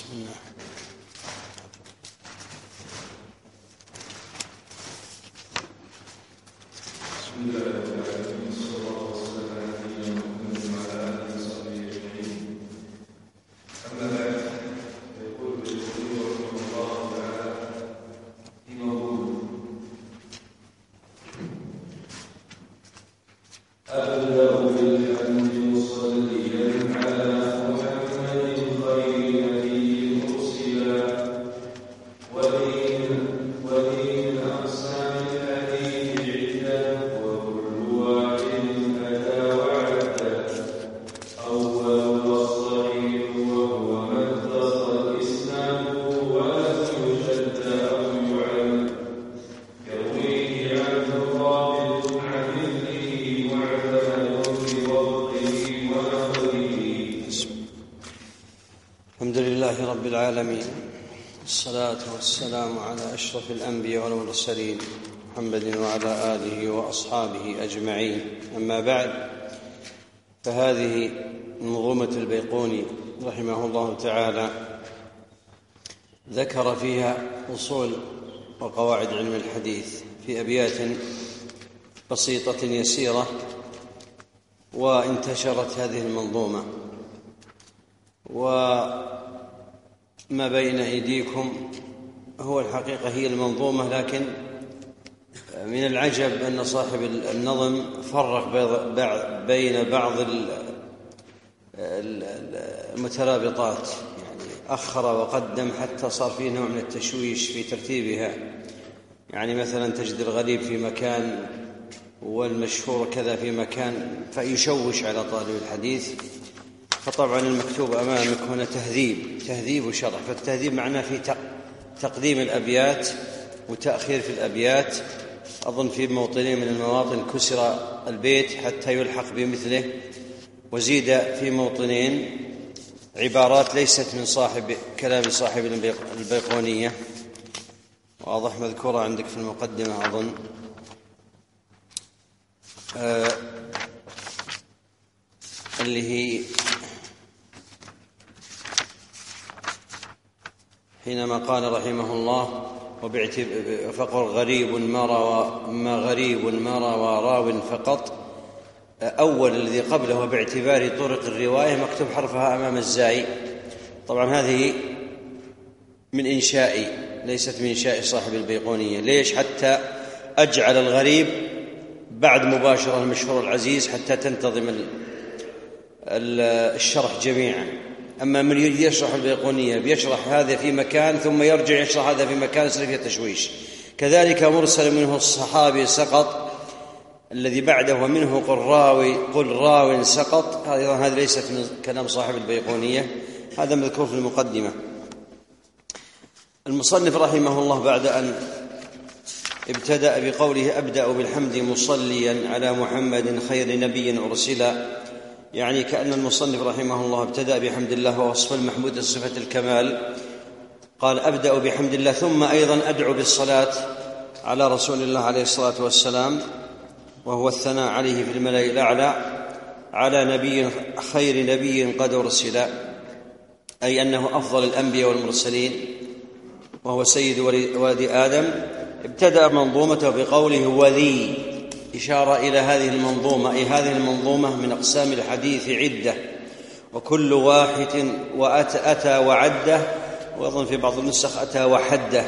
والصلاة والسلام على أشرف الأنبياء والمرسلين محمد وعلى آله وأصحابه أجمعين. أما بعد، فهذه منظومة البيقوني رحمه الله تعالى ذكر فيها أصول وقواعد علم الحديث في أبيات بسيطة يسيرة، وانتشرت هذه المنظومة. ما بين أيديكم هو الحقيقة هي المنظومة، لكن من العجب أن صاحب النظم فرق بين بعض المترابطات، يعني أخر وقدم حتى صار فيه نوع من التشويش في ترتيبها. يعني مثلا تجد الغريب في مكان والمشهور كذا في مكان، فيشوش على طالب الحديث. فطبعا المكتوب أمامك هنا تهذيب وشرح، فالتهذيب معناه في تقديم الأبيات وتأخير في الأبيات. أظن في موطنين من المواطن كسر البيت حتى يلحق بمثله، وزيد في موطنين عبارات ليست من كلام صاحب البيقونية، واضح مذكورة عندك في المقدمة أظن. اللي هي حينما قال رحمه الله فقل غريب ما غريب ما روى راو فقط. أول الذي قبله باعتبار طرق الرواية مكتوب حرفها أمام الزاي. طبعا هذه من إنشائي، ليست من إنشاء صاحب البيقونية. ليش؟ حتى أجعل الغريب بعد مباشرة المشهور العزيز حتى تنتظم الشرح جميعا. أما من يريد يشرح البيقونية بيشرح هذا في مكان ثم يرجع يشرح هذا في مكان، يصير فيه تشويش. كذلك مرسل منه الصحابي سقط، الذي بعده ومنه قل راو سقط، هذا ليست من كلام صاحب البيقونية، هذا مذكور في المقدمة. المصنف رحمه الله بعد أن ابتدأ بقوله أبدأ بالحمد مصليا على محمد خير نبي أرسلا، يعني كأن المصنف رحمه الله ابتدأ بحمد الله ووصف المحمود صفة الكمال. قال أبدأ بحمد الله، ثم أيضا أدعو بالصلاة على رسول الله عليه الصلاة والسلام، وهو الثناء عليه في الملأ الأعلى، على نبي خير نبي قد أرسل، أي أنه أفضل الأنبياء والمرسلين وهو سيد ولد آدم. ابتدأ منظومته بقوله وذي، إشارة إلى هذه المنظومة، أي هذه المنظومة من أقسام الحديث عدة، وكل واحد أتى وعده، وأظن في بعض النسخ أتى وحده.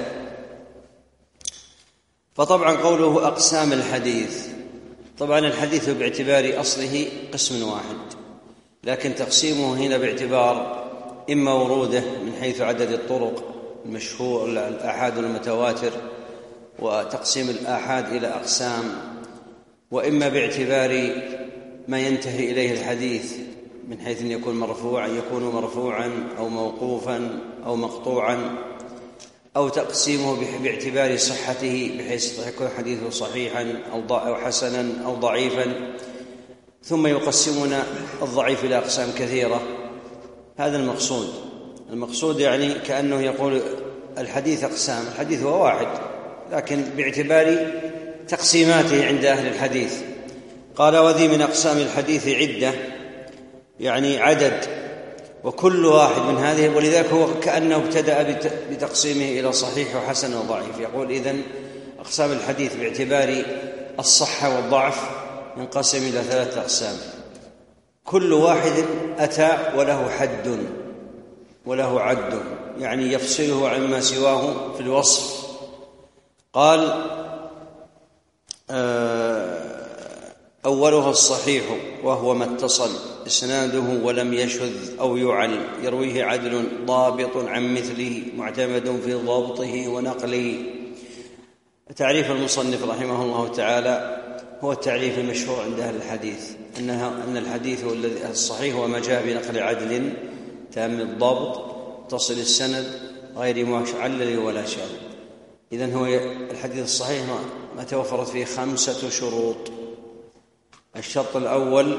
فطبعا قوله أقسام الحديث، طبعا الحديث باعتبار أصله قسم واحد، لكن تقسيمه هنا باعتبار إما وروده من حيث عدد الطرق المشهور الآحاد والمتواتر، وتقسيم الآحاد إلى أقسام، وإما باعتبار ما ينتهي إليه الحديث من حيث أن يكون مرفوعا، يكون مرفوعا أو موقوفا أو مقطوعا، أو تقسيمه باعتبار صحته بحيث يكون حديثه صحيحا أو حسنا أو ضعيفا، ثم يقسمون الضعيف إلى أقسام كثيرة. هذا المقصود يعني كأنه يقول الحديث أقسام، الحديث هو واحد لكن باعتبار تقسيماته عند أهل الحديث. قال وذي من أقسام الحديث عدة، يعني عدد وكل واحد من هذه، ولذلك هو كأنه ابتدأ بتقسيمه إلى صحيح وحسن وضعيف. يقول إذن أقسام الحديث باعتبار الصحة والضعف ينقسم إلى 3 أقسام، كل واحد أتى وله حد وله عد، يعني يفصله عما سواه في الوصف. قال أولها الصحيح وهو ما اتصل إسناده ولم يشذ أو يعل، يرويه عدل ضابط عن مثله معتمد في ضبطه ونقله. تعريف المصنف رحمه الله تعالى هو التعريف المشهور عند أهل الحديث، أن الحديث الصحيح هو ما جاء بنقل عدل تام الضبط تصل السند غير معلل ولا شاذ. إذن هو الحديث الصحيح ما توفرت فيه 5 شروط. الشرط الأول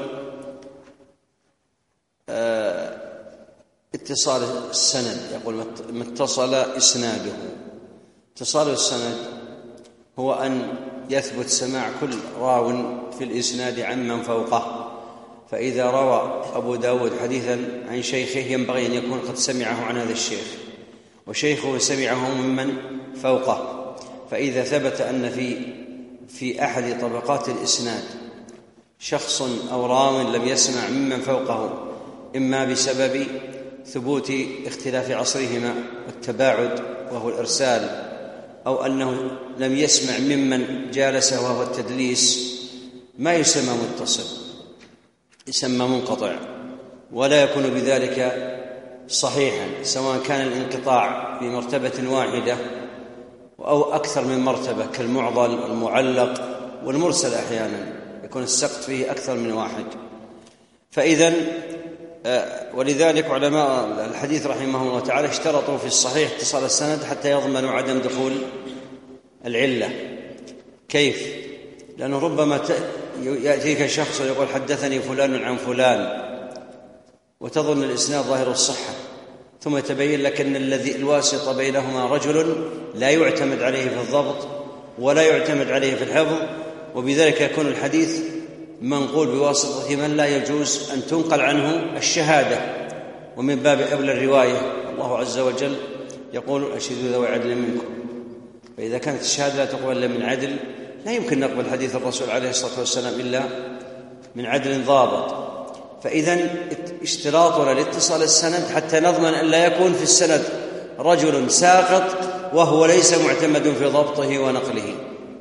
اتصال السند، يقول ما اتصل إسناده. اتصال السند هو أن يثبت سماع كل راو في الإسناد عمن فوقه، فإذا روى أبو داود حديثا عن شيخه ينبغي أن يكون قد سمعه عن هذا الشيخ، وشيخه سمعه ممن فوقه. فإذا ثبت أن في أحد طبقات الإسناد شخص أو راو لم يسمع ممن فوقه، إما بسبب ثبوت اختلاف عصرهما والتباعد وهو الإرسال، أو أنه لم يسمع ممن جالسه وهو التدليس، ما يسمى متصل، يسمى منقطع، ولا يكون بذلك صحيحا، سواء كان الانقطاع في مرتبة واحدة أو أكثر من مرتبة، كالمعضل والمعلق والمرسل. أحيانا يكون السقط فيه أكثر من واحد. فإذن ولذلك علماء الحديث رحمه الله تعالى اشترطوا في الصحيح اتصال السند حتى يضمنوا عدم دخول العلة. كيف؟ لأنه ربما يأتيك شخص ويقول حدثني فلان عن فلان، وتظن الإسناد ظاهر الصحة، ثم يتبين لك أن الواسطة بينهما رجل لا يعتمد عليه في الضبط ولا يعتمد عليه في الحفظ، وبذلك يكون الحديث منقول بواسطة من لا يجوز أن تنقل عنه الشهادة، ومن باب أولى الرواية. الله عز وجل يقول أشهدوا ذوي عدل منكم، فإذا كانت الشهادة لا تقبل إلا من عدل، لا يمكن نقبل حديث الرسول عليه الصلاة والسلام إلا من عدل ضابط. فإذن اشتراطنا لاتصال السند حتى نضمن أن لا يكون في السند رجل ساقط وهو ليس معتمد في ضبطه ونقله.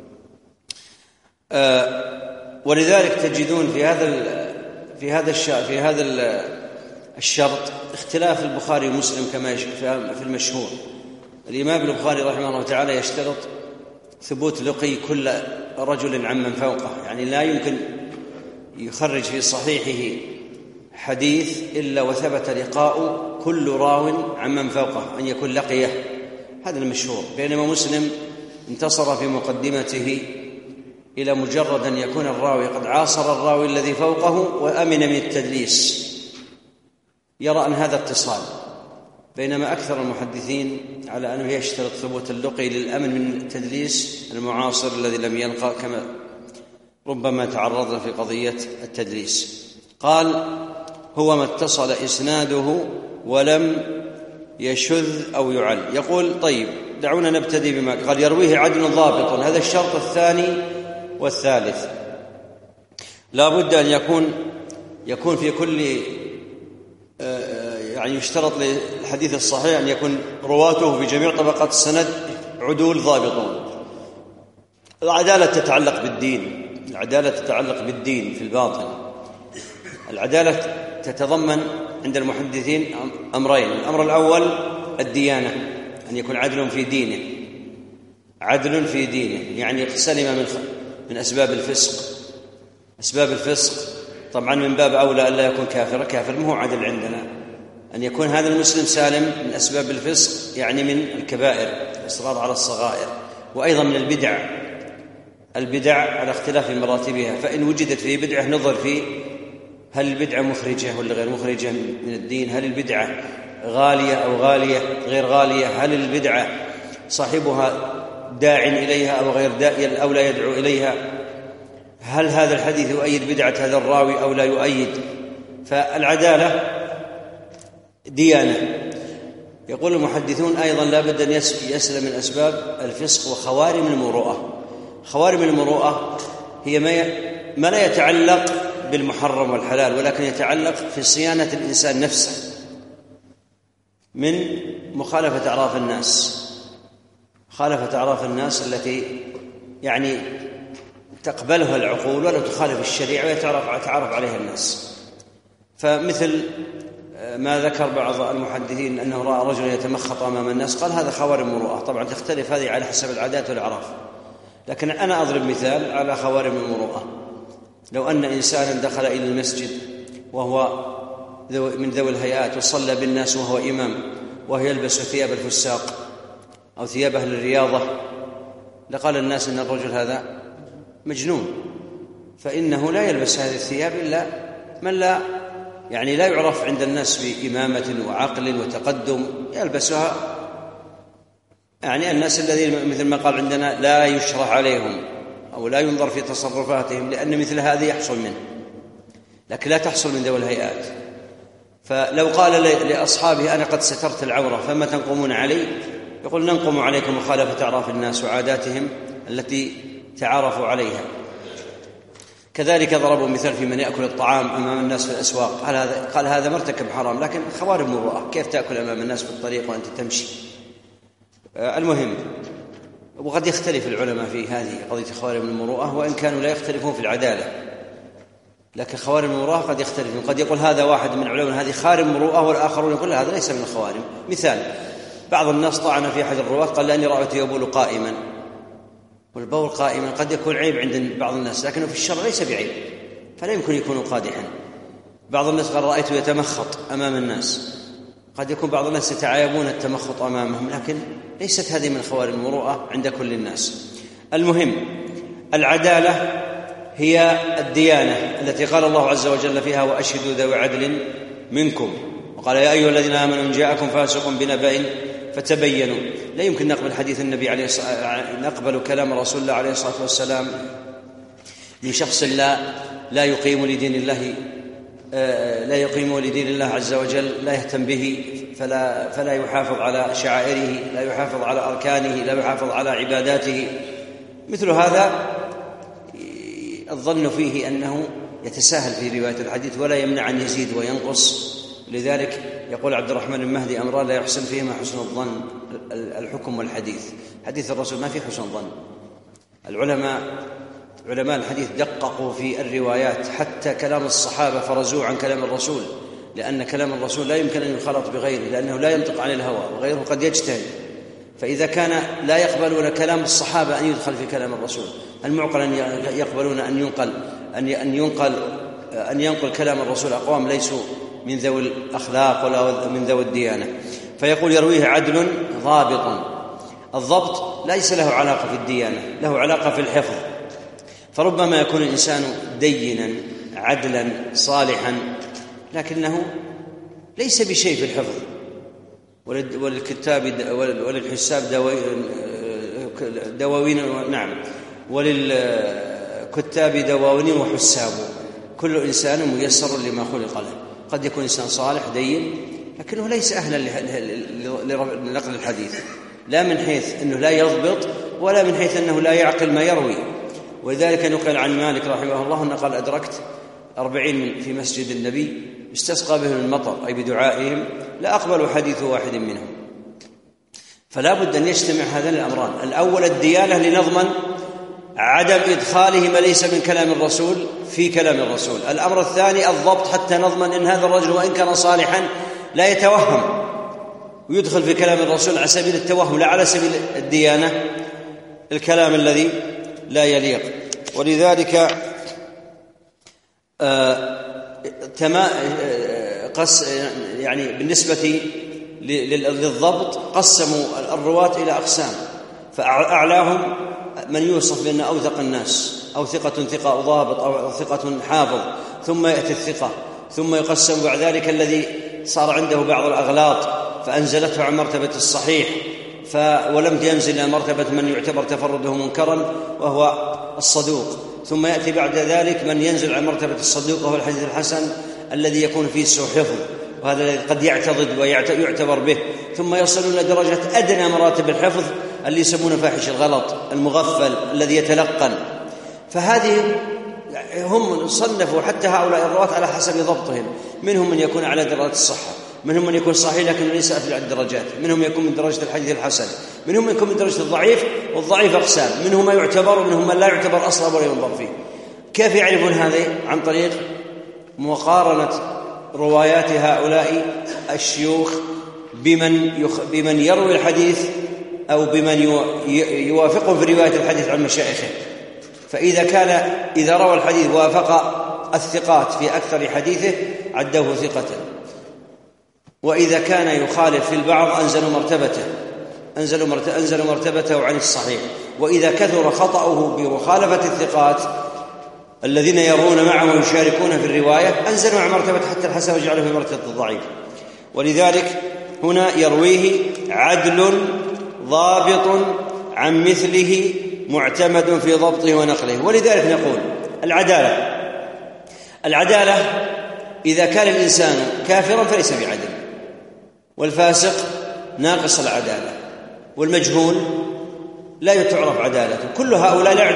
ولذلك تجدون في هذا الشرط اختلاف البخاري ومسلم كما في المشهور. الإمام البخاري رحمه الله تعالى يشترط ثبوت لقي كل رجل عمن فوقه، يعني لا يمكن يخرج في صحيحه حديث إلا وثبت لقاء كل راو عمن فوقه، أن يكون لقيه. هذا المشهور. بينما مسلم انتصر في مقدمته إلى مجرد أن يكون الراوي قد عاصر الراوي الذي فوقه وأمن من التدليس، يرى أن هذا اتصال. بينما أكثر المحدثين على أنه يشترط ثبوت اللقي للأمن من التدليس المعاصر الذي لم يلقى، كما ربما تعرضنا في قضية التدليس. قال هو ما اتصل إسناده ولم يشذ أو يعل. يقول طيب دعونا نبتدي بما قال يرويه عدل ضابط. هذا الشرط الثاني والثالث. لا بد أن يكون في كل يعني يشترط للحديث الصحيح أن يكون رواته في جميع طبقات السند عدول ضابطون. العدالة تتعلق بالدين، العدالة تتعلق بالدين في الباطن. العدالة تتضمن عند المحدثين أمرين. الأمر الأول الديانة، أن يكون عدل في دينه، عدل في دينه يعني سلم من أسباب الفسق. أسباب الفسق طبعا من باب أولى ألا يكون كافرا، كافر ما هو عدل عندنا. أن يكون هذا المسلم سالم من أسباب الفسق يعني من الكبائر، الإصرار على الصغائر، وأيضا من البدع على اختلاف مراتبها. فإن وجدت فيه بدعة نظر فيه هل البدعة مخرجة ولا غير مخرجة من الدين، هل البدعة غالية أو غير غالية، هل البدعة صاحبها داع إليها أو غير داعي أو لا يدعو إليها، هل هذا الحديث يؤيد بدعة هذا الراوي أو لا يؤيد. فالعدالة ديانة. يقول المحدثون أيضا لا بد أن يسلم من أسباب الفسق وخوارم المروءة. خوارم المروءة هي ما لا يتعلق بالمحرم والحلال، ولكن يتعلق في صيانة الإنسان نفسه من مخالفة أعراف الناس، مخالفة أعراف الناس التي يعني تقبلها العقول ولا تخالف الشريعة ويتعرف عليها الناس. فمثل ما ذكر بعض المحدثين أنه رأى رجلا يتمخط أمام الناس، قال هذا خوارم المروءة. طبعا تختلف هذه على حسب العادات والأعراف، لكن أنا أضرب مثال على خوارم المروءة. لو أن إنسانا دخل إلى المسجد وهو من ذوي الهيئات وصلى بالناس وهو إمام، وهو يلبس ثياب الفساق أو ثياب أهل الرياضة، لقال الناس إن الرجل هذا مجنون، فإنه لا يلبس هذه الثياب إلا من لا يعرف عند الناس بإمامة وعقل وتقدم، يلبسها الناس الذين مثل ما قال عندنا لا يشرح عليهم أو لا ينظر في تصرفاتهم، لأن مثل هذه يحصل منه، لكن لا تحصل من ذوي الهيئات. فلو قال لأصحابه أنا قد سترت العورة فما تنقمون علي، يقول ننقم عليكم مخالفة أعراف الناس وعاداتهم التي تعارفوا عليها. كذلك ضربوا مثال في من يأكل الطعام أمام الناس في الأسواق، قال هذا مرتكب حرام، لكن خوارم المروءة، كيف تأكل أمام الناس في الطريق وأنت تمشي؟ المهم، وقد يختلف العلماء في هذه قضية خوارم المروءة، وإن كانوا لا يختلفون في العدالة، لكن خوارم المروءة قد يختلفون. قد يقول هذا واحد من العلماء هذه خارم مروءة، والآخرون يقول هذا ليس من الخوارم. مثال، بعض الناس طعن في أحد الرواة قال لأني رأيته يبول قائما، والبول قائما قد يكون عيب عند بعض الناس، لكنه في الشرع ليس بعيب، فلا يمكن يكون قادحا. بعض الناس قال رأيته يتمخط أمام الناس، قد يكون بعض الناس يتعايبون التمخط أمامهم، لكن ليست هذه من خوارم المروءة عند كل الناس. المهم، العدالة هي الديانة التي قال الله عز وجل فيها وأشهدوا ذوي عدل منكم، وقال يا أيها الذين آمنوا إن جاءكم فاسق بنبأ فتبينوا. لا يمكن نقبل حديث النبي نقبل كلام رسول الله عليه الصلاة والسلام من شخص لا يقيم لدين الله عز وجل، لا يهتم به، فلا يحافظ على شعائره، لا يحافظ على أركانه، لا يحافظ على عباداته. مثل هذا الظن فيه أنه يتساهل في رواية الحديث ولا يمنع أن يزيد وينقص. لذلك يقول عبد الرحمن المهدي أمران لا يحسن فيهما حسن الظن، الحكم والحديث. حديث الرسول ما فيه حسن الظن. علماء الحديث دققوا في الروايات، حتى كلام الصحابة فرزوه عن كلام الرسول، لأن كلام الرسول لا يمكن أن يخالط بغيره، لأنه لا ينطق عن الهوى، وغيره قد يجتهد. فإذا كان لا يقبلون كلام الصحابة أن يدخل في كلام الرسول، المعقل أن يقبلون أن ينقل كلام الرسول أقوام ليسوا من ذوي الأخلاق ولا من ذوي الديانة. فيقول يرويه عدل ضابط. الضبط ليس له علاقة في الديانة، له علاقة في الحفظ. فربما يكون الإنسان دينا عدلا صالحا، لكنه ليس بشيء في الحفظ، وللحساب دواوين، نعم، وللكتاب دواوين وحساب، كل إنسان ميسر لما خلق له. قد يكون إنسان صالح دين لكنه ليس أهلا لنقل الحديث، لا من حيث أنه لا يضبط ولا من حيث أنه لا يعقل ما يروي. ولذلك نقل عن مالك رحمه الله أنه قال أدركت 40 في مسجد النبي استسقى بهم المطر، أي بدعائهم، لا أقبل حديث واحد منهم. فلا بد أن يجتمع هذان الأمران: الأول الديانة لنضمن عدم إدخاله ما ليس من كلام الرسول في كلام الرسول. الأمر الثاني الضبط، حتى نضمن أن هذا الرجل وإن كان صالحا لا يتوهم ويدخل في كلام الرسول على سبيل التوهم لا على سبيل الديانة، الكلام الذي لا يليق. ولذلك بالنسبة للضبط قسموا الرواة إلى أقسام، فأعلاهم من يوصف بأنه أوثق الناس، أو ثقة ضابط، أو ثقة حافظ، ثم يأتي الثقة، ثم يقسم بعد ذلك الذي صار عنده بعض الأغلاط فأنزلته عن مرتبة الصحيح ولم ينزل إلى مرتبة من يعتبر تفرده منكرا وهو الصدوق، ثم يأتي بعد ذلك من ينزل عن مرتبة الصدوق وهو الحديث الحسن الذي يكون فيه سوء حفظ، وهذا الذي قد يعتضد ويعتبر به، ثم يصل إلى درجة أدنى مراتب الحفظ اللي يسمونه فاحش الغلط، المغفل الذي يتلقن. فهذه هم صنفوا حتى هؤلاء الرواة على حسب ضبطهم، منهم من يكون على درجة الصحة، منهم من يكون صحيح لكن ليس أفضل الدرجات، منهم يكون من درجة الحديث الحسن، منهم يكون من درجة الضعيف، والضعيف أقسام، منهم ما يعتبر ومنهم من لا يعتبر أصلا ولا ينظر فيه. كيف يعرفون هذه؟ عن طريق مقارنة روايات هؤلاء الشيوخ بمن يروي الحديث أو بمن يوافقهم في رواية الحديث عن مشايخه. إذا روى الحديث وافق الثقات في أكثر حديثه عدوه ثقة، وإذا كان يخالف في البعض أنزلوا مرتبته عن الصحيح، وإذا كثر خطأه بمخالفة الثقات الذين يرون معه ويشاركون في الرواية أنزلوا عن مرتبة حتى الحسن وجعله في مرتبة الضعيف. ولذلك هنا يرويه عدل ضابط عن مثله معتمد في ضبطه ونقله. ولذلك نقول العدالة إذا كان الإنسان كافرا فليس بعدل، والفاسق ناقص العدالة، والمجهول لا تعرف عدالته. كل هؤلاء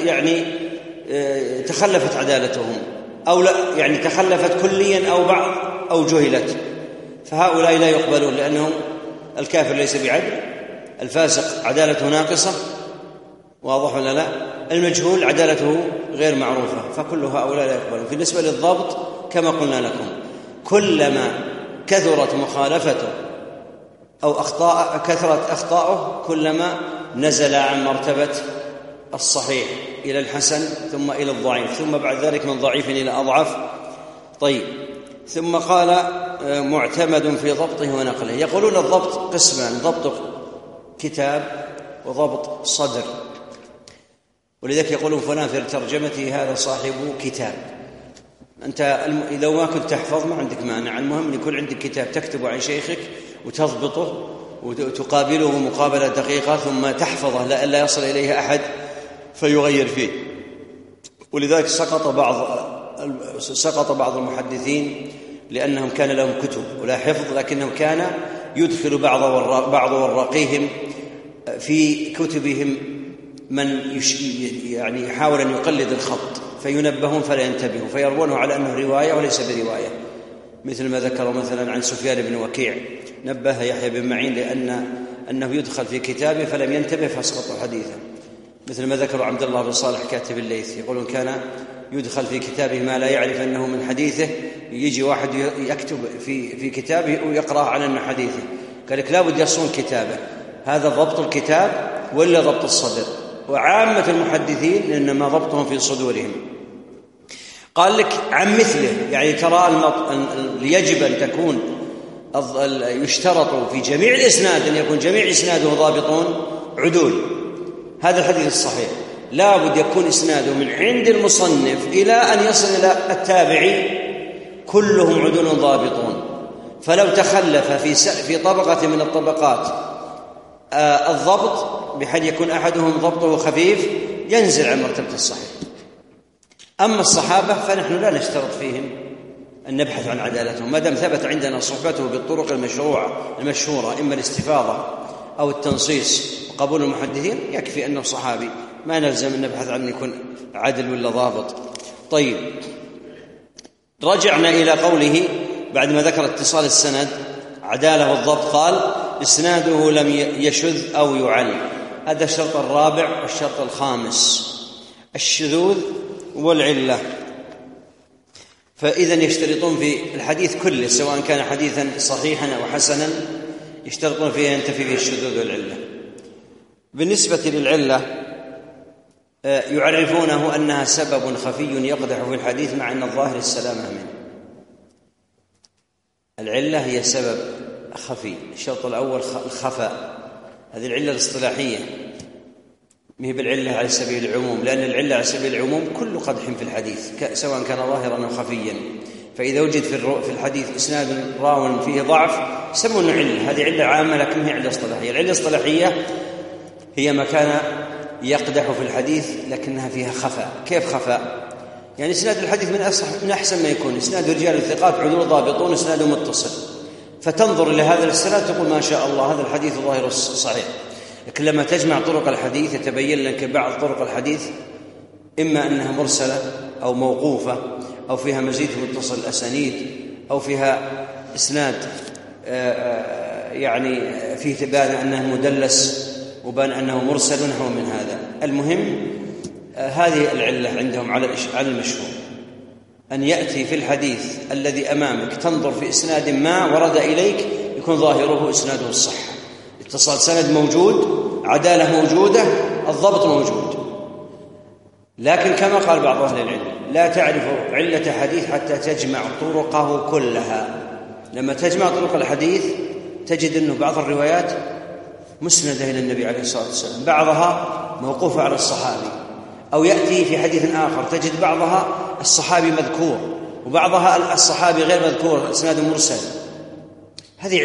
تخلفت عدالتهم، أو لا تخلفت كليا أو بعض أو جهلت، فهؤلاء لا يقبلون، لأنهم الكافر ليس بعدل، الفاسق عدالته ناقصة، واضح ولا لا؟ المجهول عدالته غير معروفة، فكل هؤلاء لا يقبلون. بالنسبة للضبط كما قلنا لكم، كلما كثرت مخالفته أو كثرت أخطاؤه كلما نزل عن مرتبة الصحيح إلى الحسن، ثم إلى الضعيف، ثم بعد ذلك من ضعيف إلى أضعف. طيب، ثم قال معتمد في ضبطه ونقله. يقولون الضبط قسمان: ضبط كتاب وضبط صدر. ولذلك يقولون فلان في ترجمته هذا صاحب كتاب. أنت إذا ما كنت تحفظ ما عندك مانع، المهم أن يكون عندك كتاب تكتب عن شيخك وتضبطه وتقابله مقابلة دقيقة، ثم تحفظه لا يصل إليه أحد فيغير فيه. ولذلك سقط بعض المحدثين لأنهم كان لهم كتب ولا حفظ، لكنهم كان يدخل بعض وراقيهم في كتبهم من يحاول أن يقلد الخط، فينبهون فلا ينتبهوا، فيروونه على أنه رواية وليس برواية، مثل ما ذكروا مثلا عن سفيان بن وكيع، نبه يحيى بن معين أنه يدخل في كتابه فلم ينتبه فاسقطوا حديثا، مثل ما ذكروا عبد الله بن صالح كاتب الليث، يقولون كان يدخل في كتابه ما لا يعرف أنه من حديثه، يجي واحد يكتب في كتابه ويقرأ على أنه حديثه، قال لك لا بد يصون كتابه. هذا ضبط الكتاب ولا ضبط الصدر؟ وعامة المحدثين إنما ضبطهم في صدورهم. قال لك عن مثله، يعني ترى يجب أن تكون يشترط في جميع الإسناد أن يكون جميع إسناده ضابطون عدول. هذا الحديث الصحيح لا بد يكون إسناده من عند المصنف إلى أن يصل إلى التابعي كلهم عدول ضابطون، فلو تخلف في طبقة من الطبقات الضبط بحيث يكون أحدهم ضبطه خفيف ينزل عن مرتبة الصحيح. أما الصحابة فنحن لا نشترط فيهم أن نبحث عن عدالتهم، ما دام ثبت عندنا صحبته بالطرق المشهورة، إما الاستفاضة أو التنصيص وقبول المحدثين، يكفي أنه صحابي، ما نلزم أن نبحث عن يكون عدل ولا ضابط. طيب، رجعنا إلى قوله بعد ما ذكر اتصال السند عدالة والضبط، قال إسناده لم يشذ أو يعل. هذا الشرط الرابع. الشرط الخامس الشذوذ والعلة. فإذا يشترطون في الحديث كله سواء كان حديثا صحيحا أو حسنا، يشترطون فيه ينتفي به الشذوذ والعلة. بالنسبة للعلة يعرفونه أنها سبب خفي يقدح في الحديث مع أن الظاهر السلامة منه. العلة هي سبب خفي. الشرط الأول الخفاء، هذه العلة الاصطلاحية، ما هي بالعلة على سبيل العموم، لأن العلة على سبيل العموم كل قدح في الحديث سواء كان ظاهرا أو خفيا. فإذا وجد في الحديث إسناد راو فيه ضعف يسمونه علة، هذه علة عامة لكن هي علة اصطلاحية. العلة الاصطلاحية هي ما كان يقدح في الحديث لكنها فيها خفاء. كيف خفاء؟ يعني إسناد الحديث من أحسن ما يكون، إسناد رجال الثقات عدول ضابطون، إسناده متصل، فتنظر إلى هذا الإسناد تقول ما شاء الله هذا الحديث ظاهر صحيح. لكن لما تجمع طرق الحديث يتبين لك بعض طرق الحديث إما أنها مرسلة أو موقوفة أو فيها مزيد متصل الأسانيد أو فيها إسناد يعني فيه تبان أنه مدلس وبان أنه مرسل ونحو من هذا. المهم هذه العلة عندهم على المشهور، أن يأتي في الحديث الذي أمامك تنظر في إسناد ما ورد إليك يكون ظاهره إسناده الصحة، اتصال سند موجود، عدالة موجودة، الضبط موجود. لكن كما قال بعض أهل العلم لا تعرف علة حديث حتى تجمع طرقه كلها. لما تجمع طرق الحديث تجد أنه بعض الروايات مسندة إلى النبي عليه الصلاة والسلام، بعضها موقوفة على الصحابي، أو يأتي في حديث آخر تجد بعضها الصحابي مذكور وبعضها الصحابي غير مذكور، إسناد مرسل. هذه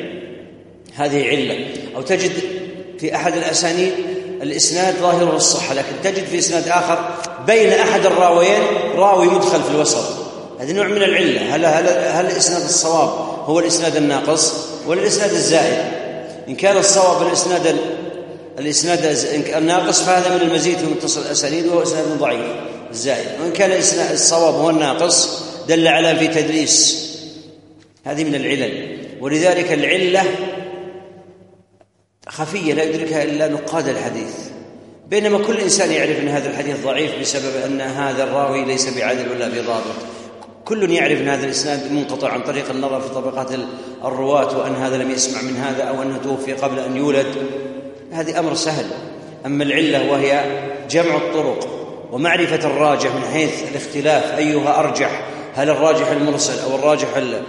علة. أو تجد في أحد الأسانيد الإسناد ظاهره الصحة، لكن تجد في إسناد آخر بين أحد الراويين راوي مدخل في الوسط، هذا نوع من العلة. هل الإسناد الصواب هو الإسناد الناقص ولا الإسناد الزائد؟ إن كان الصواب الإسناد الناقص فهذا من المزيد في متصل الأسانيد وهو إسناد ضعيف الزائد، وإن كان الصواب هو الناقص دل على في تدليس. هذه من العلل، ولذلك العلة خفية لا يدركها إلا نقاد الحديث، بينما كل إنسان يعرف أن هذا الحديث ضعيف بسبب أن هذا الراوي ليس بعادل ولا بضابط. كل يعرف أن هذا الإسناد منقطع عن طريق النظر في طبقات الرواة، وأن هذا لم يسمع من هذا أو أنه توفي قبل أن يولد، هذه أمر سهل. أما العلة وهي جمع الطرق ومعرفة الراجح من حيث الاختلاف أيها أرجح، هل الراجح المرسل أو الراجح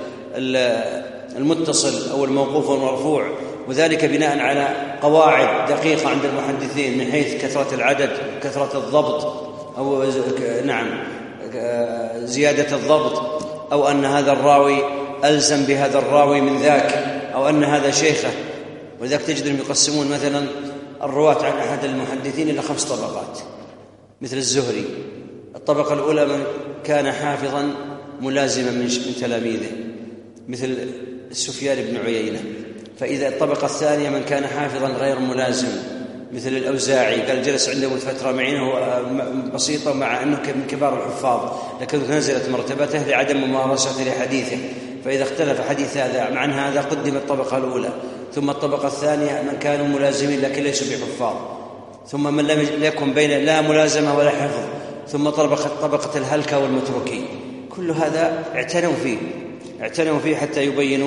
المتصل أو الموقوف والمرفوع، وذلك بناء على قواعد دقيقة عند المحدثين من حيث كثرة العدد، كثرة الضبط، أو زيادة الضبط، أو أن هذا الراوي ألزم بهذا الراوي من ذاك، أو أن هذا شيخه. ولذلك تجدهم يقسمون مثلا الرواة عن أحد المحدثين إلى 5 طبقات، مثل الزهري الطبقة الأولى من كان حافظا ملازما من تلاميذه مثل سفيان بن عيينة، فإذا الطبقة الثانية من كان حافظا غير ملازم مثل الأوزاعي، قال جلس عنده فترة معينه بسيطة مع أنه من كبار الحفاظ لكنه نزلت مرتبته لعدم ممارسة لحديثه، فإذا اختلف حديث هذا مع هذا قدم الطبقة الأولى، ثم الطبقة الثانية من كانوا ملازمين لكن ليسوا بحفاظ، ثم من لم يكن بين لا ملازمة ولا حفظ، ثم طبقة الهلكة والمتروكين. كل هذا اعتنوا فيه حتى يبينوا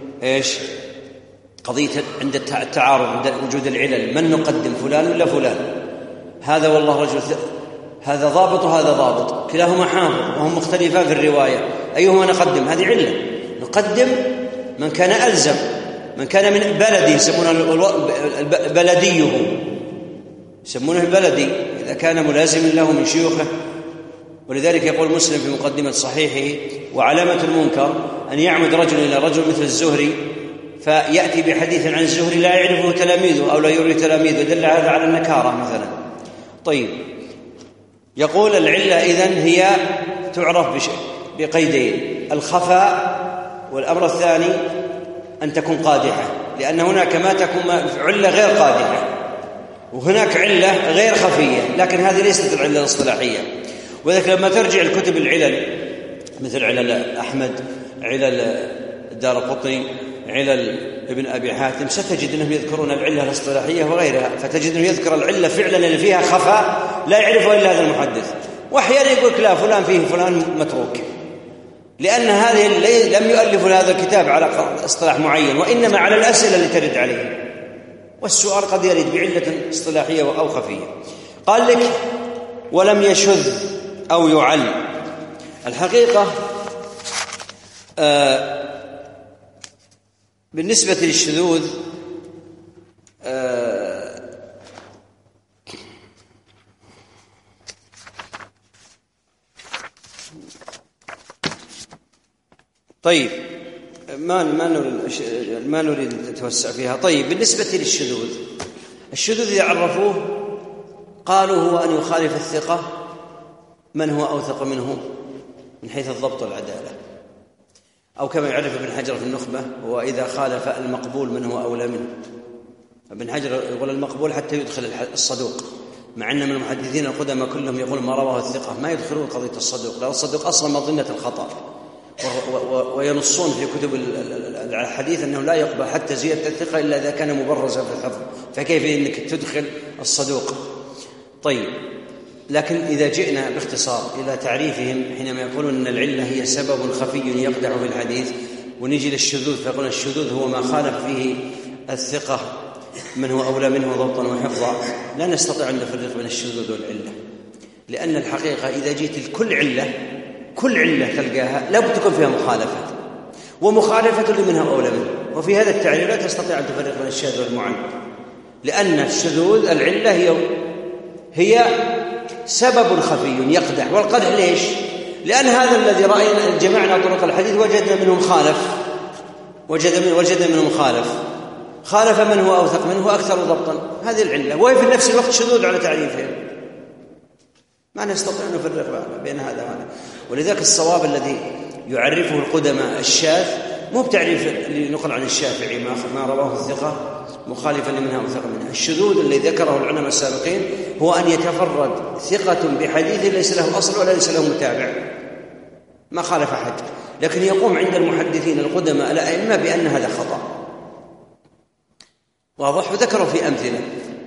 قضية عند التعارض، عند وجود العلل، من نقدم فلان ولا فلان؟ هذا والله رجل هذا ضابط وهذا ضابط، كلاهما حافظ وهم مختلفان في الرواية، أيهما نقدم؟ هذه علة. نقدم من كان ألزم، من كان من بلدي، يسمونه بلديه، يسمونه البلدي إذا كان ملازم له من شيوخه. ولذلك يقول مسلم في مقدمة صحيحه: وعلامة المنكر أن يعمد رجل إلى رجل مثل الزهري فيأتي بحديث عن الزهري لا يعرفه تلاميذه أو لا يروي تلاميذه، دل هذا على النكارة مثلا. طيب، يقول العلة إذن هي تعرف بقيدين: الخفاء، والأمر الثاني أن تكون قادحة، لأن هناك ما تكون علة غير قادحة وهناك علة غير خفية، لكن هذه ليست العلة الاصطلاحية. وذلك لما ترجع الكتب العلل مثل علل أحمد، علل الدارقطني، علل ابن أبي حاتم، ستجد أنهم يذكرون العلة الاصطلاحية وغيرها، فتجد أنه يذكر العلة فعلا اللي فيها خفاء لا يعرفه إلا هذا المحدث، وأحيانا يقول لا فلان فيه فلان متروك، لأن هذه لم يؤلفوا هذا الكتاب على اصطلاح معين، وإنما على الأسئلة اللي ترد عليه، والسؤال قد يرد بعلة اصطلاحية أو خفية. قال لك: ولم يشذ أو يعل. الحقيقة بالنسبة للشذوذ طيب ما نريد نتوسع فيها. طيب، بالنسبة للشذوذ، الشذوذ إذا عرفوه قالوا هو أن يخالف الثقة من هو أوثق منه من حيث الضبط والعدالة، أو كما يعرف ابن حجر في النخبة: وإذا خالف المقبول من هو أولى منه. ابن حجر يقول المقبول حتى يدخل الصدوق، مع أن من المحدثين القدماء كلهم يقول ما رواه الثقة، ما يدخلون قضية الصدوق، لأن الصدوق أصلا مظنة الخطأ، وينصون في كتب الحديث أنه لا يقبل حتى زيادة الثقة إلا إذا كان مبرزا في الحفظ، فكيف إنك تدخل الصدوق؟ طيب، لكن إذا جئنا باختصار إلى تعريفهم حينما يقولون أن العلة هي سبب خفي يقدح في الحديث، ونجي للشذوذ فيقولون الشذوذ هو ما خالف فيه الثقة من هو أولى منه ضبطا وحفظا، لا نستطيع أن نفرق بين الشذوذ والعلة، لأن الحقيقة إذا جئت كل علة تلقاها لابد تكون فيها مخالفة، ومخالفة لمنها أولى منه، وفي هذا التعريف لا تستطيع أن تفرق بين الشاذ والمعن، لأن الشذوذ العلة هي سبب خفي يقدح. والقدح ليش؟ لأن هذا الذي رأينا جمعنا طرق الحديث وجدنا منهم خالف من هو أوثق منه وأكثر ضبطا، هذه العلة، وهي في نفس الوقت شذوذ على تعريفهم، ما نستطيع أن نفرق بين هذا وهذا. ولذلك الصواب الذي يعرفه القدماء الشاذ مو بتعريف اللي نقل عن الشافعي ما رواه الثقة مخالفا لمنها أوثق منها. الشذوذ الذي ذكره العلماء السابقين هو أن يتفرد ثقة بحديث ليس له أصل ولا ليس له متابع، ما خالف أحد، لكن يقوم عند المحدثين القدماء الأئمة بأن هذا خطأ واضح. وذكروا في أمثلة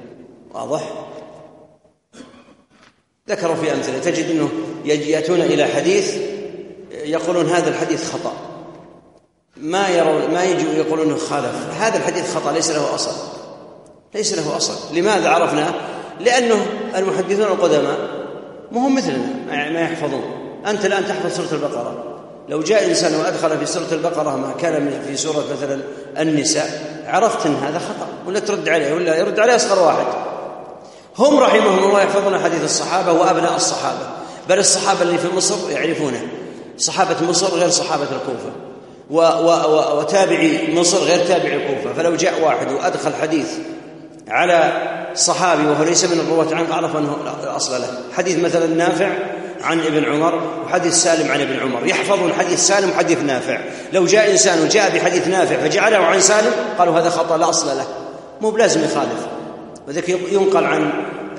تجد أنه يأتون إلى حديث يقولون هذا الحديث خطأ، ما يجوا يقولون خالف، هذا الحديث خطأ ليس له أصل. لماذا عرفنا؟ لأنه المحدثون القدماء مهم مثلنا ما يحفظون. أنت الآن تحفظ سورة البقرة، لو جاء إنسان وأدخل في سورة البقرة ما كان في سورة مثلا النساء عرفت أن هذا خطأ، ولا ترد عليه، ولا يرد عليه أصغر واحد. هم رحمهم الله يحفظون حديث الصحابة وأبناء الصحابة، بل الصحابة اللي في مصر يعرفونه، صحابة مصر غير صحابة الكوفة، وتابعي مصر غير تابعي الكوفة. فلو جاء واحد وأدخل حديث على صحابي وهو ليس من الرواة عنه عرف أنه لا أصل له. حديث مثلا نافع عن ابن عمر وحديث سالم عن ابن عمر، يحفظون حديث سالم وحديث نافع. لو جاء إنسان وجاء بحديث نافع فجعله عن سالم قالوا هذا خطأ لا أصل له، مو بلازم يخالف. وذلك ينقل عن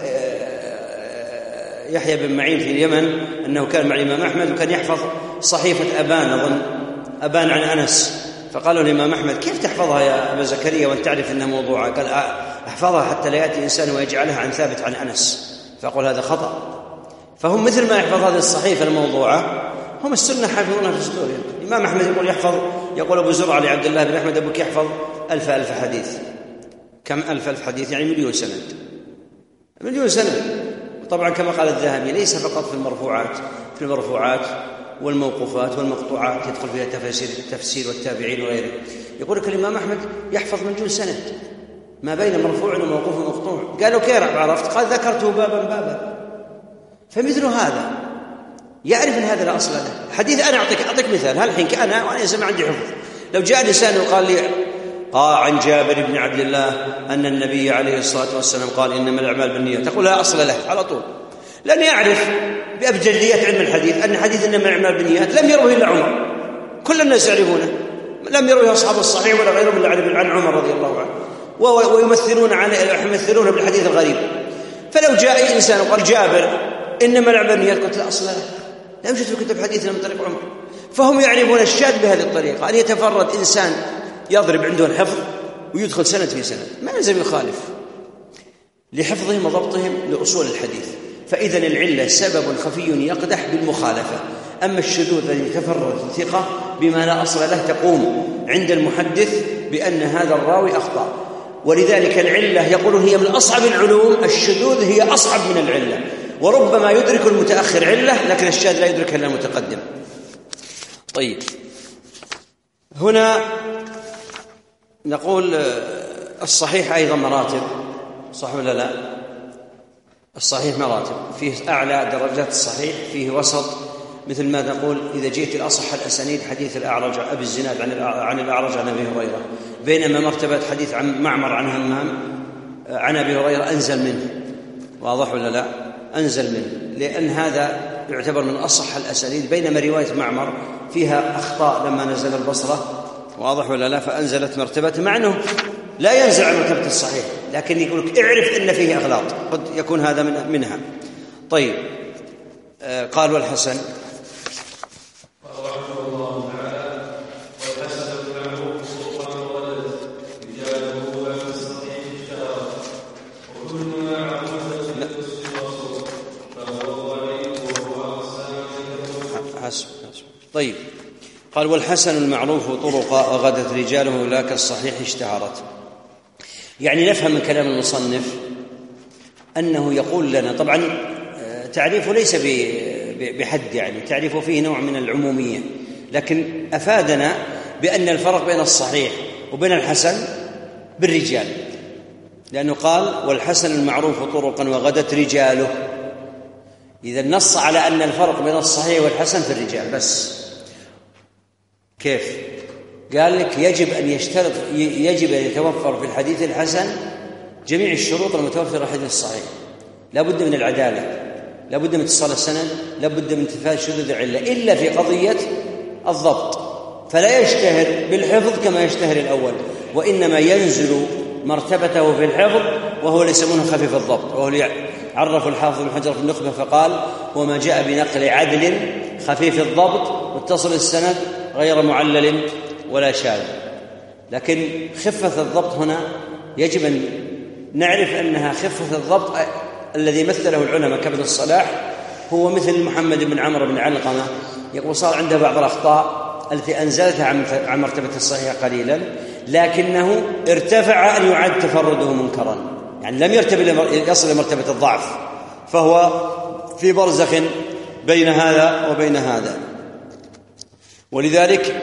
يحيى بن معين في اليمن أنه كان مع الإمام أحمد وكان يحفظ صحيفة أبان عن أنس، فقالوا الإمام أحمد كيف تحفظها يا أبا زكريا وأن تعرف أنها موضوعة؟ قال أحفظها حتى لا يأتي إنسان ويجعلها عن ثابت عن أنس، فأقول هذا خطأ. فهم مثل ما يحفظ هذه الصحيفة الموضوعة هم السنة حافظونها في صدورهم. الإمام أحمد يقول أبو زرعة لعبد الله بن أحمد أبوك يحفظ ألف حديث. كم ألف حديث؟ يعني مليون سند. طبعا كما قال الذهبي ليس فقط في المرفوعات والموقوفات والمقطوعات يدخل فيها التفسير والتابعين وغيره. يقول لك الإمام أحمد يحفظ مليون سند ما بين مرفوع وموقوف ومقطوع. قالوا كيف عرفت؟ قال ذكرته بابا. فمثل هذا يعرف أن هذا لا أصل له. حديث أنا أعطيك مثال، هل الحين وأنا إنسان عندي حفظ، لو جاء لسان وقال لي عن جابر بن عبد الله أن النبي عليه الصلاة والسلام قال إنما الأعمال بالنيات، تقول لا أصل له على طول، لأني أعرف بأبجديات علم الحديث أن حديث إنما الأعمال بالنيات لم يروه إلا عمر، كل الناس يعرفونه، لم يروه أصحاب الصحيح ولا غيرهم إلا عن عمر رضي الله عنه، ويمثلون بالحديث الغريب. فلو جاء أي إنسان وقال جابر إنما الأعمال بالنيات قلت لا أصل له، لا يوجد في كتب حديثنا من طريق عمر. فهم يعرفون الشاذ بهذه الطريقة، أن يتفرد إنسان يضرب عنده الحفظ ويدخل سند في سند، ما لازم يخالف لحفظهم وضبطهم لأصول الحديث. فإذا العلة سبب خفي يقدح بالمخالفة. أما الشذوذ الذي يتفرد ثقة بما لا أصل له تقوم عند المحدث بأن هذا الراوي أخطأ. ولذلك العلة يقولون هي من أصعب العلوم، الشذوذ هي أصعب من العلة، وربما يدرك المتأخر علة لكن الشاذ لا يدرك إلا المتقدم. طيب، هنا نقول الصحيح أيضا مراتب، صح ولا لا؟ الصحيح مراتب، فيه أعلى درجات الصحيح، فيه وسط، مثل ما نقول إذا جئت الأصح الأسانيد حديث الأعرج أبي الزناد عن الأعرج عن أبي هريرة، بينما مرتبة حديث عن معمر عن همام عن أبي هريرة أنزل منه، واضح ولا لا؟ أنزل منه، لأن هذا يعتبر من أصح الأسانيد، بينما رواية معمر فيها أخطاء لما نزل البصرة، واضح ولا لا؟ فأنزلت مرتبة، مع أنه لا ينزل عن مرتبة الصحيح، لكن يقول لك اعرف إن فيه أغلاط قد يكون هذا منها. طيب، قال والحسن طيب، قال والحسن المعروف طرقا وغدت رجاله لا كالصحيح اشتهرت. يعني نفهم من كلام المصنف أنه يقول لنا، طبعا تعريفه ليس بحد، يعني تعريفه فيه نوع من العمومية، لكن أفادنا بأن الفرق بين الصحيح وبين الحسن بالرجال، لأنه قال والحسن المعروف طرقا وغدت رجاله، إذا نص على أن الفرق بين الصحيح والحسن في الرجال بس. كيف؟ قال لك يجب أن يتوفر في الحديث الحسن جميع الشروط المتوفرة في الحديث الصحيح، لا بد من العدالة، لا بد من اتصال السند، لا بد من انتفاء شذوذ العلة، إلا في قضية الضبط، فلا يشتهر بالحفظ كما يشتهر الأول، وإنما ينزل مرتبته في الحفظ، وهو اللي يسمونه خفيف الضبط، وهو اللي عرف الحافظ بن حجر في النخبة فقال وما جاء بنقل عدل خفيف الضبط متصل السند غير معلل ولا شاذ. لكن خفة الضبط هنا يجب أن نعرف أنها خفة الضبط الذي مثله العلماء كابن الصلاح هو مثل محمد بن عمرو بن علقمة، يقول صار عنده بعض الأخطاء التي أنزلتها عن مرتبة الصحيح قليلا، لكنه ارتفع أن يعد تفرده منكرا، يعني لم يصل لمرتبة الضعف، فهو في برزخ بين هذا وبين هذا. ولذلك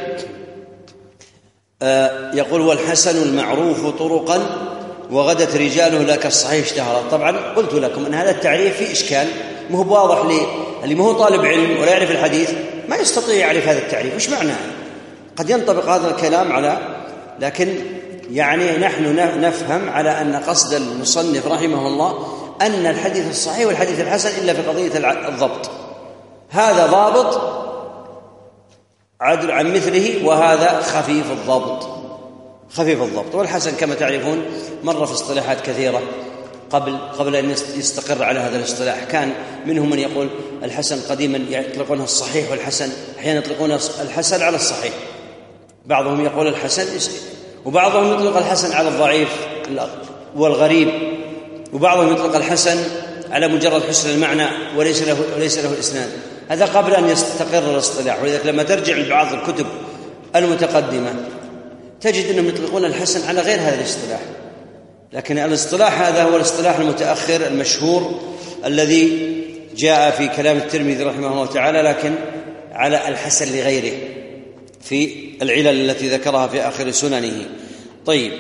يقول والحسن المعروف طرقا وغدت رجاله لا كالصحيح اشتهرت. طبعا قلت لكم أن هذا التعريف فيه إشكال، ما هو واضح اللي ما هو طالب علم ولا يعرف الحديث ما يستطيع يعرف هذا التعريف وش معناه. قد ينطبق هذا الكلام على، لكن يعني نحن نفهم على أن قصد المصنف رحمه الله أن الحديث الصحيح والحديث الحسن إلا في قضية الضبط، هذا ضابط عدل عن مثله وهذا خفيف الضبط. والحسن كما تعرفون مر في اصطلاحات كثيرة قبل أن يستقر على هذا الاصطلاح. كان منهم من يقول الحسن قديما يطلقونه الصحيح والحسن، أحيانا يطلقون الحسن على الصحيح، بعضهم يقول الحسن، وبعضهم يطلق الحسن على الضعيف والغريب، وبعضهم يطلق الحسن على مجرد حسن المعنى وليس له إسناد. هذا قبل أن يستقر الاصطلاح. ولذلك لما ترجع لبعض الكتب المتقدمة تجد أنهم يطلقون الحسن على غير هذا الاصطلاح، لكن الاصطلاح هذا هو الاصطلاح المتأخر المشهور الذي جاء في كلام الترمذي رحمه الله تعالى، لكن على الحسن لغيره في العلل التي ذكرها في آخر سننه. طيب،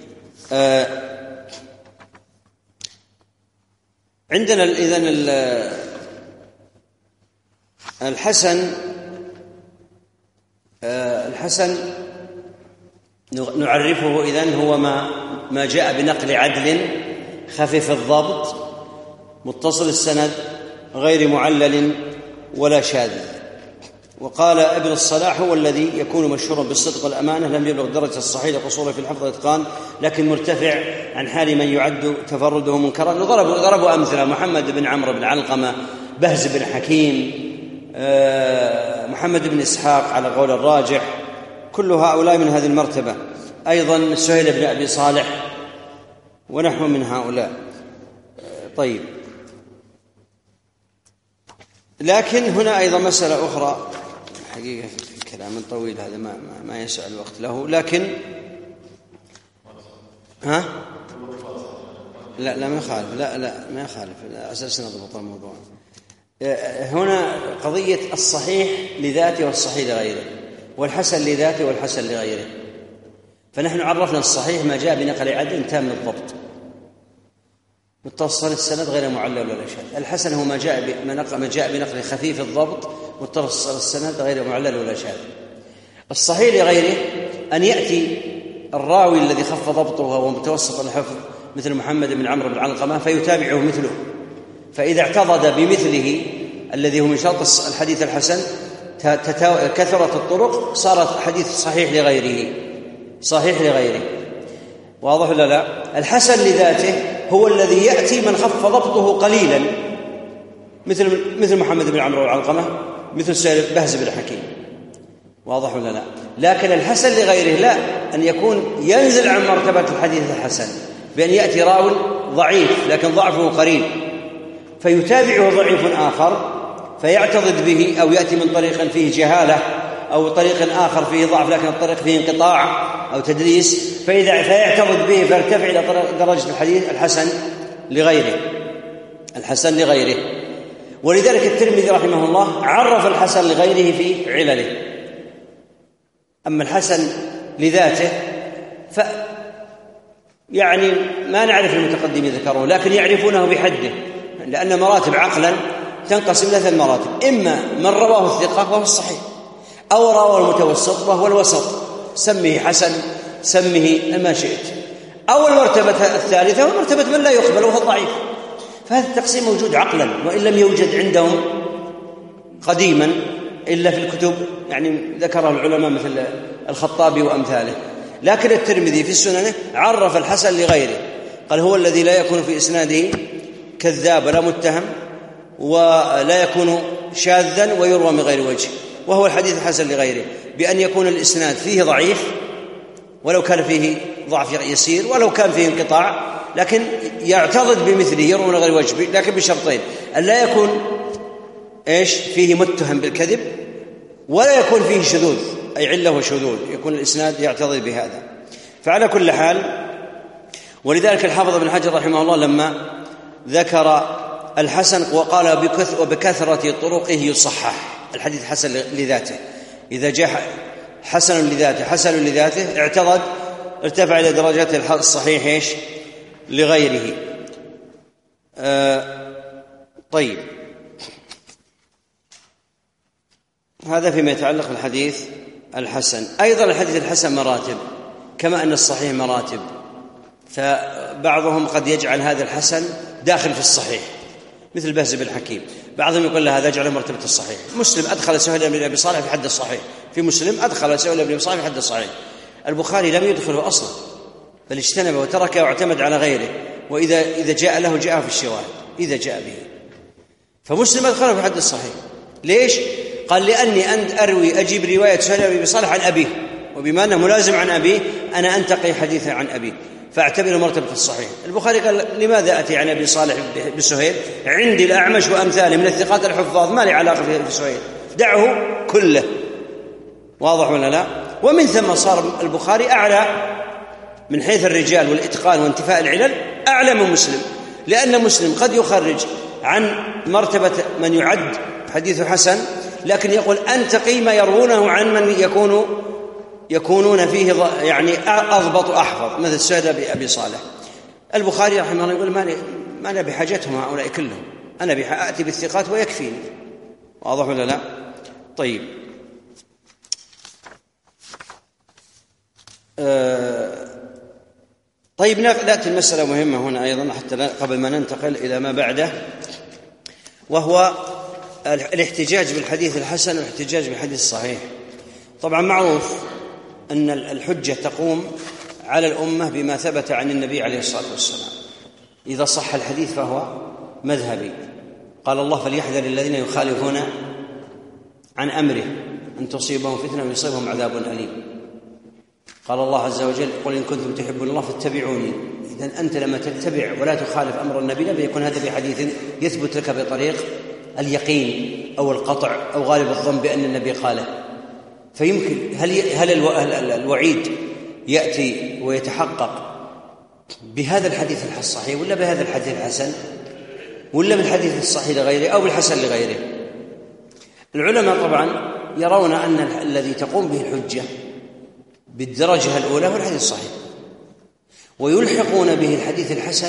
عندنا إذن الحسن نعرفه إذن هو ما جاء بنقل عدل خفيف الضبط متصل السند غير معلل ولا شاذ. وقال ابن الصلاح هو الذي يكون مشهورا بالصدق والأمانة، لم يبلغ درجة الصحيح قصورا في الحفظ والإتقان، لكن مرتفع عن حال من يعد تفرده منكرا. ضربوا أمثلة: محمد بن عمرو بن علقمة، بهز بن حكيم، محمد بن إسحاق على قول الراجح، كل هؤلاء من هذه المرتبة. أيضا سهيل بن أبي صالح ونحو من هؤلاء. طيب، لكن هنا أيضا مسألة أخرى، حقيقة كلام طويل هذا ما يسع الوقت له، لكن لا ما يخالف، لا ما يخالف، أساسا نضبط الموضوع. هنا قضية الصحيح لذاته والصحيح لغيره، والحسن لذاته والحسن لغيره. فنحن عرفنا الصحيح ما جاء بنقل عدل تام الضبط متصل السند غير معلل ولا شاذ. الحسن هو ما جاء بنقل خفيف الضبط متصل السند غير معلل ولا شاذ. الصحيح لغيره أن يأتي الراوي الذي خف ضبطه وهو متوسط الحفظ مثل محمد بن عمرو بن علقمة فيتابعه مثله، فإذا اعتضد بمثله الذي هو من شرط الحديث الحسن كثرت الطرق صارت حديث صحيح لغيره. واضح ولا لا؟ الحسن لذاته هو الذي يأتي من خف ضبطه قليلا، مثل محمد بن عمرو العلقمة، مثل بهز بن حكيم. واضح ولا لا؟ لكن الحسن لغيره لا، أن يكون ينزل عن مرتبة الحديث الحسن بأن يأتي راو ضعيف لكن ضعفه قريب فيتابعه ضعيف آخر فيعتضد به، أو يأتي من طريق فيه جهالة أو طريق آخر فيه ضعف لكن الطريق فيه انقطاع أو تدليس، فيعتضد به فيرتفع إلى درجة الحديث الحسن لغيره. ولذلك الترمذي رحمه الله عرف الحسن لغيره في علله. أما الحسن لذاته يعني ما نعرف المتقدمين ذكروه، لكن يعرفونه بحده، لأن مراتب عقلا تنقسم إلى 3 مراتب: إما من رواه الثقة وهو الصحيح، أو رواه المتوسط وهو الوسط، سمه حسن سمه ما شئت، أو المرتبة الثالثة ومرتبة من لا يقبل وهو الضعيف. فهذا التقسيم موجود عقلا، وإن لم يوجد عندهم قديما إلا في الكتب يعني ذكره العلماء مثل الخطابي وأمثاله. لكن الترمذي في سننه عرف الحسن لغيره، قال هو الذي لا يكون في إسناده كذاب ولا متهم، ولا يكون شاذا ويروى من غير وجه، وهو الحديث الحسن لغيره، بأن يكون الإسناد فيه ضعيف ولو كان فيه ضعف يسير، ولو كان فيه انقطاع، لكن يعتضد بمثله يروى من غير وجه، لكن بشرطين: أن لا يكون فيه متهم بالكذب، ولا يكون فيه شذوذ أي علة وشذوذ، يكون الإسناد يعتضد بهذا. فعلى كل حال، ولذلك الحافظ ابن حجر رحمه الله لما ذكر الحسن وقال وبكثرة طرقه يصحح الحديث حسن لذاته، إذا جاء حسن لذاته ارتفع إلى درجة الصحيح لغيره. طيب، هذا فيما يتعلق بالحديث الحسن. أيضا الحديث الحسن مراتب، كما أن الصحيح مراتب، فبعضهم قد يجعل هذا الحسن داخل في الصحيح مثل بهز بن حكيم، بعضهم يقول له هذا يجعله مرتبة الصحيح. مسلم أدخل سهيل بن أبي صالح في حد الصحيح، في مسلم أدخل سهيل بن أبي صالح في حد الصحيح. البخاري لم يدخله أصلا، بل اجتنبه وتركه واعتمد على غيره، وإذا جاء له جاء في الشواهد إذا جاء به. فمسلم أدخله في حد الصحيح. ليش؟ قال لأني أجيب رواية سهيل بن أبي صالح عن أبيه، وبما أنه ملازم عن أبيه أنا أنتقي حديثا عن أبيه فاعتبره مرتبة الصحيح. البخاري قال لماذا أتي عن أبي صالح بسهيل؟ عندي الأعمش وأمثاله من الثقات الحفاظ، ما لي علاقة في سهيل، دعه كله. واضح ولا لا؟ ومن ثم صار البخاري أعلى من حيث الرجال والإتقان وانتفاء العلل، أعلى من مسلم، لأن مسلم قد يخرج عن مرتبة من يعد حديث حسن، لكن يقول أنتقي ما يروونه عن من يكونون فيه يعني أضبط أحفظ، مثل سهيل بن أبي صالح. البخاري رحمه الله يقول ما أنا بحاجتهم هؤلاء كلهم، أنا آتي بالثقات ويكفيني. واضح ولا لا؟ طيب، نأتي المسألة مهمة هنا أيضا حتى قبل ما ننتقل إلى ما بعده، وهو الاحتجاج بالحديث الحسن والاحتجاج بالحديث الصحيح. طبعا معروف أن الحجة تقوم على الأمة بما ثبت عن النبي عليه الصلاة والسلام. إذا صح الحديث فهو مذهبي. قال الله: فليحذر الذين يخالفون عن أمره أن تصيبهم فتنة ويصيبهم عذاب أليم. قال الله عز وجل: قل إن كنتم تحبون الله فاتبعوني. إذن أنت لما تتبع ولا تخالف أمر النبي فيكون هذا بحديث يثبت لك بطريق اليقين أو القطع أو غالب الظن بأن النبي قاله. فيمكن هل الوعيد يأتي ويتحقق بهذا الحديث الصحيح ولا بهذا الحديث الحسن ولا بالحديث الصحيح لغيره أو بالحسن لغيره؟ العلماء طبعا يرون أن الذي تقوم به الحجة بالدرجة الأولى هو الحديث الصحيح، ويلحقون به الحديث الحسن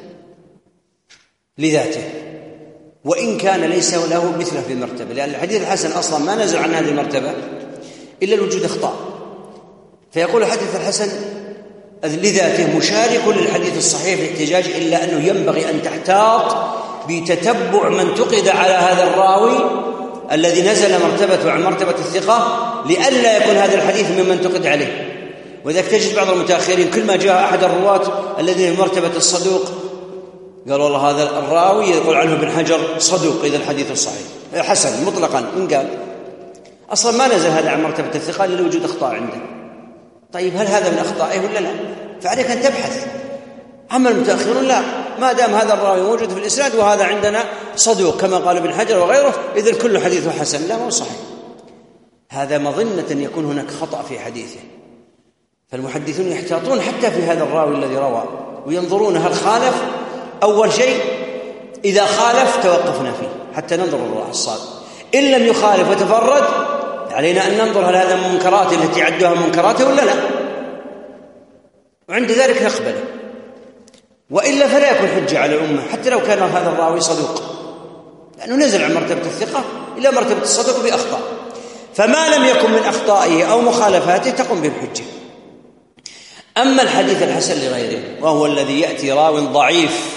لذاته وإن كان ليس له مثله في المرتبة، لأن الحديث الحسن أصلا ما نزل عن هذه المرتبة إلا الوجود أخطاء، فيقول الحديث الحسن لذاته مشارك للحديث الصحيح في الاحتجاج، إلا أنه ينبغي أن تحتاط بتتبع من انتقد على هذا الراوي الذي نزل مرتبته عن مرتبة الثقة لئلا يكون هذا الحديث ممن انتقد عليه. وذلك تجد بعض المتأخرين كل ما جاء أحد الرواة الذين في مرتبة الصدوق قال والله هذا الراوي يقول عنه ابن حجر صدوق إذا الحديث صحيح حسن مطلقا. من قال أصلا ما نزل هذا عن مرتبة الثقة إلا لوجود أخطاء عنده. طيب هل هذا من أخطائه ولا لا؟ فعليك أن تبحث. أما المتأخرون لا، ما دام هذا الراوي موجود في الإسناد وهذا عندنا صدوق كما قال ابن حجر وغيره إذن كل حديثه حسن. لا، مو صحيح. هذا مظنة أن يكون هناك خطأ في حديثه. فالمحدثون يحتاطون حتى في هذا الراوي الذي روى وينظرون هل خالف. أول شيء إذا خالف توقفنا فيه حتى ننظر الراوي الصادق. إن لم يخالف وتفرد علينا أن ننظر هل هذا من منكراته التي عدوها منكراته ولا لا، وعند ذلك نقبله. وإلا فلا يكون حجة على الأمة حتى لو كان هذا الراوي صدوق، لأنه نزل عن مرتبة الثقة إلى مرتبة الصدوق بأخطاء. فما لم يكن من أخطائه أو مخالفاته تقوم به الحجة. أما الحديث الحسن لغيره وهو الذي يأتي راو ضعيف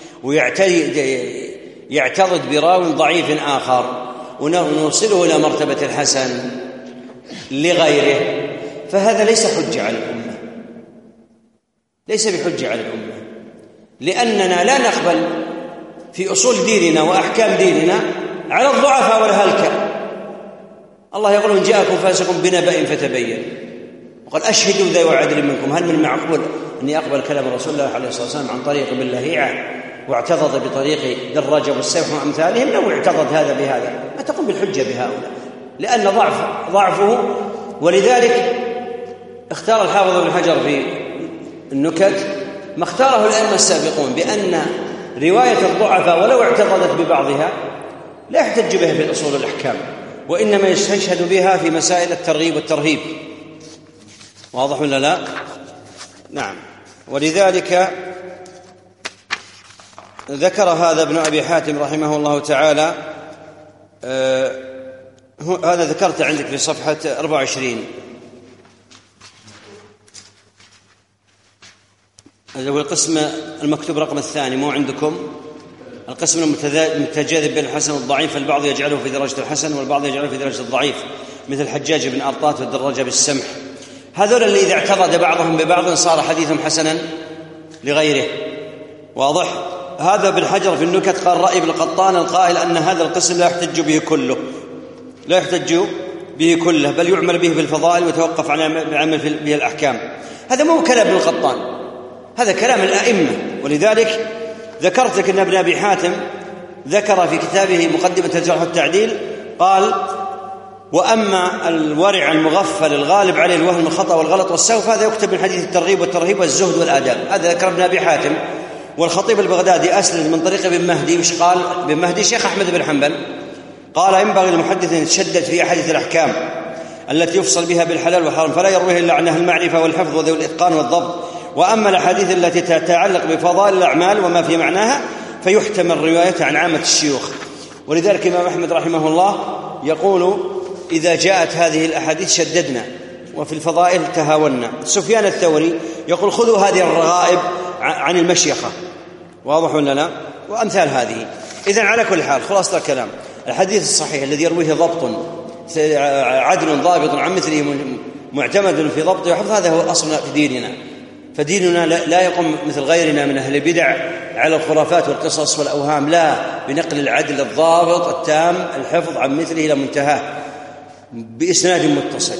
ويعتضد براو ضعيف آخر ونوصله إلى مرتبة الحسن لغيره، فهذا ليس حجة على الأمة، ليس بحجة على الأمة، لأننا لا نقبل في أصول ديننا وأحكام ديننا على الضعفاء والهلكة. الله يقول إن جاءكم فاسق بنبأ فتبين، وقال أشهدوا ذوي عدل منكم. هل من المعقول أني أقبل كلام رسول الله عليه الصلاة والسلام عن طريق باللهيعة واعتضد بطريق دراجة والسيف وأمثالهم، لو اعتضد هذا بهذا ما تقوم بالحجة بهؤلاء، لأن ضعفه. ولذلك اختار الحافظ ابن حجر في النكت ما اختاره الأئمة السابقون، بأن رواية الضعفاء ولو اعتقدت ببعضها لا يحتج بها في الأصول الأحكام، وإنما يستشهد بها في مسائل الترغيب والترهيب. واضح ولا لا؟ نعم. ولذلك ذكر هذا ابن أبي حاتم رحمه الله تعالى. هذا ذكرت عندك في صفحة 24. هذا هو القسم المكتوب رقم الثاني، مو عندكم القسم المتجاذب بين الحسن والضعيف، البعض يجعله في درجة الحسن والبعض يجعله في درجة الضعيف، مثل حجاج بن أرطاة والدراجة بالسمح. هذول اللي إذا اعتضد بعضهم ببعض صار حديثهم حسنا لغيره. واضح؟ هذا ابن حجر في النكت قال رأي ابن القطان القائل أن هذا القسم لا يحتج به كله، لا يحتج به كله، بل يعمل به بالفضائل ويتوقف عن عمل به الأحكام. هذا مو كلام ابن القطان، هذا كلام الأئمة. ولذلك ذكرت لك أن ابن أبي حاتم ذكر في كتابه مقدمة الجرح والتعديل قال وأما الورع المغفل الغالب عليه الوهم الخطأ والغلط والسهو هذا يكتب من حديث الترغيب والترهيب والزهد والآداب. هذا ذكر ابن أبي حاتم. والخطيب البغدادي أسند من طريق ابن مهدي، وش قال ابن مهدي؟ شيخ أحمد بن حنبل قال ينبغي للمحدث أن يتشدد في أحاديث الأحكام التي يفصل بها بالحلال والحرام، فلا يرويه إلا عن أهل المعرفة والحفظ وذوي الإتقان والضبط. وأما الأحاديث التي تتعلق بفضائل الأعمال وما في معناها فيحتمل روايتها عن عامة الشيوخ. ولذلك الإمام أحمد رحمه الله يقول إذا جاءت هذه الأحاديث شددنا وفي الفضائل تهاونا. سفيان الثوري يقول خذوا هذه الرغائب عن المشيخة. واضح ولا لا؟ وأمثال هذه. إذن على كل حال خلاصة الكلام، الحديث الصحيح الذي يرويه ضبط عدل ضابط عن مثله معتمد في ضبط وحفظ، هذا هو أصل في ديننا. فديننا لا يقوم مثل غيرنا من أهل البدع على الخرافات والقصص والأوهام، لا، بنقل العدل الضابط التام الحفظ عن مثله إلى منتهاه بإسناد متصل.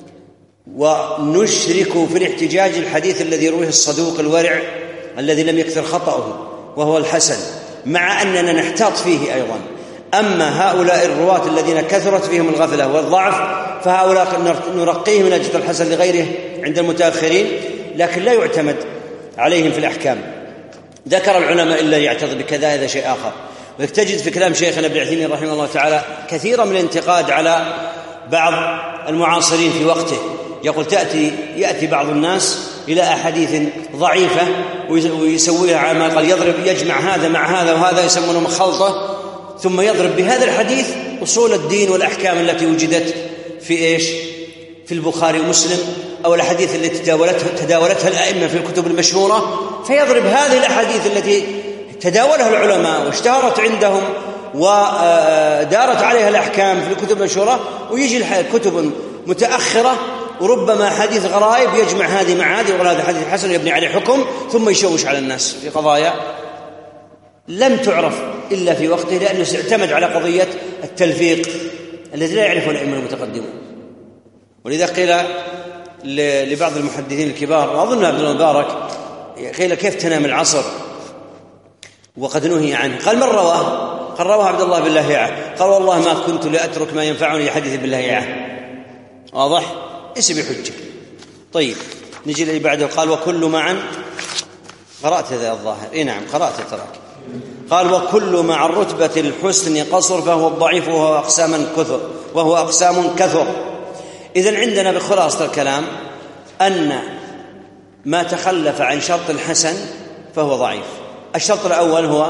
ونشرك في الاحتجاج الحديث الذي يرويه الصدوق الورع الذي لم يكثر خطأه وهو الحسن، مع أننا نحتاط فيه أيضا. أما هؤلاء الرواة الذين كثرت فيهم الغفلة والضعف فهؤلاء نرقيه من أجل الحسن لغيره عند المتأخرين، لكن لا يعتمد عليهم في الأحكام. ذكر العلماء إلا يعتضد بكذا، هذا شيء آخر. وتجد في كلام شيخنا ابن عثيمين رحمه الله تعالى كثيرا من الانتقاد على بعض المعاصرين في وقته. يقول يأتي بعض الناس إلى أحاديث ضعيفة ويسويها على قال يجمع هذا مع هذا وهذا يسمونه مخلطة، ثم يضرب بهذا الحديث أصول الدين والأحكام التي وجدت في في البخاري ومسلم، أو الأحاديث التي تداولتها الأئمة في الكتب المشهورة، فيضرب هذه الأحاديث التي تداولها العلماء واشتهرت عندهم ودارت عليها الأحكام في الكتب المشهورة، ويجي كتب متأخرة وربما حديث غرائب يجمع هذه مع هذه، يقول هذا حديث حسن يبني عليه حكم، ثم يشوش على الناس في قضايا لم تعرف إلا في وقته، لأنه اعتمد على قضية التلفيق الذي لا يعرفه الأئمة المتقدمون. ولذا قيل لبعض المحدثين الكبار، وأظن ابن المبارك، قيل كيف تنام العصر وقد نهي عنه؟ قال من رواه؟ قال رواه عبد الله بن لهيعة. قال والله ما كنت لأترك ما ينفعني لحديث بن لهيعة. واضح؟ ليس بحجة. طيب نجي اللي بعده. قال وكل معا، قرأت هذا الظاهر؟ نعم قرأت تراك. قال وكل مع الرتبة الحسن قصر فهو الضعيف وهو أقسام كثر. إذن عندنا بخلاصة الكلام أن ما تخلف عن شرط الحسن فهو ضعيف. الشرط الأول هو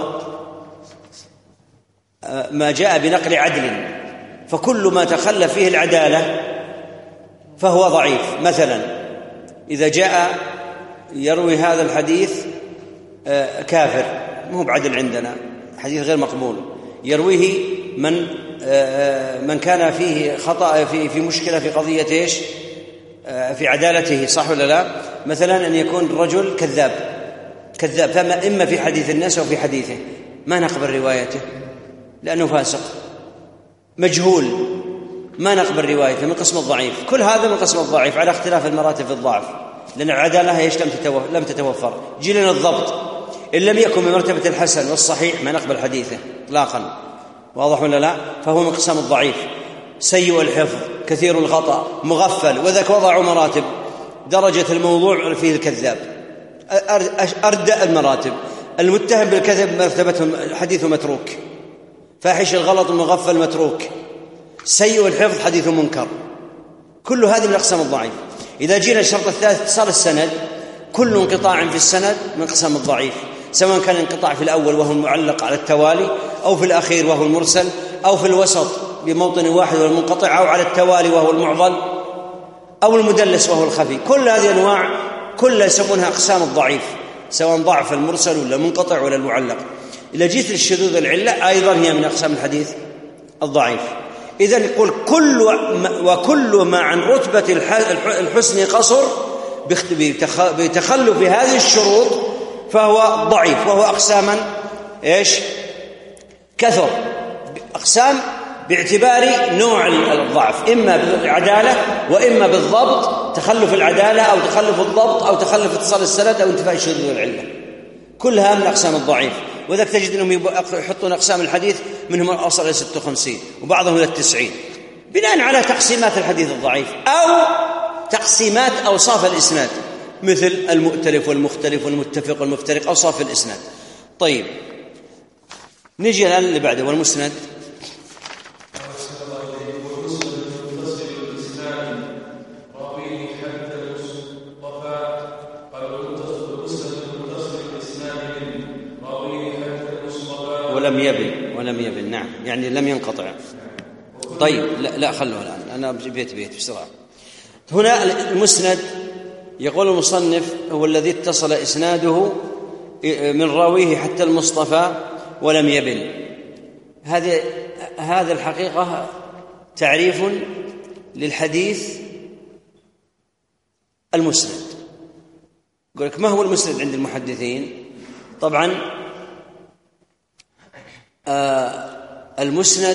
ما جاء بنقل عدل، فكل ما تخلف فيه العدالة فهو ضعيف. مثلا إذا جاء يروي هذا الحديث كافر، مو بعدل عندنا، حديث غير مقبول، يرويه من كان فيه خطأ في مشكلة في قضية إيش؟ في عدالته، صح ولا لا؟ مثلا أن يكون الرجل كذاب، فما إما في حديث الناس أو في حديثه، ما نقبل روايته لأنه فاسق. مجهول، ما نقبل روايته، من قسم الضعيف. كل هذا من قسم الضعيف على اختلاف المراتب في الضعف، لأن العدالة ايش؟ لم تتوفر. جيلنا الضبط، إن لم يكن بمرتبة الحسن والصحيح ما نقبل حديثه إطلاقا، واضح ولا لا؟ فهو من قسم الضعيف. سيء الحفظ، كثير الخطأ، مغفل، وذاك وضعوا مراتب. درجة الموضوع فيه الكذاب، أردأ المراتب. المتهم بالكذب مرتبته حديث متروك، فاحش الغلط مغفل متروك، سيء الحفظ حديث منكر. كل هذه من أقسام الضعيف. إذا جينا الشرط الثالث اتصال السند، كل انقطاع في السند من قسم الضعيف، سواء كان انقطاع في الأول وهو المعلق على التوالي، أو في الأخير وهو المرسل، أو في الوسط بموطن واحد وهو المنقطع، أو على التوالي وهو المعضل، أو المدلس وهو الخفي. كل هذه أنواع كلها يسمونها أقسام الضعيف، سواء ضعف المرسل ولا المنقطع ولا المعلق. إذا جيت للشذوذ العلة أيضا هي من أقسام الحديث الضعيف. إذن يقول وكل ما عن رتبة الحسن قصر بتخلف هذه الشروط فهو ضعيف، وهو أقساما إيش؟ كثر. أقسام باعتبار نوع الضعف، إما بالعدالة وإما بالضبط، تخلف العدالة أو تخلف الضبط أو تخلف اتصال السند أو انتفاء الشذوذ والعلة، كلها من أقسام الضعيف. وذلك تجد أنهم يحطون أقسام الحديث منهم الأوصل إلى 56 وبعضهم إلى 90 بناء على تقسيمات الحديث الضعيف أو تقسيمات أوصاف الإسناد، مثل المؤتلف والمختلف والمتفق والمفترق، أوصاف الإسناد. طيب نجي الآن اللي بعده، والمسند. ولم يبن نعم، يعني لم ينقطع. طيب لا خلوه الآن، أنا بيت بسرعة. هنا المسند يقول المصنف هو الذي اتصل إسناده من راويه حتى المصطفى ولم يبن. هذا الحقيقة تعريف للحديث المسند. يقول لك ما هو المسند عند المحدثين؟ طبعا المسند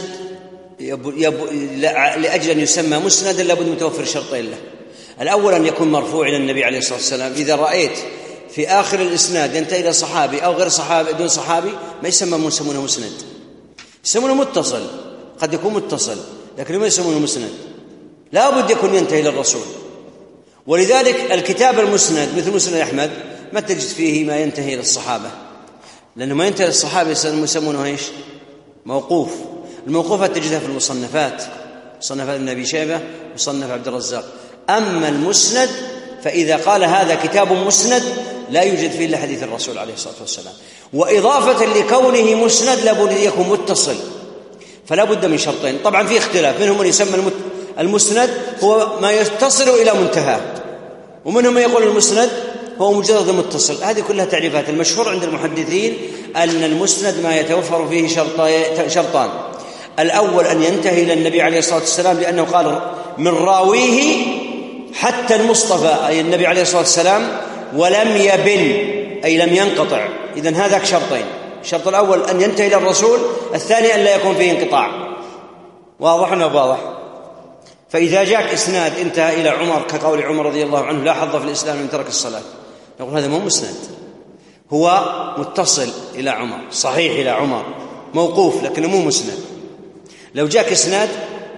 لأجل أن يسمى مسندا لابد متوفر شرطين له. الأول أن يكون مرفوع إلى النبي عليه الصلاة والسلام. إذا رأيت في آخر الإسناد ينتهي إلى صحابي أو غير صحابي دون صحابي ما يسمونه مسند، يسمونه متصل. قد يكون متصل لكن ما يسمونه مسند، لا بد يكون ينتهي إلى الرسول. ولذلك الكتاب المسند مثل مسند أحمد ما تجد فيه ما ينتهي إلى الصحابة، لأنه ما ينتهي للصحابة يسمونه إيش؟ موقوف. الموقوفات تجدها في المصنفات، مصنفات ابن أبي شيبة، مصنف عبد الرزاق. أما المسند فإذا قال هذا كتاب مسند لا يوجد فيه إلا حديث الرسول عليه الصلاة والسلام. وإضافة لكونه مسند لابد أن يكون متصل، فلا بد من شرطين. طبعا في اختلاف، منهم من يسمى المسند هو ما يتصل إلى منتهى، ومنهم من يقول المسند هو مجرد متصل. هذه كلها تعريفات. المشهور عند المحدثين أن المسند ما يتوفر فيه شرطان: الأول أن ينتهي إلى النبي عليه الصلاة والسلام، لأنه قال من راويه حتى المصطفى أي النبي عليه الصلاة والسلام ولم يبن أي لم ينقطع. إذن هذاك شرطين: الشرط الأول أن ينتهي إلى الرسول، الثاني أن لا يكون فيه انقطاع. واضح ولا واضح؟ فإذا جاءك إسناد انتهى إلى عمر كقول عمر رضي الله عنه: لا حظ في الإسلام من ترك الصلاة، نقول هذا مو مسند، هو متصل إلى عمر، صحيح إلى عمر، موقوف لكنه مو مسند. لو جاءك إسناد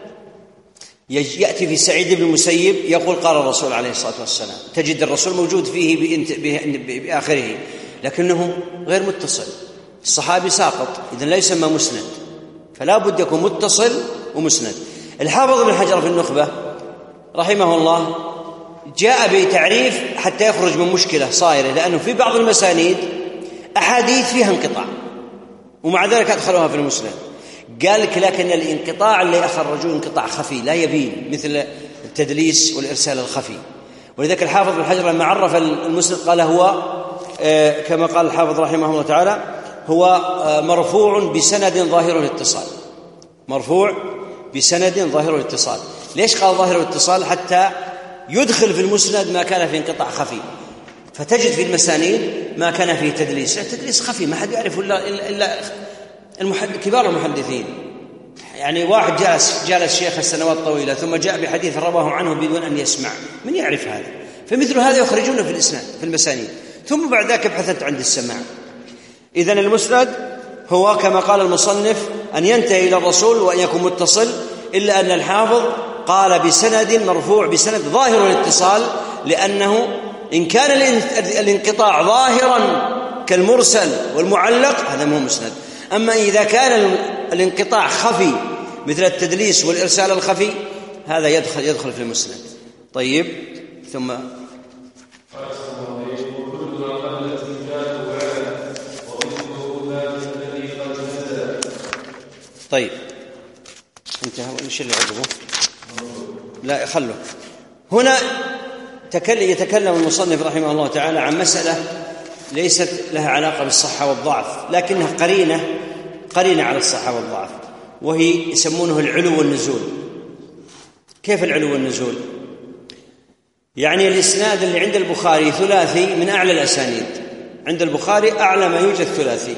يأتي في سعيد بن المسيب يقول قال الرسول عليه الصلاة والسلام، تجد الرسول موجود فيه بآخره لكنه غير متصل، الصحابي ساقط، إذن لا يسمى مسند، فلا بد يكون متصل ومسند. الحافظ بن حجر في النخبة رحمه الله جاء بتعريف حتى يخرج من مشكلة صائرة، لأنه في بعض المسانيد أحاديث فيها انقطاع ومع ذلك أدخلوها في المسند. قال لك لكن الانقطاع اللي أخرجوه انقطاع خفي لا يبين، مثل التدليس والإرسال الخفي. ولذلك الحافظ بن حجر لما عرف المسند قال هو كما قال الحافظ رحمه الله تعالى هو مرفوع بسند ظاهر الاتصال، مرفوع بسند ظاهر الاتصال. ليش قال ظاهر الاتصال؟ حتى يدخل في المسند ما كان في انقطاع خفي، فتجد في المسانيد ما كان فيه تدليس، تدليس خفي ما حد يعرف إلا كبار المحدثين. يعني واحد جالس شيخ السنوات طويلة ثم جاء بحديث رواه عنه بدون أن يسمع، من يعرف هذا؟ فمثل هذا يخرجونه في الإسناد في المسانيد، ثم بعد ذلك ابحثت عند السماع. إذن المسند هو كما قال المصنف أن ينتهي إلى الرسول وأن يكون متصل، إلا أن الحافظ قال بسند مرفوع بسند ظاهر الاتصال، لأنه إن كان الانقطاع ظاهرا كالمرسل والمعلق هذا مو مسند. أما إذا كان الانقطاع خفي مثل التدليس والإرسال الخفي هذا يدخل في المسند. طيب ثم طيب انتهى. ايش اللي عقبه؟ لا خلوا. هنا يتكلم المصنف رحمه الله تعالى عن مسألة ليست لها علاقة بالصحة والضعف، لكنها قرينة على الصحة والضعف، وهي يسمونه العلو والنزول. كيف العلو والنزول؟ يعني الإسناد اللي عند البخاري ثلاثي من أعلى الأسانيد، عند البخاري أعلى ما يوجد ثلاثي،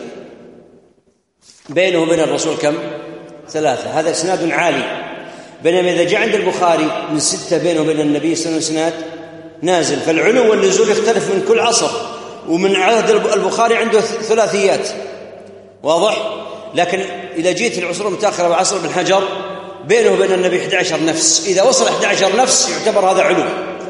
بينه وبين الرسول كم؟ 3، هذا إسناد عالي. بينما إذا جاء عند البخاري من 6 بينه وبين النبي صلى الله عليه وسلم إسناد نازل. فالعلو والنزول يختلف من كل عصر، ومن عهد البخاري عنده ثلاثيات، واضح؟ لكن إذا جيت العصور المتأخرة بعصر ابن حجر بينه وبين النبي 11 نفس، إذا وصل 11 نفس يعتبر هذا علو.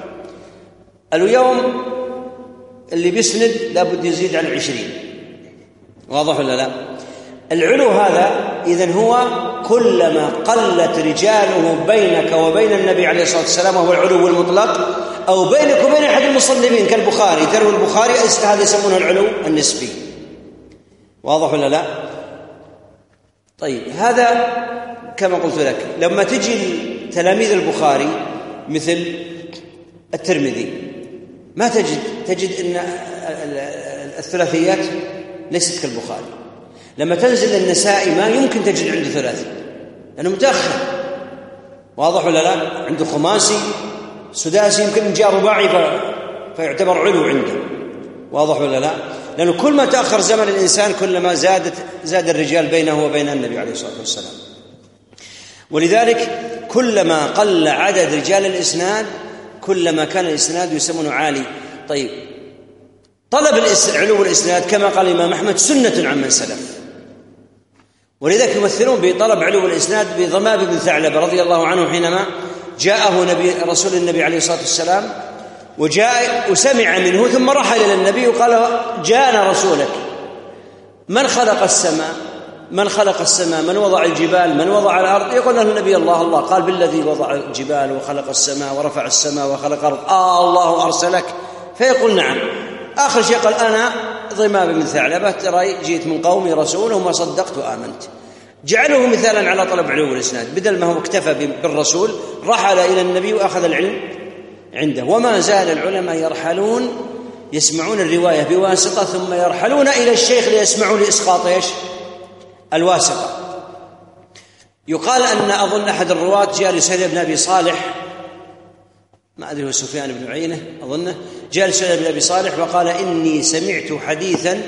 اليوم اللي بيسند لابد يزيد عن 20، واضح ولا لا؟ العلو هذا إذن هو كلما قلت رجاله بينك وبين النبي عليه الصلاة والسلام، وهو العلو المطلق، أو بينك وبين أحد المصنفين كالبخاري، تروي البخاري، هذا يسمونه العلو النسبي، واضح ولا لا؟ طيب هذا كما قلت لك لما تجي تلاميذ البخاري مثل الترمذي ما تجد أن الثلاثيات ليست كالبخاري. لما تنزل النسائي ما يمكن تجد عنده ثلاثي لأنه متأخر، واضح ولا لا؟ عنده خماسي سداسي، يمكن جاء رباعي فيعتبر علو عنده، واضح ولا لا؟ لأنه كل ما تأخر زمن الإنسان كلما زاد الرجال بينه وبين النبي عليه الصلاة والسلام. ولذلك كلما قل عدد رجال الإسناد كلما كان الإسناد يسمونه عالي. طيب طلب علو الإسناد كما قال الإمام أحمد سنة عمن سلف، ولذلك يمثلون بطلب علو الإسناد بضمام بن ثعلبة رضي الله عنه حينما جاءه رسول النبي عليه الصلاة والسلام وجاء وسمع منه ثم رحل إلى النبي وقال جاءنا رسولك، من خلق السماء؟ من خلق السماء؟ من وضع الجبال؟ من وضع الأرض؟ يقول له النبي الله. قال بالذي وضع الجبال وخلق السماء ورفع السماء وخلق الأرض الله أرسلك؟ فيقول نعم. آخر شيء قال أنا ضمام بن ثعلبة ترى جئت من قومي رسول وما صدقت وآمنت. جعله مثالا على طلب علو الإسناد، بدل ما هو اكتفى بالرسول رحل إلى النبي وأخذ العلم عنده. وما زال العلماء يرحلون يسمعون الرواية بواسطة ثم يرحلون إلى الشيخ ليسمعوا لإسقاط إيش؟ الواسطة. يقال أن أظن أحد الرواة جاء لسهيل بن أبي صالح، ما أدري هو سفيان بن عيينة أظنه، جاء لسهيل بن أبي صالح وقال: إني سمعت حديثا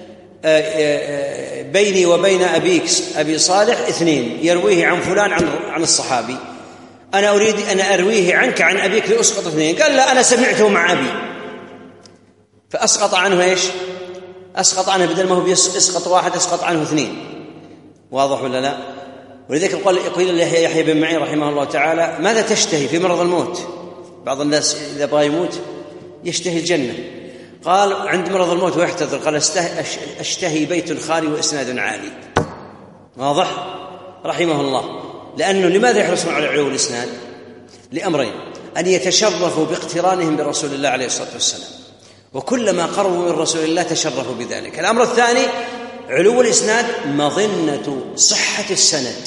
بيني وبين أبي صالح 2 يرويه عن فلان عن الصحابي، أنا أريد أن أرويه عنك عن أبيك لأسقط 2. قال: لا، أنا سمعته مع أبي. فأسقط عنه إيش؟ أسقط عنه بدل ما هو يسقط 1 أسقط عنه 2. واضح ولا لا؟ ولذلك يقول يحيى بن معين رحمه الله تعالى: ماذا تشتهي في مرض الموت؟ بعض الناس إذا بغى يموت يشتهي الجنة. قال: عند مرض الموت ويحتضر، قال: أشتهي بيت خالي وإسناد عالي. واضح؟ رحمه الله. لأنه لماذا يحرصون على علو الإسناد؟ لأمرين: أن يتشرفوا باقترانهم برسول الله عليه الصلاة والسلام، وكلما قربوا من رسول الله تشرفوا بذلك. الأمر الثاني: علو الإسناد مظنة صحة السند،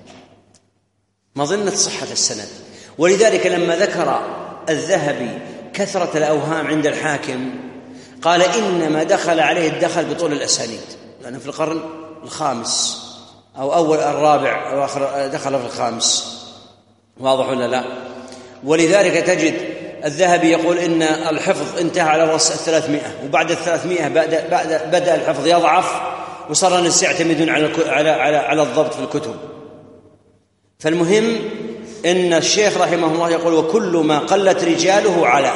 مظنة صحة السند. ولذلك لما ذكر الذهبي كثرة الأوهام عند الحاكم قال: إنما دخل عليه الدخل بطول الأسانيد، لأنه في القرن الخامس أو أول الرابع أو آخر دخل في الخامس. واضح ولا لا؟ ولذلك تجد الذهبي يقول إن الحفظ انتهى على رأس 300، وبعد 300 بدأ الحفظ يضعف، وصار الناس يعتمدون على الضبط في الكتب. فالمهم إن الشيخ رحمه الله يقول: وكل ما قلت رجاله على.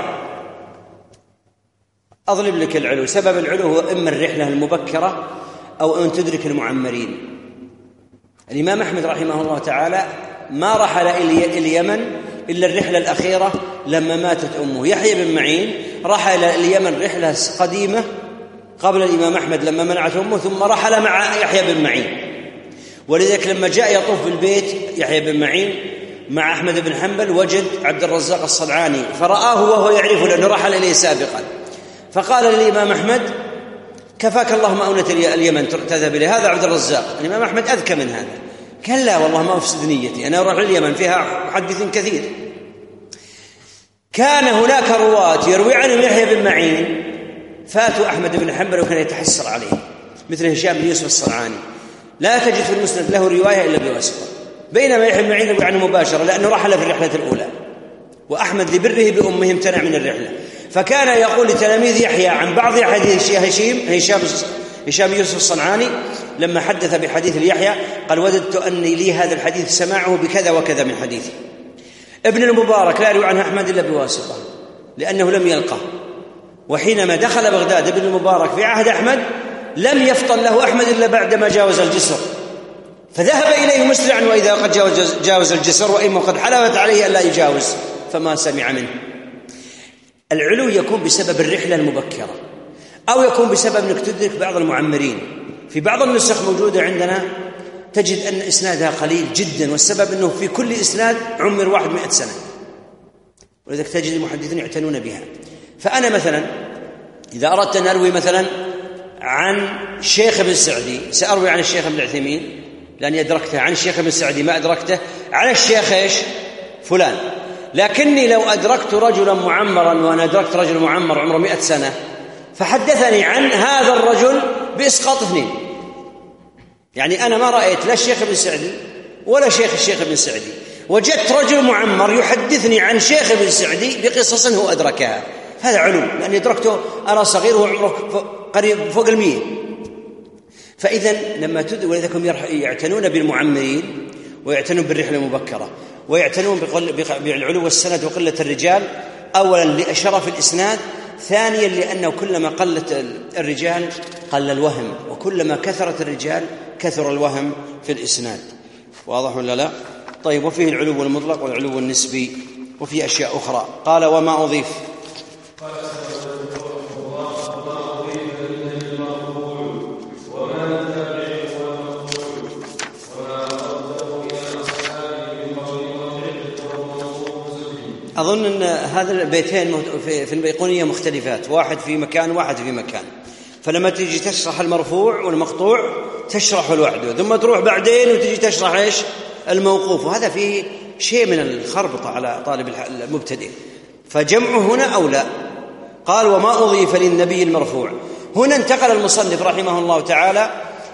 أضرب لك العلو. سبب العلو هو إما الرحلة المبكرة أو أن تدرك المعمرين. الإمام أحمد رحمه الله تعالى ما رحل إلى اليمن إلا الرحلة الأخيرة لما ماتت أمه. يحيى بن معين رحل اليمن رحلة قديمة قبل الإمام أحمد لما منعت أمه، ثم رحل مع يحيى بن معين. ولذلك لما جاء يطوف بالبيت يحيى بن معين مع أحمد بن حنبل وجد عبد الرزاق الصنعاني فرآه وهو يعرفه لأنه رحل إليه سابقا، فقال للإمام أحمد: كفاك الله مؤونة اليمن تذهب إليه، هذا عبد الرزاق. الإمام أحمد أذكى من هذا، قال: لا والله ما أفسد نيتي، أنا أروح اليمن فيها محدث كثير. كان هناك رواة يروي عنهم يحيى بن معين فاتوا أحمد بن حنبل وكان يتحسر عليه، مثل هشام بن يوسف الصنعاني، لا تجد في المسند له رواية إلا بواسطة، بينما يحيى بن معين يروي عنه مباشرة لأنه رحل في الرحلة الأولى، وأحمد لبره بأمه امتنع من الرحلة. فكان يقول لتلاميذ يحيى عن بعض حديث هشام يوسف الصنعاني لما حدث بحديث ليحيى قال: وددت أني لي هذا الحديث سماعه بكذا وكذا من حديثي. ابن المبارك لا يروي عنه أحمد إلا بواسطة لأنه لم يلقه، وحينما دخل بغداد ابن المبارك في عهد أحمد لم يفطن له أحمد إلا بعدما جاوز الجسر، فذهب إليه مسرعا وإذا قد جاوز الجسر وإما قد حلفت عليه ألا يجاوز فما سمع منه. العلو يكون بسبب الرحلة المبكرة أو يكون بسبب أنك تدرك بعض المعمرين. في بعض النسخ موجودة عندنا تجد أن إسنادها قليل جدا، والسبب أنه في كل إسناد عمر 100 سنة، ولذلك تجد المحدثين يعتنون بها. فأنا مثلا إذا أردت أن أروي مثلا عن الشيخ ابن السعدي سأروي عن الشيخ ابن العثيمين لأني أدركته، عن الشيخ ابن السعدي ما أدركته، عن الشيخ إيش فلان. لكني لو أدركت رجلا معمرا وأنا أدركت رجل معمر عمره 100 سنة فحدثني عن هذا الرجل بإسقاط 2، يعني أنا ما رأيت لا الشيخ ابن السعدي ولا الشيخ ابن السعدي، وجدت رجل معمر يحدثني عن شيخ ابن السعدي بقصص هو أدركها، هذا علو لأني أدركته أنا صغير وهو عمره قريب فوق 100. فإذا لما ولذلك هم يعتنون بالمعمرين ويعتنون بالرحلة المبكرة ويعتنون بالعلو والسند وقلة الرجال، أولا لشرف الإسناد، ثانيا لأنه كلما قلت الرجال قل الوهم، وكلما كثرت الرجال كثر الوهم في الإسناد. واضح ولا لا؟ طيب. وفيه العلو المطلق والعلو النسبي وفي أشياء أخرى. قال: وما أضيف أظن أن هذا البيتين في البيقونية مختلفات، واحد في مكان واحد في مكان، فلما تيجي تشرح المرفوع والمقطوع تشرحه لوحده، ثم تروح بعدين وتيجي تشرح إيش الموقوف، وهذا فيه شيء من الخربطة على طالب المبتدئ، فجمعه هنا أو لا. قال وما أضيف للنبي المرفوع. هنا انتقل المصنف رحمه الله تعالى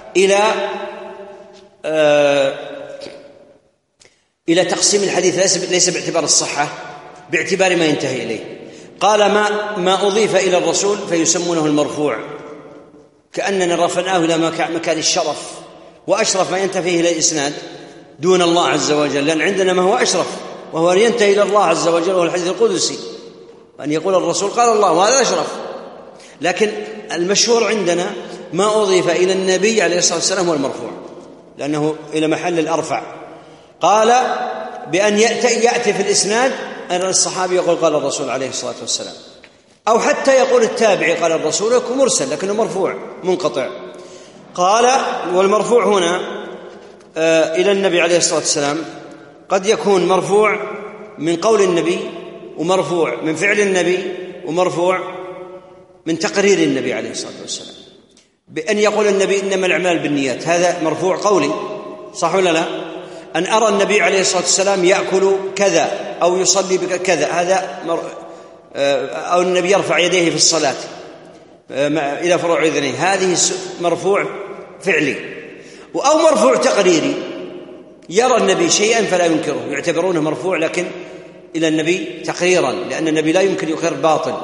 إلى تقسيم الحديث، ليس باعتبار الصحة، باعتبار ما ينتهي إليه. قال ما أضيف إلى الرسول فيسمونه المرفوع، كأننا رفعناه إلى مكان الشرف، وأشرف ما ينتهي فيه إلى الإسناد دون الله عز وجل، لأن عندنا ما هو أشرف وهو ينتهي إلى الله عز وجل، وهو الحديث القدسي، أن يقول الرسول قال الله، وهذا أشرف. لكن المشهور عندنا ما أضيف إلى النبي عليه الصلاة والسلام هو المرفوع، لأنه إلى محل الأرفع. قال بأن يأتي في الإسناد أن الصحابي يقول قال الرسول عليه الصلاة والسلام، أو حتى يقول التابعي قال الرسول، يكون مرسل لكنه مرفوع منقطع. قال والمرفوع هنا إلى النبي عليه الصلاة والسلام قد يكون مرفوع من قول النبي، ومرفوع من فعل النبي، ومرفوع من تقرير النبي عليه الصلاة والسلام، بأن يقول النبي إنما الأعمال بالنيات، هذا مرفوع قولي، صح ولا لا؟ أن أرى النبي عليه الصلاة والسلام يأكل كذا أو يصلي كذا، هذا أو النبي يرفع يديه في الصلاة إلى فروع أذنيه، هذه مرفوع فعلي. أو مرفوع تقريري، يرى النبي شيئا فلا ينكره، يعتبرونه مرفوع لكن إلى النبي تقريرا، لأن النبي لا يمكن يقر باطل.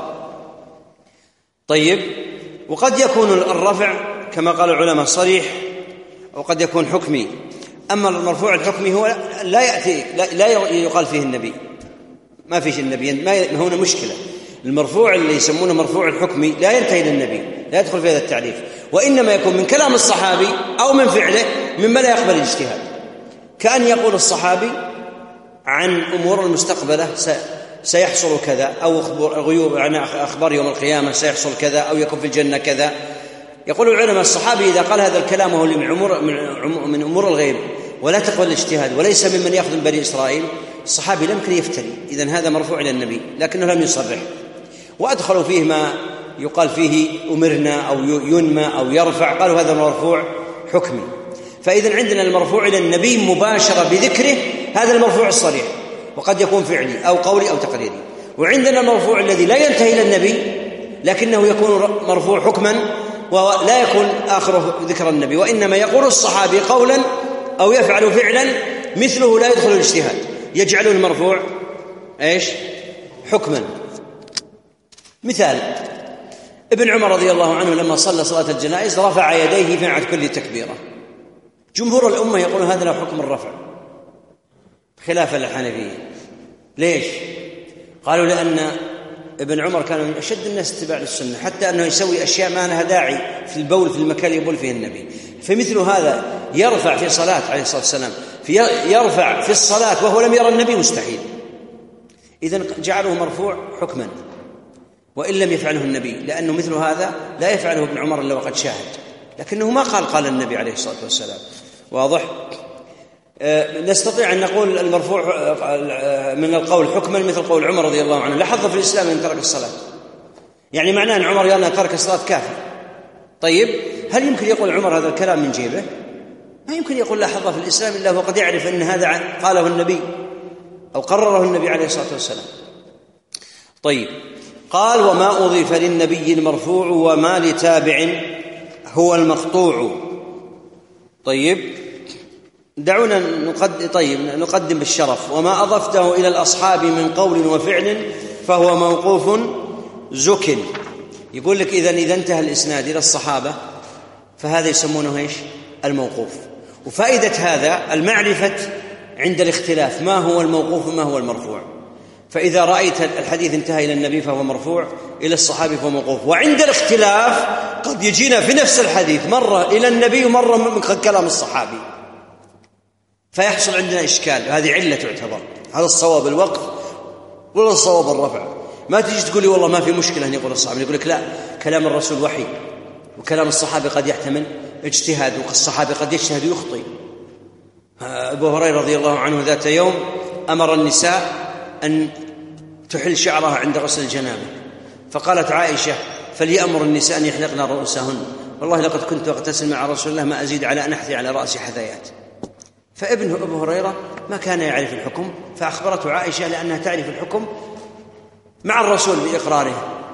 طيب، وقد يكون الرفع كما قال العلماء صريح، وقد يكون حكمي. أما المرفوع الحكمي هو لا يأتي لا يقال فيه النبي، ما فيش النبي، ما هنا مشكلة. المرفوع اللي يسمونه مرفوع الحكمي لا ينتهي للنبي، لا يدخل في هذا التعريف، وإنما يكون من كلام الصحابي أو من فعله مما لا يقبل الاجتهاد، كأن يقول الصحابي عن أمور المستقبلة سيحصل كذا، أو غيوب عن أخبار يوم القيامة سيحصل كذا، أو يكون في الجنة كذا. يقول العلماء الصحابي إذا قال هذا الكلام وهو من أمور الغيب ولا تقبل الاجتهاد، وليس ممن يأخذ من بني إسرائيل، الصحابي لم يكن يفتري، إذن هذا مرفوع إلى النبي لكنه لم يصرح. وأدخلوا فيه ما يقال فيه أمرنا أو ينمى أو يرفع، قالوا هذا مرفوع حكمي. فإذن عندنا المرفوع إلى النبي مباشرة بذكره، هذا المرفوع الصريح، وقد يكون فعلي أو قولي أو تقريري. وعندنا المرفوع الذي لا ينتهي إلى النبي لكنه يكون مرفوع حكما، ولا يكون آخره ذكر النبي، وإنما يقول الصحابي قولا أو يفعل فعلا مثله لا يدخل الاجتهاد، يجعله المرفوع حكما. مثال ابن عمر رضي الله عنه لما صلى صلاة الجنائز رفع يديه في بعد كل تكبيرة. جمهور الأمة يقول هذا له حكم الرفع خلافا للحنفية. ليش؟ قالوا لأن ابن عمر كان من أشد الناس اتباع للسنة، حتى أنه يسوي أشياء ما لها داعي في البول في المكان يبول فيه النبي، فمثل هذا يرفع في صلاة عليه الصلاة والسلام، يرفع في الصلاة وهو لم يرى النبي، مستحيل. إذن جعله مرفوع حكما وإن لم يفعله النبي، لأنه مثل هذا لا يفعله ابن عمر إلا وقد شاهد، لكنه ما قال النبي عليه الصلاة والسلام. واضح؟ نستطيع أن نقول المرفوع من القول حكما مثل قول عمر رضي الله عنه لا حظ في الإسلام إن ترك الصلاة، يعني معناه أن عمر يرى أن ترك الصلاة كافر. طيب، هل يمكن يقول عمر هذا الكلام من جيبه؟ ما يمكن يقول لا حظ في الإسلام إلا هو قد يعرف أن هذا قاله النبي أو قرره النبي عليه الصلاة والسلام. طيب، قال وما أضيف للنبي المرفوع وما لتابع هو المقطوع. طيب، دعونا نقدم بالشرف. وما أضفته إلى الأصحاب من قول وفعل فهو موقوف زك. يقول لك إذا انتهى الإسناد إلى الصحابة فهذا يسمونه الموقوف. وفائدة هذا المعرفة عند الاختلاف ما هو الموقوف وما هو المرفوع. فإذا رأيت الحديث انتهى إلى النبي فهو مرفوع، إلى الصحابي فهو موقوف. وعند الاختلاف قد يجينا في نفس الحديث مرة إلى النبي ومرة من كلام الصحابي، فيحصل عندنا إشكال. هذه علة تعتبر، هذا الصواب الوقف ولا الصواب الرفع. ما تجي تقول لي والله ما في مشكلة أن يقول الصحابي، يقول لك لا، كلام الرسول وحي، وكلام الصحابي قد يحتمل اجتهاد، والصحابي قد يجتهد ويخطئ. أبو هريرة رضي الله عنه ذات يوم أمر النساء أن تحل شعرها عند غسل الجنابة، فقالت عائشة فليأمر النساء أن يحلقن رؤوسهن، والله لقد كنت أغتسل مع رسول الله ما أزيد على أن أحثي على رأسي حثيات. فابنه أبو هريرة ما كان يعرف الحكم، فأخبرته عائشة لأنها تعرف الحكم مع الرسول بإقراره،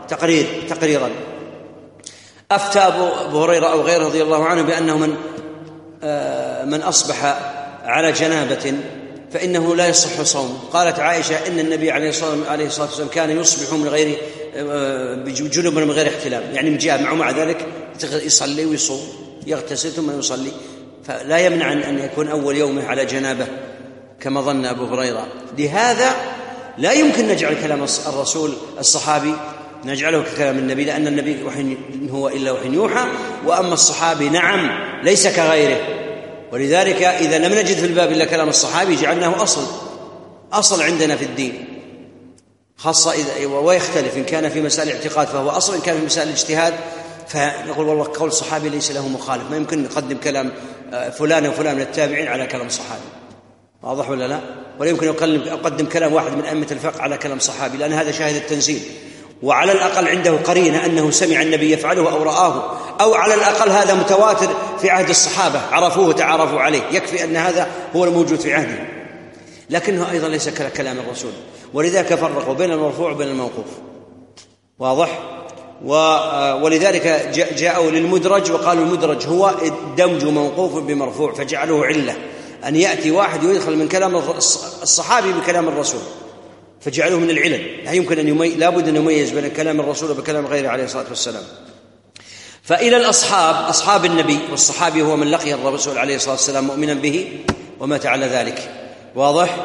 تقريرا. أفتى أبو هريرة أو غيره رضي الله عنه بأنه من أصبح على جنابة فإنه لا يصح صوم. قالت عائشة إن النبي عليه الصلاة والسلام كان يصبح من غير بجنوب من غير احتلام، يعني مجاب مع ذلك يصلي ويصوم، يغتسل ثم يصلي، فلا يمنع أن يكون أول يومه على جنابه كما ظن أبو هريرة. لهذا لا يمكن نجعل كلام الرسول الصحابي نجعله ككلام النبي، لأن النبي وحي هو إلا وحي يوحى، وأما الصحابي نعم ليس كغيره. ولذلك إذا لم نجد في الباب إلا كلام الصحابي جعلناه أصل عندنا في الدين، خاصة ويختلف إن كان في مسائل الاعتقاد فهو أصل، إن كان في مسائل الاجتهاد فنقول والله قول الصحابي ليس له مخالف، ما يمكن نقدم كلام فلان وفلان من التابعين على كلام صحابي، واضح ولا لا؟ ولا يمكن أقدم كلام واحد من أئمة الفقه على كلام صحابي، لأن هذا شاهد التنزيل، وعلى الأقل عنده قرينة أنه سمع النبي يفعله أو رآه، أو على الأقل هذا متواتر في عهد الصحابة عرفوه وتعارفوا عليه، يكفي أن هذا هو الموجود في عهده، لكنه أيضا ليس كلام الرسول. ولذلك فرقوا بين المرفوع وبين الموقوف، واضح؟ ولذلك جاءوا للمدرج وقالوا المدرج هو دمج موقوف بمرفوع، فجعلوه علة أن يأتي واحد ويدخل من كلام الصحابي بكلام الرسول، فجعلوه من العلل، لا يمكن أن لابد أن يميز بين كلام الرسول وبكلام غيره عليه الصلاة والسلام. فإلى الأصحاب، أصحاب النبي، والصحابي هو من لقي الرسول عليه الصلاة والسلام مؤمنا به ومات على ذلك، واضح؟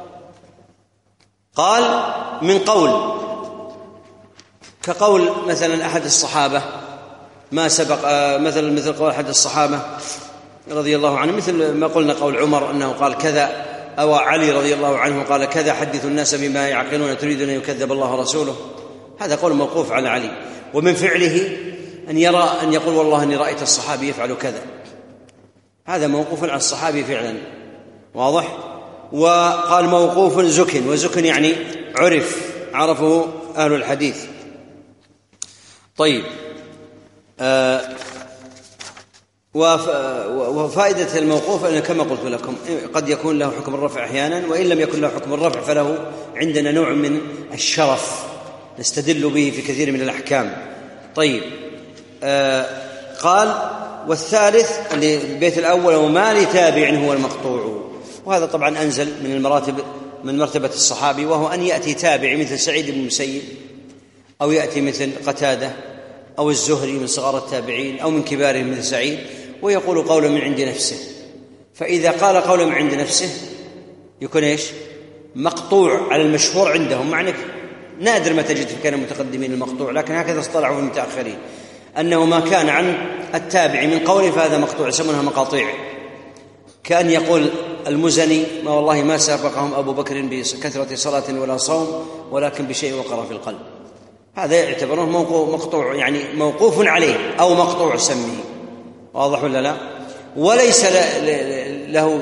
قال من قول، كقول مثلا أحد الصحابة ما سبق، مثل قول أحد الصحابة رضي الله عنه، مثل ما قلنا قول عمر أنه قال كذا، أو علي رضي الله عنه قال كذا، حدث الناس بما يعقلون تريدون أن يكذب الله ورسوله، هذا قول موقوف على علي. ومن فعله أن يقول والله أني رأيت الصحابي يفعل كذا، هذا موقوف على الصحابي فعلا، واضح؟ وقال موقوف زكن، وزكن يعني عرفه أهل الحديث. طيب، وفائدة الموقوف أن كما قلت لكم قد يكون له حكم الرفع أحيانا، وإن لم يكن له حكم الرفع فله عندنا نوع من الشرف نستدل به في كثير من الأحكام. طيب، قال والثالث البيت الأول وما لتابع هو المقطوع، وهذا طبعا أنزل من المراتب من مرتبة الصحابي، وهو أن يأتي تابع مثل سعيد بن المسيب، أو يأتي مثل قتادة أو الزهري من صغار التابعين، أو من كبارهم مثل سعيد، ويقول قولا من عند نفسه. فإذا قال قولا من عند نفسه يكون إيش؟ مقطوع على المشهور عندهم، معنى نادر ما تجد في كان المتقدمين المقطوع، لكن هكذا اصطلعوا في المتأخرين أنه ما كان عن التابع من قوله فهذا مقطوع، يسمونها مقاطيع. كأن يقول المزني ما والله ما سابقهم أبو بكر بكثرة صلاة ولا صوم، ولكن بشيء وقر في القلب، هذا يعتبره مقطوع، يعني موقوف عليه أو مقطوع سميه، واضح ولا لا؟ وليس له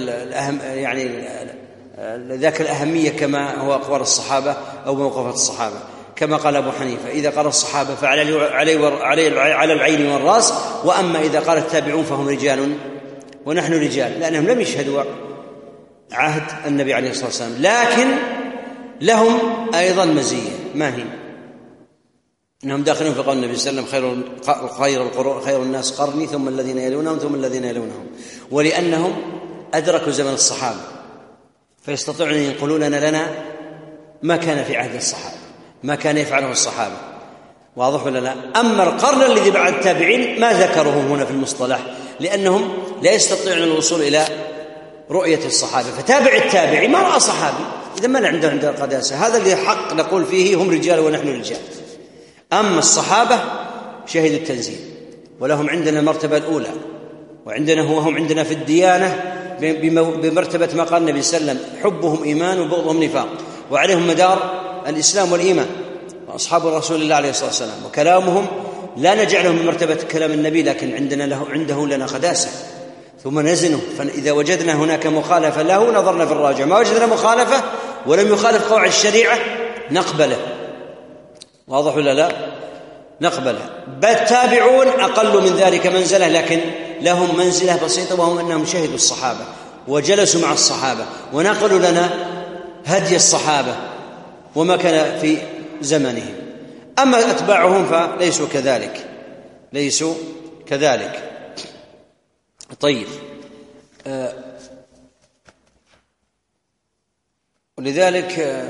ذاك الأهمية كما هو أقوال الصحابة أو موقفات الصحابة، كما قال أبو حنيفة إذا قال الصحابة فعلى العين والرأس، وأما إذا قال التابعون فهم رجال ونحن رجال، لأنهم لم يشهدوا عهد النبي عليه الصلاة والسلام، لكن لهم أيضا مزية، ما هي؟ إنهم داخلون في قول النبي صلى الله عليه وسلم خير الناس قرني ثم الذين يلونهم ثم الذين يلونهم، ولأنهم أدركوا زمن الصحابة فيستطيعون أن ينقلون لنا ما كان في عهد الصحابة، ما كان يفعله الصحابة، واضح ولا لا؟ أما القرن الذي بعد التابعين ما ذكره هنا في المصطلح، لأنهم لا يستطيعون الوصول إلى رؤية الصحابة، فتابع التابعي ما رأى صحابي، إذا ما عنده القداسة، هذا اللي حق نقول فيه هم رجال ونحن رجال. أما الصحابة شهدوا التنزيل ولهم عندنا المرتبة الأولى، وعندنا وهم عندنا في الديانة بمرتبة ما قال النبي صلى الله عليه وسلم حبهم إيمان وبغضهم نفاق، وعليهم مدار الإسلام والإيمان، وأصحاب رسول الله عليه الصلاة والسلام، وكلامهم لا نجعلهم من مرتبة كلام النبي، لكن عنده لنا قداسة، ثم نزنه، فإذا وجدنا هناك مخالفة له نظرنا في الراجع، ما وجدنا مخالفة ولم يخالف قواعد الشريعة نقبله، واضح ولا لا؟ نقبله. بل التابعون أقل من ذلك منزلة، لكن لهم منزلة بسيطة، وهم أنهم شهدوا الصحابة وجلسوا مع الصحابة ونقلوا لنا هدي الصحابة وما كان في زمنهم. أما أتباعهم فليسوا كذلك. طيب، ولذلك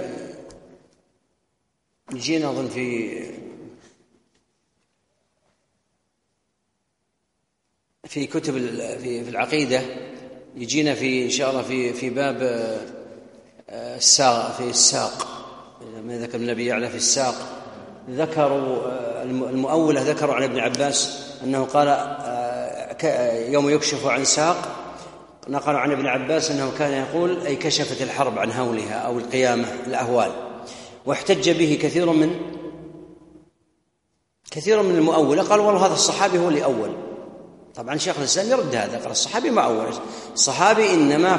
يجينا أظن في كتب في العقيدة، يجينا إن شاء الله في باب الساق، ما ذكر النبي يعلى في الساق. ذكروا المؤولة ذكروا عن ابن عباس أنه قال يوم يكشف عن ساق، نقلوا عن ابن عباس أنه كان يقول أي كشفت الحرب عن هولها أو القيامة الأهوال. واحتج به كثير من المؤولة، قال والله هذا الصحابي هو اللي أول. طبعا شيخ الإسلام يرد هذا، قال الصحابي ما أول، الصحابي إنما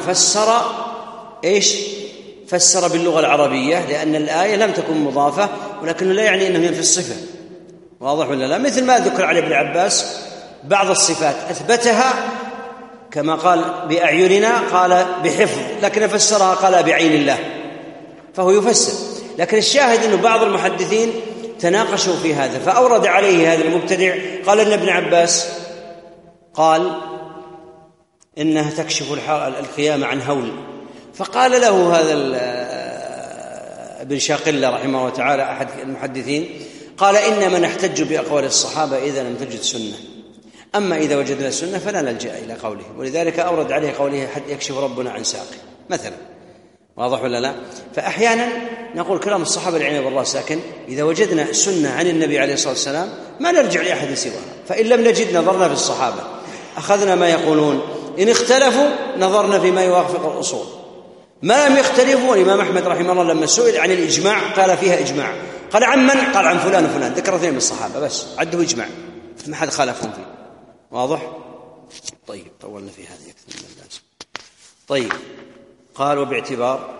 فسر باللغة العربية، لأن الآية لم تكن مضافة، ولكنه لا يعني أنه ينفي الصفة. واضح ولا لا؟ مثل ما ذكر على ابن عباس بعض الصفات أثبتها كما قال بأعيننا، قال بحفظ، لكن فسرها قال بعين الله، فهو يفسر. لكن الشاهد أنه بعض المحدثين تناقشوا في هذا، فأورد عليه هذا المبتدع قال أن ابن عباس قال إنها تكشف القيامة عن هول، فقال له هذا ابن شاقلة رحمه الله تعالى أحد المحدثين، قال إنما نحتج بأقوال الصحابة إذا لم تجد سنة، أما إذا وجدنا السنة فلا نلجأ إلى قوله. ولذلك أورد عليه قوله حتى يكشف ربنا عن ساقه مثلا. واضح ولا لا؟ فأحيانا نقول كلام الصحابة العين بالراس، لكن إذا وجدنا سنة عن النبي عليه الصلاة والسلام ما نرجع لأحد سواها. فإن لم نجد نظرنا في الصحابة، أخذنا ما يقولون، إن اختلفوا نظرنا فيما يوافق الأصول. ما لم يختلفوا، الإمام أحمد رحمه الله لما سئل عن الإجماع قال فيها إجماع، قال عن من؟ قال عن فلان وفلان، ذكر اثنين من الصحابة بس عده إجماع، ما حد خالفهم فيه. واضح؟ طيب، طولنا في هذه أكثر من اللازم. طيب، قال وباعتبار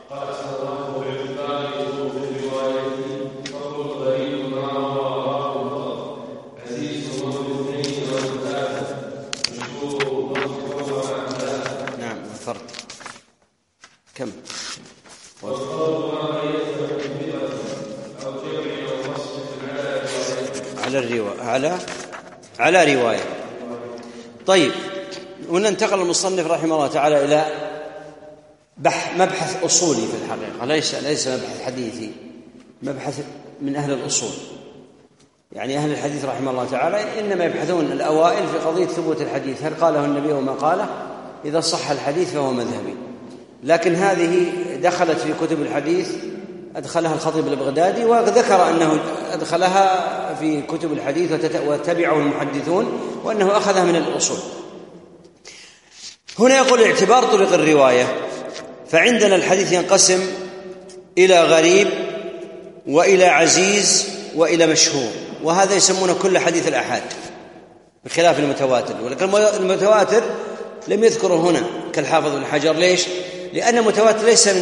نعم فرق كم على رواية. طيب، وننتقل المصنف رحمه الله تعالى إلى مبحث أصولي في الحقيقة، ليس مبحث حديثي، مبحث من أهل الأصول. يعني أهل الحديث رحمه الله تعالى إنما يبحثون الأوائل في قضية ثبوت الحديث، هل قاله النبي وما قاله، إذا صح الحديث فهو مذهبي. لكن هذه دخلت في كتب الحديث، أدخلها الخطيب البغدادي، وذكر أنه أدخلها في كتب الحديث وتبعه المحدثون، وأنه أخذها من الأصول. هنا يقول اعتبار طرق الرواية، فعندنا الحديث ينقسم إلى غريب وإلى عزيز وإلى مشهور، وهذا يسمونه كل حديث الأحاد بخلاف المتواتر. ولكن المتواتر لم يذكره هنا كالحافظ بن حجر. ليش؟ لأن المتواتر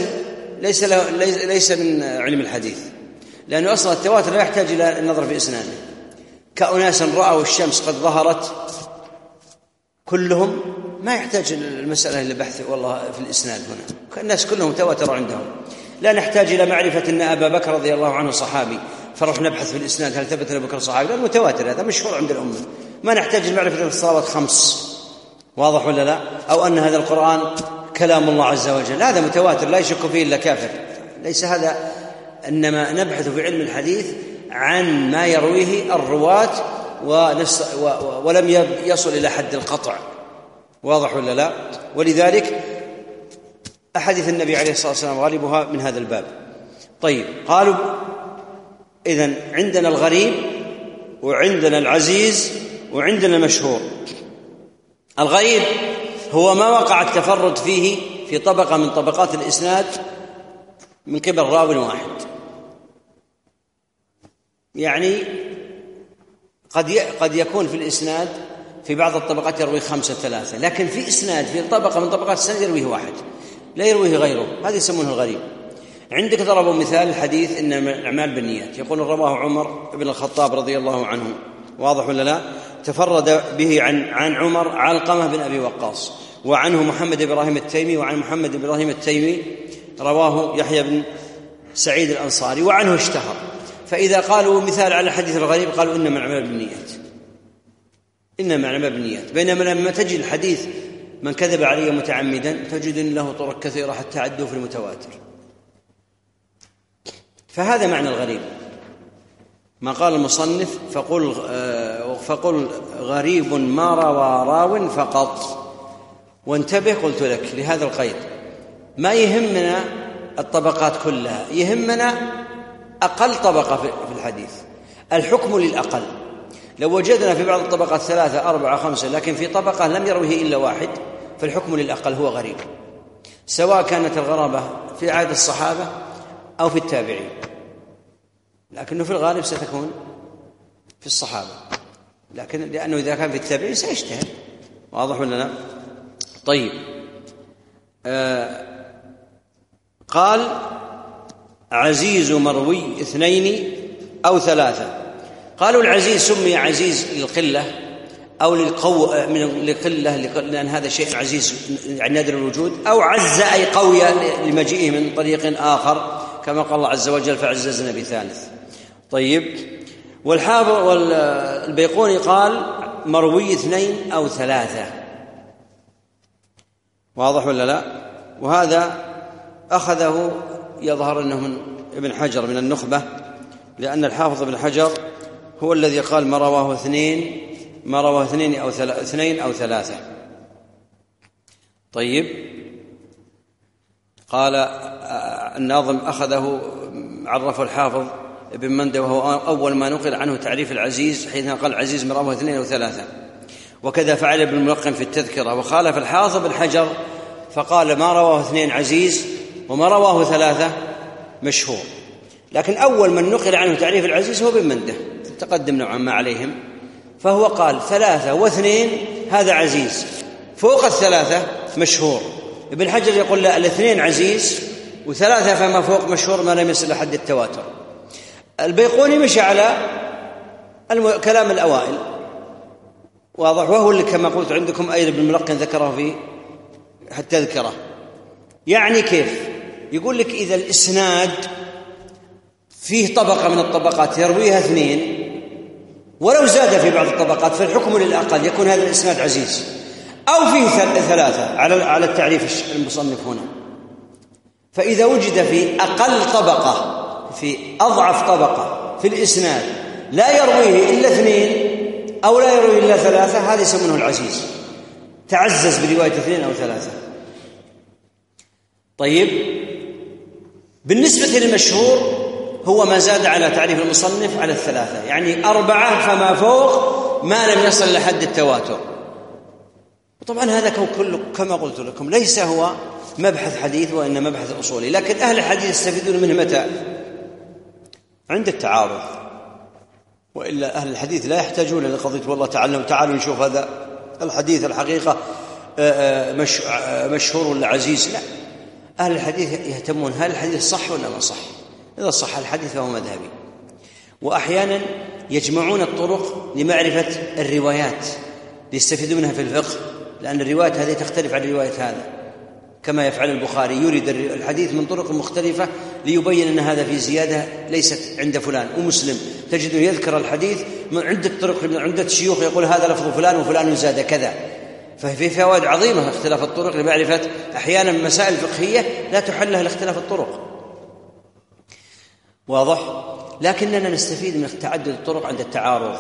ليس من علم الحديث، لأنه أصلا التواتر لا يحتاج إلى النظر في إسناده. كأناس رأوا الشمس قد ظهرت كلهم، ما يحتاج المسألة إلى بحث والله في الإسناد هنا، الناس كلهم تواتر عندهم. لا نحتاج إلى معرفة أن أبا بكر رضي الله عنه صحابي فنروح نبحث في الإسناد هل ثبت أبو بكر صحابي، لا، المتواتر هذا مشهور عند الأمة. ما نحتاج لمعرفة أن الصلوات 5، واضح ولا لا؟ أو أن هذا القرآن كلام الله عز وجل، هذا متواتر لا يشك فيه إلا كافر. ليس هذا، إنما نبحث في علم الحديث عن ما يرويه الرواة ولم يصل إلى حد القطع، واضح ولا لا؟ ولذلك أحاديث النبي عليه الصلاة والسلام غالبها من هذا الباب. طيب، قالوا إذن عندنا الغريب وعندنا العزيز وعندنا المشهور. الغريب هو ما وقع التفرد فيه في طبقة من طبقات الإسناد من قبل راو واحد. يعني قد يكون في الإسناد في بعض الطبقات يروي 5 3، لكن في إسناد في طبقة من طبقات السند يرويه واحد لا يرويه غيره، هذا يسمونه الغريب. عندك ضربوا مثال الحديث إن الأعمال بالنيات، يقول رواه عمر بن الخطاب رضي الله عنه، واضح ولا لا؟ تفرد به عن عمر علقمة بن أبي وقاص، وعنه محمد بن إبراهيم التيمي، وعن محمد بن إبراهيم التيمي رواه يحيى بن سعيد الأنصاري، وعنه اشتهر. فإذا قالوا مثال على الحديث الغريب قالوا إنما الأعمال بالنيات، إنما الأعمال بالنيات. بينما لما تجد الحديث من كذب علي متعمدا تجد إن له طرق كثيرة حتى عدوا في المتواتر. فهذا معنى الغريب. ما قال المصنف فقل غريب ما روى راو فقط. وانتبه قلت لك لهذا القيد، ما يهمنا الطبقات كلها، يهمنا أقل طبقة في الحديث، الحكم للأقل. لو وجدنا في بعض الطبقات 3 4 5 لكن في طبقة لم يروه إلا واحد فالحكم للأقل هو غريب، سواء كانت الغرابة في عهد الصحابة أو في التابعين، لكنه في الغالب ستكون في الصحابة، لكن لأنه إذا كان في التابعين سيجتهد. واضح ولا لا؟ طيب. قال عزيز مروي 2 أو 3. قالوا العزيز سمي عزيز للقلة أو لقلة لأن هذا شيء عزيز يعني نادر الوجود، أو عز أي قوي لمجيئه من طريق آخر كما قال الله عز وجل فعززنا بثالث. طيب. والحافظ والبيقوني قال مروي 2 أو 3. واضح ولا لا؟ وهذا أخذه يظهر أنه من ابن حجر من النخبة، لأن الحافظ ابن حجر هو الذي قال ما رواه 2 أو 3. طيب. قال الناظم أخذه عرفه الحافظ ابن مندى وهو أول ما نقل عنه تعريف العزيز حيث قال عزيز ما رواه 2 أو 3. وكذا فعل ابن الملقن في التذكرة، وخالف الحافظ بن حجر فقال ما رواه 2 عزيز وما رواه 3 مشهور. لكن أول من نقل عنه تعريف العزيز هو ابن مندى، تقدم نوعا ما عليهم، فهو قال 3 و2 هذا عزيز، فوق 3 مشهور. ابن حجر يقول لا، 2 عزيز و3 فما فوق مشهور ما لم يصل لحد التواتر. البيقوني مشى على كلام الأوائل، واضح، وهو اللي كما قلت عندكم أيضا ابن الملقن ذكره في حتى ذكره. يعني كيف؟ يقول لك إذا الإسناد فيه طبقة من الطبقات يرويها 2 ولو زاد في بعض الطبقات فالحكم للأقل يكون هذا الإسناد عزيز، أو فيه 3 على التعريف المصنف هنا. فإذا وجد في أقل طبقة في أضعف طبقة في الإسناد لا يرويه إلا 2 أو لا يرويه إلا 3، هذا يسمونه العزيز، تعزز برواية 2 أو 3. طيب. بالنسبة للمشهور هو ما زاد على تعريف المصنف على 3، يعني 4 فما فوق ما لم يصل لحد التواتر. وطبعا هذا كله كما قلت لكم ليس هو مبحث حديث وإنما مبحث أصولي، لكن أهل الحديث يستفيدون منه متى؟ عند التعارض، وإلا أهل الحديث لا يحتاجون لقضية والله تعالوا نشوف هذا الحديث الحقيقة مشهور ولا عزيز. لا، أهل الحديث يهتمون هل الحديث صح ولا ما صح. إذا صح الحديث فهو مذهبي. وأحيانا يجمعون الطرق لمعرفة الروايات ليستفيدوا منها في الفقه، لأن الروايات هذه تختلف عن رواية هذا، كما يفعل البخاري يريد الحديث من طرق مختلفة ليبين أن هذا في زيادة ليست عند فلان. ومسلم تجده يذكر الحديث من عدة طرق من عدة شيوخ يقول هذا لفظ فلان وفلان زاد كذا. ففي فوائد عظيمة اختلاف الطرق لمعرفة أحيانا مسائل فقهية لا تحلها لاختلاف الطرق. واضح؟ لكننا نستفيد من تعدد الطرق عند التعارض.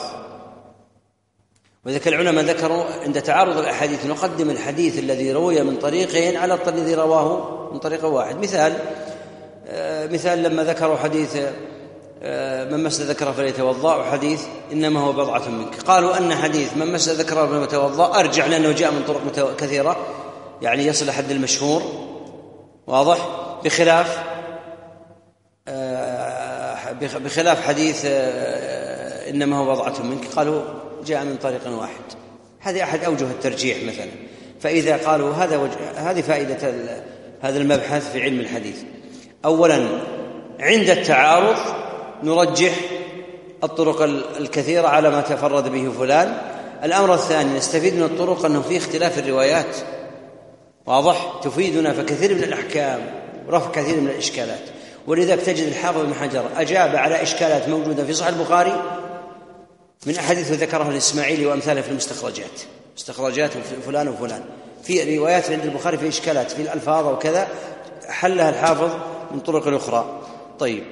وذلك العلماء ذكروا عند تعارض الأحاديث نقدم الحديث الذي روي من طريقين على الذي رواه من طريق واحد. مثال لما ذكروا حديث من مس ذكره فليتوضأ، وحديث إنما هو بضعة منك، قالوا أن حديث من مس ذكره فليتوضأ أرجع لأنه جاء من طرق كثيرة يعني يصل حد المشهور. واضح؟ بخلاف حديث إنما هو بضعة منك قالوا جاء من طريق واحد. هذه أحد أوجه الترجيح مثلا. فإذا قالوا هذه فائدة هذا المبحث في علم الحديث. أولا عند التعارض نرجح الطرق الكثيرة على ما تفرد به فلان. الأمر الثاني نستفيد من الطرق أنه في اختلاف الروايات، واضح، تفيدنا في كثير من الأحكام ورفع كثير من الإشكالات. ولذلك تجد الحافظ بن حجر أجاب على إشكالات موجودة في صحيح البخاري من أحاديث ذكرها الإسماعيلي وأمثاله في المستخرجات، مستخرجات فلان وفلان، في روايات عند البخاري في إشكالات في الألفاظ وكذا حلها الحافظ من طرق أخرى. طيب،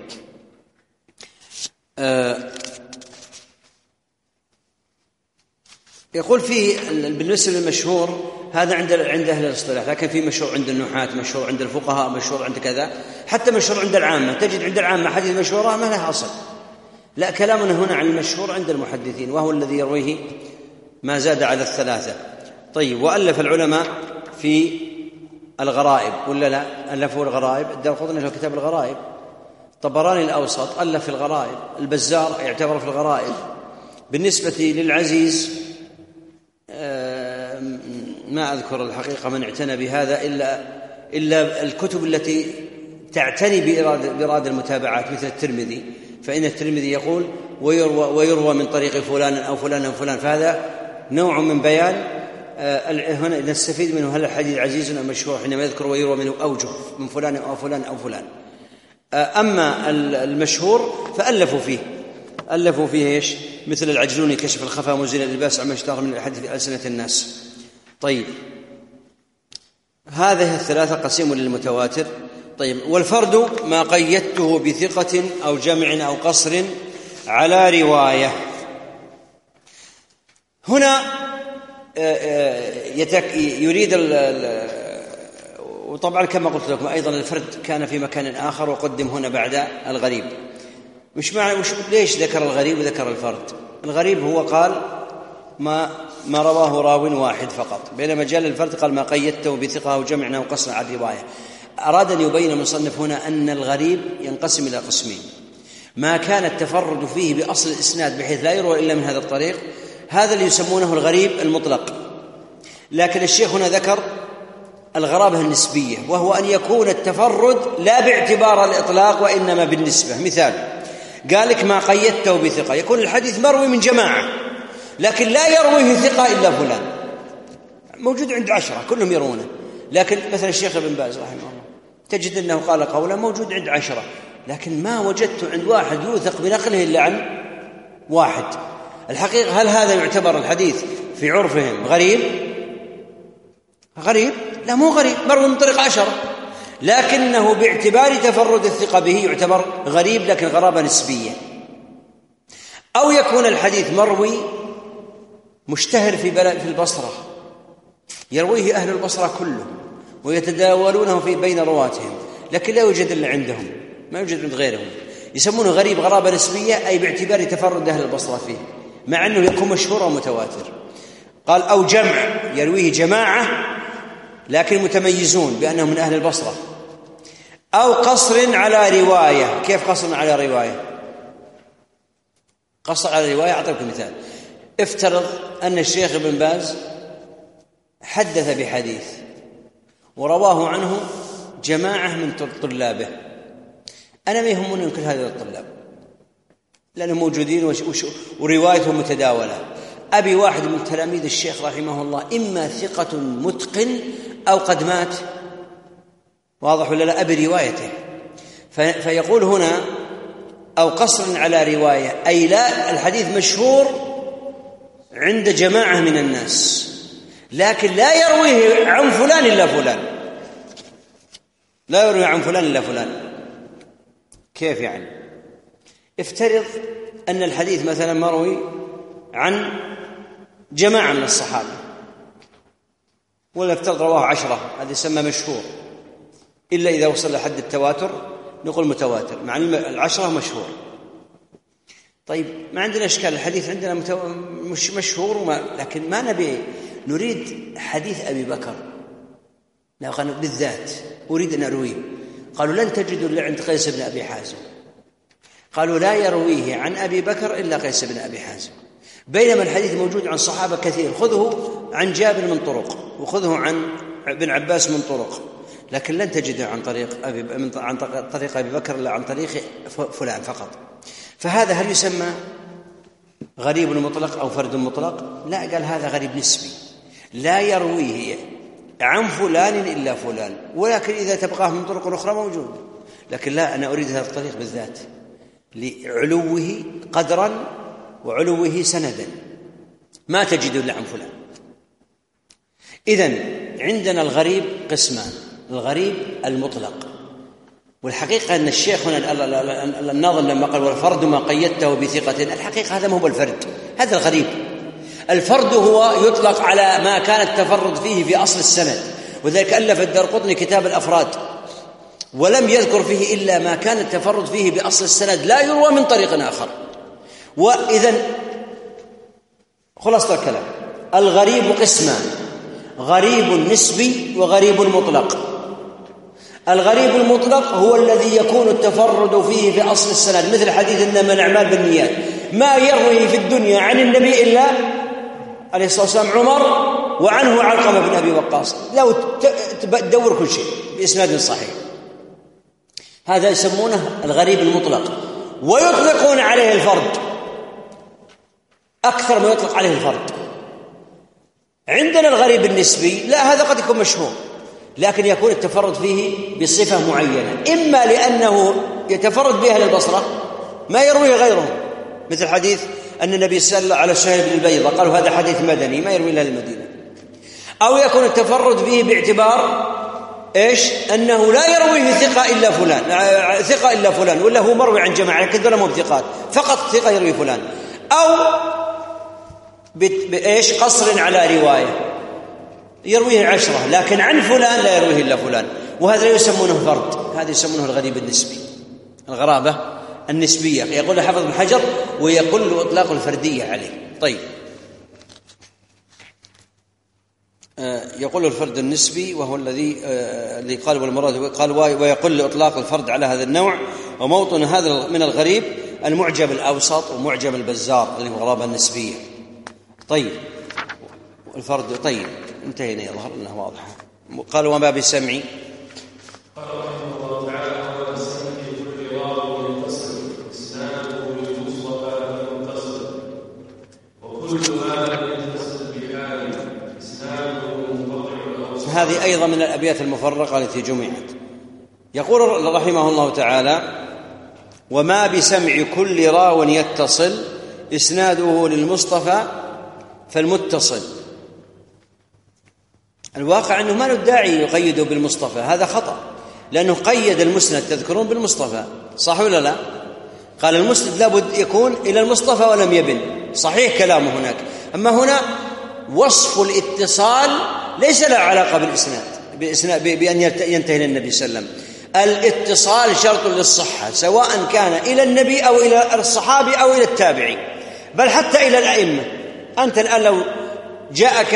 يقول فيه بالنسبة للمشهور هذا عند أهل الاصطلاح، لكن في مشهور عند النحاة، مشهور عند الفقهاء، مشهور عند كذا، حتى مشهور عند العامة. تجد عند العامة حديث مشهورة ما لها أصل. لا، كلامنا هنا عن المشهور عند المحدثين، وهو الذي يرويه ما زاد على الثلاثة. طيب، وألف العلماء في الغرائب ولا لا؟ ألفوا الغرائب، الدارقطني له كتاب الغرائب، طبراني الأوسط ألف في الغرائب، البزار يعتبر في الغرائب. بالنسبة للعزيز ما أذكر الحقيقة من اعتنى بهذا إلا الكتب التي تعتني بإرادة المتابعات مثل الترمذي، فإن الترمذي يقول ويروى من طريق فلان أو فلان أو فلان، فهذا نوع من بيان هنا نستفيد منه هل الحديث عزيز أو مشهور حينما يذكر ويروى منه أوجه من فلان أو فلان أو فلان. أما المشهور فألفوا فيه إيش؟ مثل العجلوني كشف الخفا مزيل الإلباس عما اشتهر من الحديث في ألسنة الناس. طيب، هذه الثلاثة قسيم للمتواتر. طيب، والفرد ما قيدته بثقة أو جمع أو قصر على رواية. هنا يريد وطبعا كما قلت لكم أيضا الفرد كان في مكان آخر وقدم هنا بعد الغريب. ليش ذكر الغريب وذكر الفرد؟ الغريب هو قال ما رواه راو واحد فقط، بينما جاء الفرد قال ما قيدته بثقة أو جمع أو قصر على الرواية. أراد أن يبين المصنف هنا أن الغريب ينقسم إلى قسمين: ما كان التفرد فيه بأصل الإسناد بحيث لا يروى إلا من هذا الطريق، هذا اللي يسمونه الغريب المطلق. لكن الشيخ هنا ذكر الغرابة النسبية، وهو أن يكون التفرد لا باعتبار الإطلاق وإنما بالنسبة. مثال، قال لك ما قيدته بثقة، يكون الحديث مروي من جماعة لكن لا يرويه ثقة إلا فلان، موجود عند 10 كلهم يروونه، لكن مثلا الشيخ ابن باز رحمه الله تجد أنه قال قولا موجود عند 10، لكن ما وجدت عند واحد يوثق بنقله إلا عن واحد. الحقيقة هل هذا يعتبر الحديث في عرفهم غريب؟ لا، مو غريب، مروي من طريق 10، لكنه باعتبار تفرد الثقة به يعتبر غريب، لكن غرابة نسبية. أو يكون الحديث مروي مشتهر في البصرة، يرويه أهل البصرة كلهم ويتداولونه بين رواتهم، لكن لا يوجد إلا عندهم، ما يوجد عند غيرهم، يسمونه غريب غرابة نسبية، أي باعتبار تفرد أهل البصرة فيه، مع أنه يكون مشهور ومتواتر. قال أو جمع، يرويه جماعة لكن متميزون بأنهم من أهل البصرة. أو قصر على رواية. كيف قصر على رواية؟ قصر على رواية أعطيكم مثال. افترض أن الشيخ ابن باز حدث بحديث ورواه عنه جماعة من طلابه، أنا ما يهمني كل هذه الطلاب لأنهم موجودين وروايتهم متداولة، أبي واحد من تلاميذ الشيخ رحمه الله إما ثقة متقن أو قد مات، واضح ولا لا؟ أبي روايته. فيقول هنا أو قصر على رواية، أي لا، الحديث مشهور عند جماعة من الناس لكن لا يرويه عن فلان إلا فلان، لا يروي عن فلان إلا فلان. كيف يعني؟ افترض أن الحديث مثلا مروي عن جماعة من الصحابة، ولا افترض رواه 10، هذا يسمى مشهور، إلا إذا وصل لحد التواتر نقول متواتر، مع 10 مشهور. طيب، ما عندنا إشكال، الحديث عندنا مش مشهور لكن ما نبي، نريد حديث أبي بكر بالذات، أريد أن أرويه. قالوا لن تجدوا إلا عند قيس بن أبي حازم، قالوا لا يرويه عن أبي بكر إلا قيس بن أبي حازم، بينما الحديث موجود عن صحابة كثير، خذه عن جابر من طرق وخذه عن ابن عباس من طرق، لكن لن تجده عن طريق أبي بكر إلا عن طريق فلان فقط. فهذا هل يسمى غريب مطلق أو فرد مطلق؟ لا، قال هذا غريب نسبي، لا يرويه عن فلان إلا فلان، ولكن إذا تبقاه من طرق أخرى موجود، لكن لا، أنا أريد هذا الطريق بالذات لعلوه قدرا وعلوه سندا، ما تجد إلا عن فلان. إذن عندنا الغريب قسمان: الغريب المطلق، والحقيقة أن الشيخ هنا الناظم لما قال والفرد ما قيدته بثقة، الحقيقة هذا ما هو الفرد، هذا الغريب. الفرد هو يطلق على ما كان التفرد فيه في أصل السند، وذلك ألف الدارقطني كتاب الأفراد ولم يذكر فيه إلا ما كان التفرد فيه بأصل السند لا يروى من طريق آخر. وإذن خلاصة الكلام: الغريب قسمان: غريب نسبي وغريب مطلق. الغريب المطلق هو الذي يكون التفرد فيه في أصل السند، مثل حديث إنما الأعمال بالنيات، ما يروي في الدنيا عن النبي إلا عليه الصلاة والسلام عمر، وعنه علقمة بن أبي وقاص، لو تدور كل شيء بإسناد صحيح. هذا يسمونه الغريب المطلق، ويطلقون عليه الفرد أكثر ما يطلق عليه الفرد. عندنا الغريب النسبي لا، هذا قد يكون مشهور لكن يكون التفرد فيه بصفة معينة، إما لأنه يتفرد بها للبصرة ما يرويه غيره، مثل حديث أن النبي صلى على الشهيد بن البيضة قالوا هذا حديث مدني ما يروي إلا للمدينة. أو يكون التفرد فيه باعتبار إيش؟ أنه لا يرويه ثقة إلا فلان، ولا هو مروي عن جماعة كذا ولا مو بثقات، فقط ثقة يروي فلان. أو بإيش؟ قصر على رواية يرويه 10 لكن عن فلان لا يرويه إلا فلان، وهذا لا يسمونه فرد، هذا يسمونه الغريب النسبي، الغرابة النسبية. يقول حافظ بن حجر: ويقل إطلاق الفردية عليه. طيب، يقول الفرد النسبي وهو الذي قال والمراد قال ويقل إطلاق الفرد على هذا النوع. وموطن هذا من الغريب المعجم الأوسط ومعجم البزار اللي هو الغرابة النسبية. طيب، الفرد. طيب، انتهينا، يظهر أنه واضح. قال وما بسمع، قال رحمه الله تعالى: وما بسمع كل راو يتصل إسناده للمصطفى المتصل، وكل ما لم يتصل بحال إسناده منقطع الأوصال. هذه أيضا من الأبيات المفرقة التي جمعت. يقول رحمه الله تعالى: وما بسمع كل راو يتصل إسناده للمصطفى فالمتصل. الواقع أنه ما له داعي يقيده بالمصطفى، هذا خطأ، لأنه قيد المسند تذكرون بالمصطفى، صح ولا لا؟ قال المسند لابد يكون إلى المصطفى ولم يبن، صحيح كلامه هناك. أما هنا وصف الاتصال ليس له علاقة بالإسناد بأن ينتهي إلى النبي صلى الله عليه وسلم. الاتصال شرط للصحة، سواء كان إلى النبي أو إلى الصحابي أو إلى التابعي، بل حتى إلى الأئمة. أنت الآن لو جاءك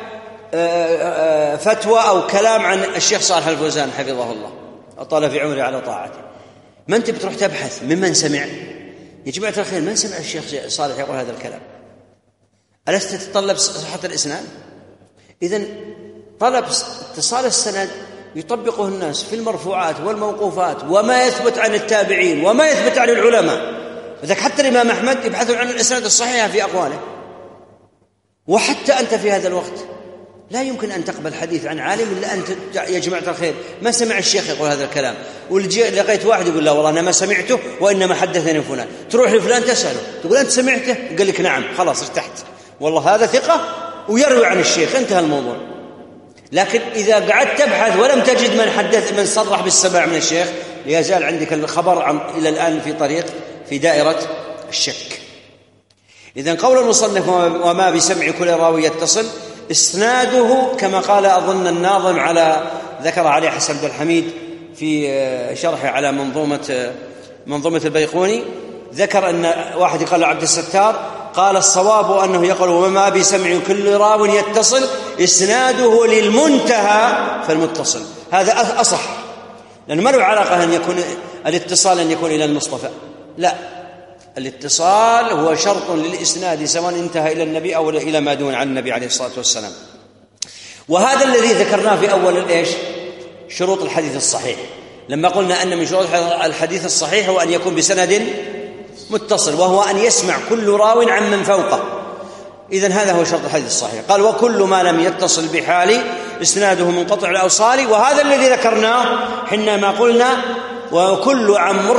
فتوى أو كلام عن الشيخ صالح الفوزان حفظه الله أطال في عمره على طاعته، ما أنت بتروح تبحث ممن سمع؟ يا جماعة الخير، من سمع الشيخ صالح يقول هذا الكلام؟ ألست تتطلب صحة الإسناد؟ إذن طلب اتصال السند يطبقه الناس في المرفوعات والموقوفات وما يثبت عن التابعين وما يثبت عن العلماء. وذلك حتى الإمام أحمد يبحثون عن الإسناد الصحيح في أقواله. وحتى أنت في هذا الوقت لا يمكن أن تقبل حديث عن عالم إلا أنت يا جماعة الخير ما سمع الشيخ يقول هذا الكلام، ولقيت واحد يقول لا والله أنا ما سمعته وإنما حدثني فلان، تروح لفلان تسأله تقول أنت سمعته؟ قال لك نعم، خلاص ارتحت، والله هذا ثقة ويروي عن الشيخ، انتهى الموضوع. لكن إذا قعدت تبحث ولم تجد من صرح بالسماع من الشيخ، ليزال عندك الخبر إلى الآن في طريق في دائرة الشك. إذن قول المصنف وما بسمع كل راوي يتصل إسناده كما قال أظن الناظم ذكر عليه حسن بن الحميد في شرحه على منظومة البيقوني، ذكر أن واحد قال عبد الستار قال الصواب أنه يقول وما بسمع كل راو يتصل إسناده للمنتهى فالمتصل. هذا أصح، لأنه ما له علاقة أن يكون الاتصال أن يكون إلى المصطفى، لا، الاتصال هو شرط للإسناد سواء انتهى إلى النبي أو إلى ما دون عن النبي عليه الصلاة والسلام. وهذا الذي ذكرناه في أول شروط الحديث الصحيح، لما قلنا أن من شروط الحديث الصحيح هو أن يكون بسند متصل، وهو أن يسمع كل راو عن من فوقه. إذن هذا هو شرط الحديث الصحيح. قال وكل ما لم يتصل بحال إسناده منقطع الأوصال. وهذا الذي ذكرناه حينما قلنا وكل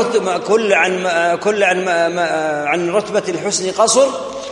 عن رتبة الحسن قصر،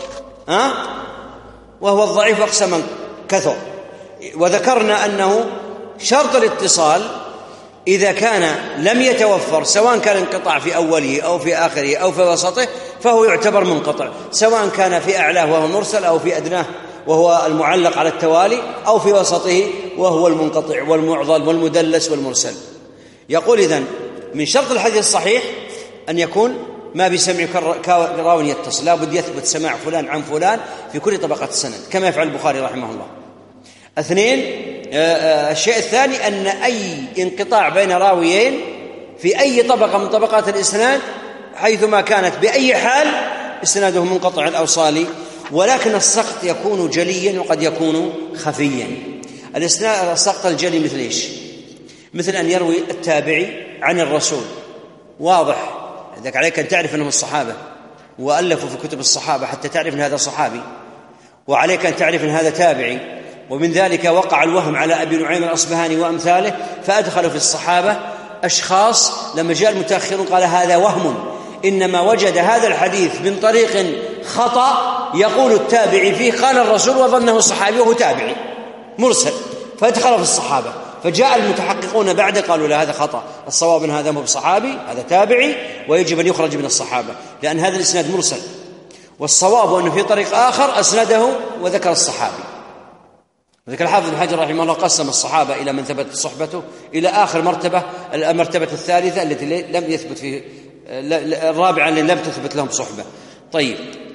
وهو الضعيف أقصى من كثر. وذكرنا أنه شرط الاتصال إذا كان لم يتوفر، سواء كان انقطاع في أوله أو في آخره أو في وسطه، فهو يعتبر منقطع، سواء كان في أعلاه وهو المرسل أو في أدناه وهو المعلق على التوالي أو في وسطه وهو المنقطع والمعضل والمدلس والمرسل. يقول إذن من شرط الحديث الصحيح أن يكون ما بسمع راو يتصل، لا بد يثبت سماع فلان عن فلان في كل طبقات السند كما يفعل البخاري رحمه الله. اثنين، الشيء الثاني أن أي انقطاع بين راويين في أي طبقة من طبقات الإسناد حيثما كانت بأي حال إسناده منقطع الأوصال، ولكن السقط يكون جليا وقد يكون خفيا. السقط الجلي مثل إيش؟ مثل أن يروي التابعي عن الرسول، واضح، إذا عليك أن تعرف أنهم الصحابة وألفوا في كتب الصحابة حتى تعرف أن هذا صحابي، وعليك أن تعرف أن هذا تابعي. ومن ذلك وقع الوهم على أبي نعيم الأصبهاني وأمثاله، فأدخلوا في الصحابة أشخاص لما جاء المتأخرون قال هذا وهم، إنما وجد هذا الحديث من طريق خطأ يقول التابعي فيه قال الرسول وظنه صحابي وهو تابعي مرسل، فأدخلوا في الصحابة. فجاء المتحققون بعد قالوا لا، هذا خطأ، الصواب أن هذا مو بصحابي، هذا تابعي ويجب أن يخرج من الصحابة لأن هذا الإسناد مرسل، والصواب أنه في طريق آخر أسنده وذكر الصحابي. ذكر الحافظ ابن حجر رحمه الله قسم الصحابة إلى من ثبت صحبته إلى آخر مرتبة، المرتبة الثالثة التي لم يثبت فيه، الرابعة اللي لم تثبت لهم صحبة. طيب،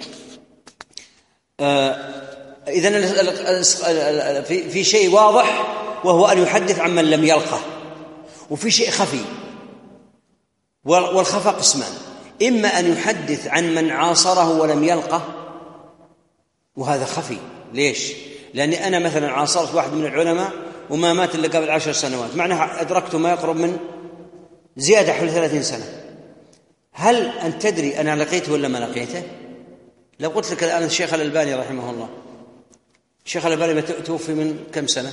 إذن في شيء واضح وهو أن يحدث عن من لم يلقه، وفي شيء خفي، والخفى قسمان، إما أن يحدث عن من عاصره ولم يلقه، وهذا خفي. ليش؟ لأني أنا مثلا عاصرت واحد من العلماء وما مات إلا قبل 10 سنوات، معناها أدركته ما يقرب من زيادة حول 30 سنة. هل أن تدري أنا لقيته ولا ما لقيته؟ لو قلت لك الآن الشيخ الألباني رحمه الله، الشيخ الألباني توفي من كم سنة؟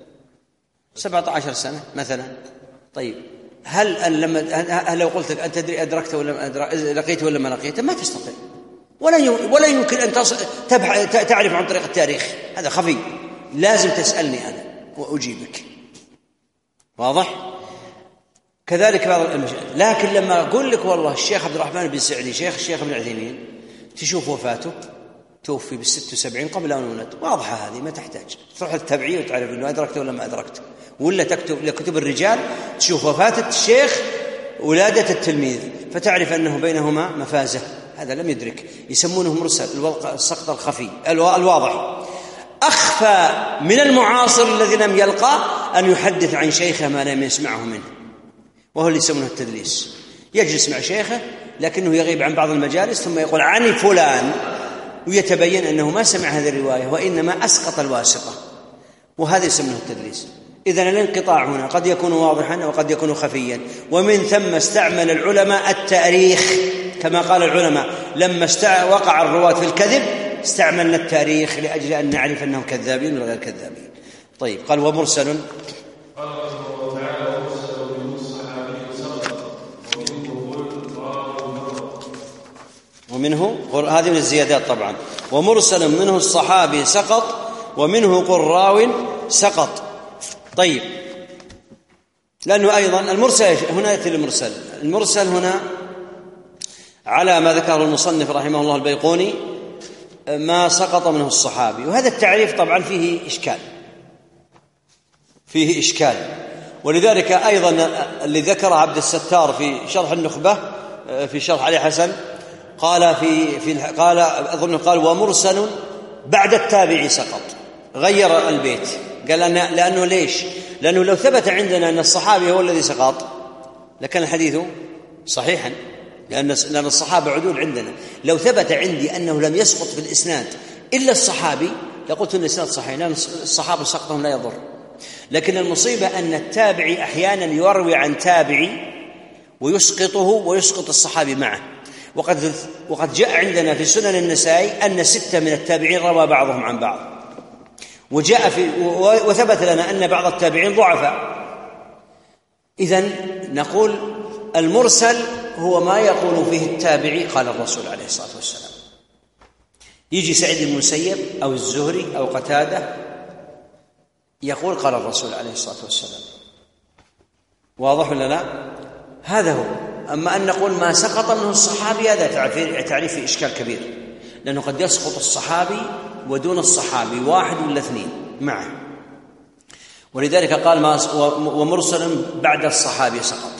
17 سنة مثلا. طيب، هل لو قلت لك أن تدري أدركته ولا لقيته ولا ما لقيته؟ ما تستطيع، ولا يمكن أن تعرف عن طريق التاريخ، هذا خفي، لازم تسألني أنا وأجيبك. واضح؟ كذلك بعض لكن لما أقول لك والله الشيخ عبد الرحمن بن سعدي الشيخ ابن عثيمين تشوف وفاته توفي بال76 قبل أن ولد، واضحة هذه، ما تحتاج تروح التبعية وتعرف أنه أدركته ولا ما أدركته، ولا تكتب لكتب الرجال تشوف وفاة الشيخ ولادة التلميذ فتعرف أنه بينهما مفازة، هذا لم يدرك، يسمونه مرسل، السقط الخفي الواضح. أخفى من المعاصر الذي لم يلقى أن يحدث عن شيخه ما لم يسمعه منه، وهو اللي يسمونه التدليس، يجلس مع شيخه لكنه يغيب عن بعض المجالس ثم يقول عن فلان، ويتبين أنه ما سمع هذه الرواية وإنما أسقط الواسطة، وهذا يسمونه التدليس. إذن الانقطاع هنا قد يكون واضحا وقد يكون خفيا، ومن ثم استعمل العلماء التاريخ كما قال العلماء لما وقع الرواة في الكذب استعملنا التاريخ لأجل أن نعرف أنهم كذابين ولا غير كذابين. طيب، قال ومرسل ومنه هذه من الزيادات طبعا، ومرسل منه الصحابي سقط ومنه قراو سقط. طيب، لأنه أيضا المرسل هنا يأتي المرسل هنا على ما ذكره المصنف رحمه الله البيقوني ما سقط منه الصحابي، وهذا التعريف طبعا فيه إشكال، ولذلك أيضا اللي ذكر عبد الستار في شرح النخبة في شرح علي حسن قال ومرسل بعد التابع سقط، غير البيت، قال لأنه ليش؟ لأنه لو ثبت عندنا أن الصحابي هو الذي سقط لكان الحديث صحيحا، لأن الصحابة عدول عندنا. لو ثبت عندي أنه لم يسقط في الإسناد إلا الصحابي لقلت أن الإسناد صحيح، لأن الصحابة سقطهم لا يضر. لكن المصيبة أن التابعي أحيانا يروي عن تابعي ويسقطه ويسقط الصحابي معه، وقد جاء عندنا في سنن النسائي أن 6 من التابعين روى بعضهم عن بعض، وثبت لنا أن بعض التابعين ضعفاء. إذن نقول المرسل هو ما يقول فيه التابعي قال الرسول عليه الصلاة والسلام. يجي سعيد بن المسيب أو الزهري أو قتادة يقول قال الرسول عليه الصلاة والسلام. واضح ولا لا؟ هذا هو. أما أن نقول ما سقط منه الصحابي هذا تعريف في إشكال كبير، لأنه قد يسقط الصحابي ودون الصحابي واحد ولا اثنين معه، ولذلك قال ومرسل بعد الصحابي سقط.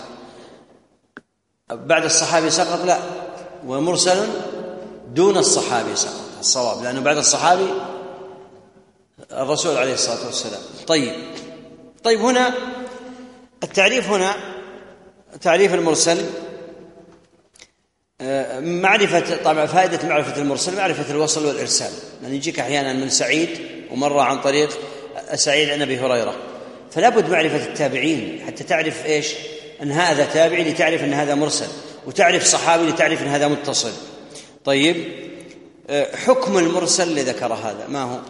بعد الصحابي سقط لا، ومرسل دون الصحابي سقط الصواب، لأنه بعد الصحابي الرسول عليه الصلاة والسلام. طيب هنا التعريف، هنا تعريف المرسل معرفة، طبعا فائدة معرفة المرسل معرفة الوصل والإرسال، لأن يجيك أحيانا من سعيد ومرة عن طريق سعيد عن أبي هريرة، فلا بد معرفة التابعين حتى تعرف إيش أن هذا تابعي، لتعرف أن هذا مرسل، وتعرف صحابي لتعرف أن هذا متصل. طيب حكم المرسل اللي ذكر هذا ما هو؟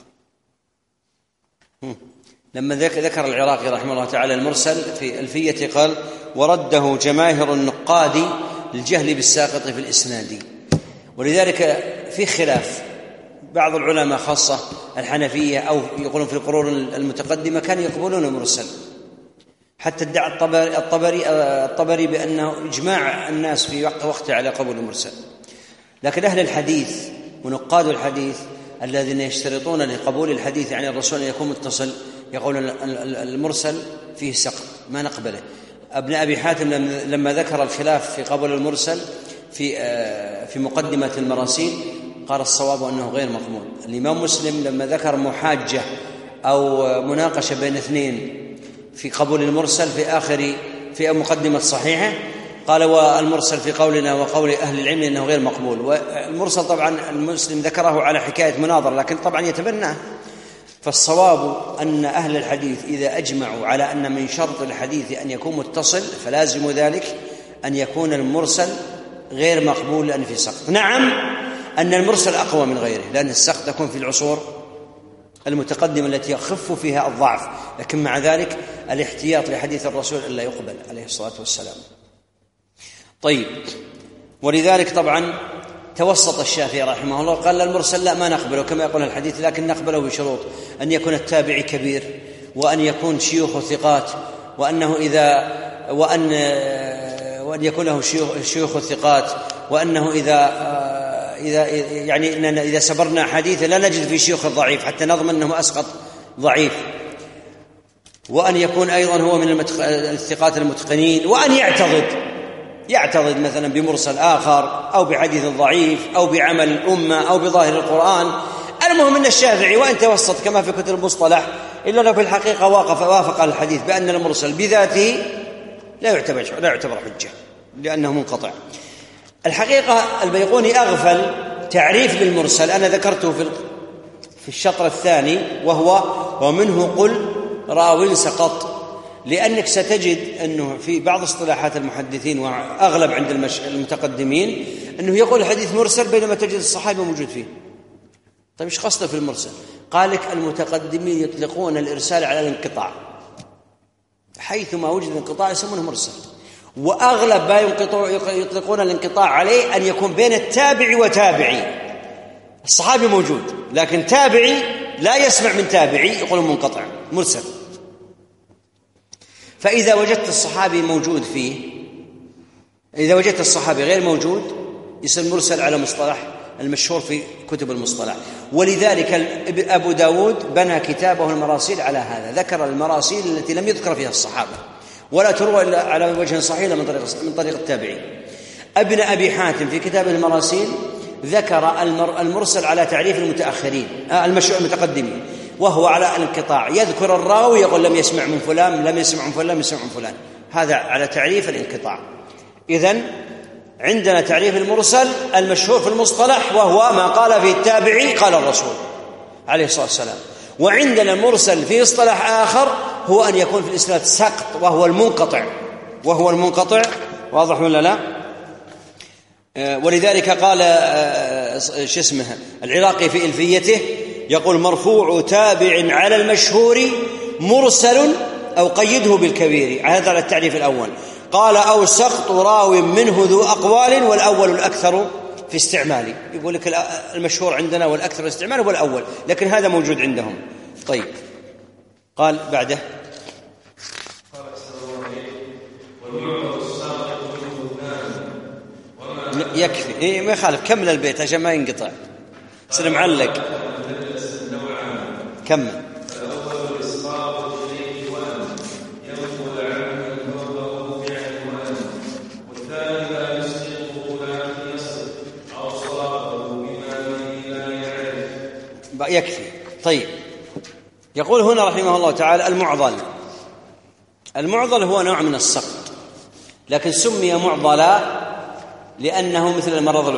لما ذكر العراقي رحمه الله تعالى المرسل في ألفية قال ورده جماهر النقاد للجهل بالساقط في الإسناد. ولذلك في خلاف، بعض العلماء خاصة الحنفية أو يقولون في القرون المتقدمة كانوا يقبلون المرسل، حتى ادعى الطبري بأنه إجماع الناس في وقته على قبول المرسل. لكن أهل الحديث ونقاد الحديث الذين يشترطون لقبول الحديث عن الرسول أن يكون متصل يقولون المرسل فيه سقط ما نقبله. ابن أبي حاتم لما ذكر الخلاف في قبول المرسل في مقدمة المراسيل قال الصواب أنه غير مقبول. الإمام مسلم لما ذكر محاجة أو مناقشة بين اثنين في قبول المرسل في مقدمة صحيحة قال والمرسل في قولنا وقول أهل العلم أنه غير مقبول. والمرسل طبعا المسلم ذكره على حكاية مناظر، لكن طبعا يتبناه. فالصواب أن أهل الحديث إذا أجمعوا على أن من شرط الحديث أن يكون متصل فلازم ذلك أن يكون المرسل غير مقبول لأن في سقط. نعم أن المرسل أقوى من غيره، لأن السقط يكون في العصور المتقدمة التي يخف فيها الضعف، لكن مع ذلك الاحتياط لحديث الرسول ألا يقبل عليه الصلاة والسلام. طيب ولذلك طبعا توسط الشافعي رحمه الله قال المرسل لا ما نقبله كما يقول الحديث، لكن نقبله بشروط أن يكون التابعي كبير، وأن يكون شيوخ ثقات، وأن يكون له شيوخ ثقات، وأنه إذا سبرنا حديثا لا نجد في شيوخ الضعيف حتى نضمن أنه أسقط ضعيف، وأن يكون أيضا هو من الثقات المتقنين، وأن يعتضد مثلا بمرسل آخر أو بحديث ضعيف أو بعمل الأمة أو بظاهر القرآن. المهم أن الشافعي وأن توسط كما في كتب المصطلح إلا أنه في الحقيقة وافق الحديث بأن المرسل بذاته لا يعتبر حجة لأنه منقطع. الحقيقة البيقوني أغفل تعريف للمرسل أنا ذكرته في الشطر الثاني، وهو ومنه قل راو سقط، لأنك ستجد أنه في بعض اصطلاحات المحدثين وأغلب عند المتقدمين أنه يقول الحديث مرسل بينما تجد الصحابي موجود فيه. طيب إيش قصده في المرسل؟ قال لك المتقدمين يطلقون الإرسال على الانقطاع، حيثما وجد انقطاع يسمونه مرسل، وأغلب ما يطلقون الانقطاع عليه أن يكون بين التابع وتابعي. الصحابي موجود لكن تابعي لا يسمع من تابعي يقول منقطع مرسل. فإذا وجدت الصحابي موجود فيه، إذا وجدت الصحابي غير موجود يصير مرسل على مصطلح المشهور في كتب المصطلح. ولذلك أبو داود بنى كتابه المراسيل على هذا، ذكر المراسيل التي لم يذكر فيها الصحابة ولا تروى إلا على وجه صحيح من طريق التابعين. ابن أبي حاتم في كتاب المراسيل ذكر المرسل على تعريف المتأخرين المتقدمين، وهو على الانقطاع، يذكر الراوي يقول لم يسمع من فلان لم يسمع من فلان لم يسمع من فلان، هذا على تعريف الانقطاع. إذن عندنا تعريف المرسل المشهور في المصطلح وهو ما قال فيه التابعي قال الرسول عليه الصلاة والسلام. وعندنا المرسل في اصطلاح آخر هو أن يكون في الإسناد سقط وهو المنقطع. واضح ولا لا؟ ولذلك قال العراقي في ألفيته يقول مرفوع تابع على المشهور مرسل أو قيده بالكبير، هذا على التعريف الأول. قال أو سقط راو منه ذو أقوال والأول الأكثر في استعماله. يقول لك المشهور عندنا والأكثر في استعماله هو الأول، لكن هذا موجود عندهم. طيب قال بعده يكفي ما يخالف، كمل البيت عشان ما ينقطع، سلم معلق، كمل. يكفي. طيب يقول هنا رحمه الله تعالى المعضل هو نوع من السقط، لكن سمي معضلا لأنه مثل المرض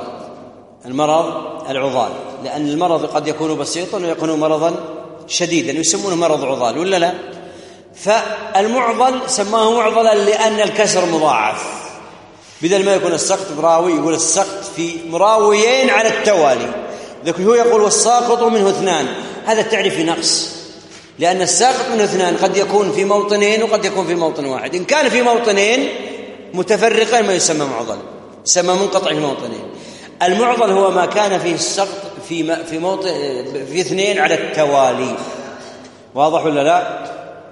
العضال، لأن المرض قد يكون بسيطا ويكون مرضا شديدا يسمونه مرض عضال ولا لا؟ فالمعضل سماه معضلا لأن الكسر مضاعف، بدل ما يكون السقط براوي يقول السقط في مراويين على التوالي، لكن هو يقول والساقط منه اثنان. هذا التعريف نقص، لأن الساقط منه اثنان قد يكون في موطنين وقد يكون في موطن واحد. إن كان في موطنين متفرقين ما يسمى معضل، يسمى منقطع في موطنين. المعضل هو ما كان فيه السقط في موطن في اثنين على التوالي. واضح ولا لا؟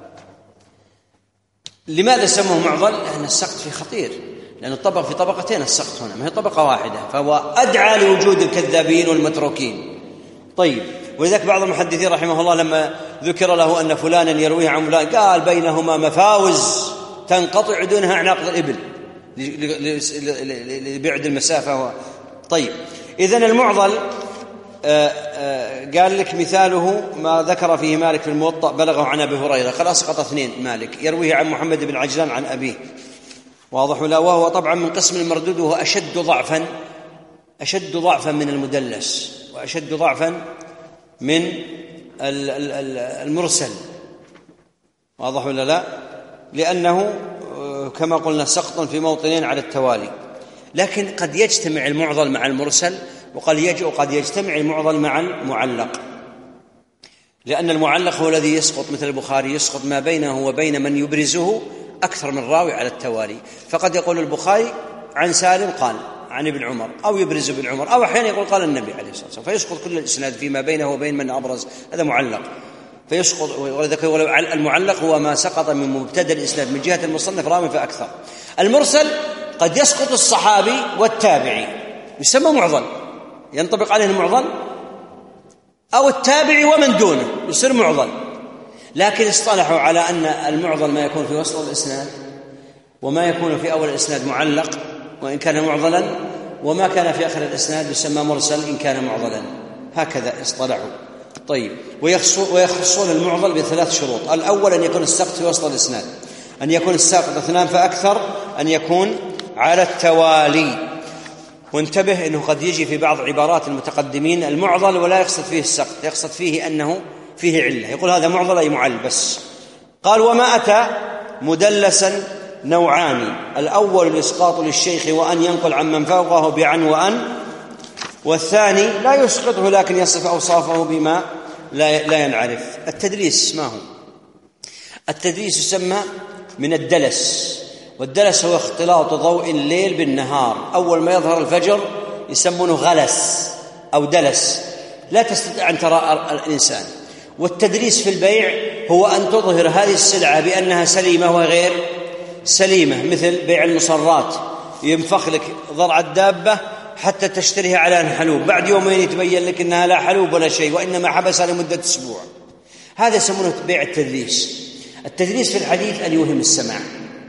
لماذا سموه معضل؟ لأن السقط فيه خطير، لأنه طبق في طبقتين، السقط هنا ما هي طبقة واحدة، فهو أدعى لوجود الكذابين والمتروكين. طيب ولذلك بعض المحدثين رحمه الله لما ذكر له أن فلانا يرويه عن فلان قال بينهما مفاوز تنقطع دونها أعناق الإبل لبعد المسافة. طيب إذن المعضل قال لك مثاله ما ذكر فيه مالك في الموطأ بلغه عن أبي هريرة قال أسقط اثنين مالك يرويه عن محمد بن عجلان عن أبيه. واضح ولا؟ وهو طبعا من قسم المردود، وهو أشد ضعفا من المدلس، وأشد ضعفا من المرسل. واضح ولا لا؟ لأنه كما قلنا سقط في موطنين على التوالي. لكن قد يجتمع المعضل مع المرسل، وقد يجتمع المعضل مع المعلق، لأن المعلق هو الذي يسقط، مثل البخاري يسقط ما بينه وبين من يبرزه أكثر من راوي على التوالي. فقد يقول البخاري عن سالم قال عن ابن عمر، أو يبرز ابن عمر، أو أحيانا يقول قال النبي عليه الصلاة والسلام، فيسقط كل الإسناد فيما بينه وبين من أبرز، هذا معلق فيسقط. ولذلك المعلق هو ما سقط من مبتدأ الإسناد من جهة المصنف راوي فأكثر. المرسل قد يسقط الصحابي والتابعي يسمى معضل، ينطبق عليه المعضل، أو التابعي ومن دونه يصير معضل. لكن اصطلحوا على أن المعضل ما يكون في وسط الإسناد، وما يكون في أول الإسناد معلق وإن كان معضلا، وما كان في آخر الإسناد يسمى مرسل إن كان معضلا. هكذا اصطلحوا. طيب ويخصون المعضل بثلاث شروط: الأول أن يكون السقط في وسط الإسناد، أن يكون الساقط اثنان فأكثر، أن يكون على التوالي. وانتبه أنه قد يجي في بعض عبارات المتقدمين المعضل ولا يقصد فيه السقط، يقصد فيه أنه فيه علة، يقول هذا معضل أي معل بس. قال وما أتى مدلسا نوعان: الأول الإسقاط للشيخ وأن ينقل عن من فوقه بعن وأن، والثاني لا يسقطه لكن يصف أوصافه بما لا ينعرف. التدليس ما هو؟ التدليس يسمى من الدلس، والدلس هو اختلاط ضوء الليل بالنهار. أول ما يظهر الفجر يسمونه غلس أو دلس، لا تستطيع أن ترى الإنسان. والتدليس في البيع هو أن تظهر هذه السلعة بأنها سليمة وغير سليمة، مثل بيع المصرات، ينفخ لك ضرع الدابة حتى تشتريها على أن حلوب، بعد يومين يتبين لك أنها لا حلوب ولا شيء، وإنما حبسها لمدة أسبوع. هذا يسمونه بيع التدليس. التدليس في الحديث أن يوهم السماع،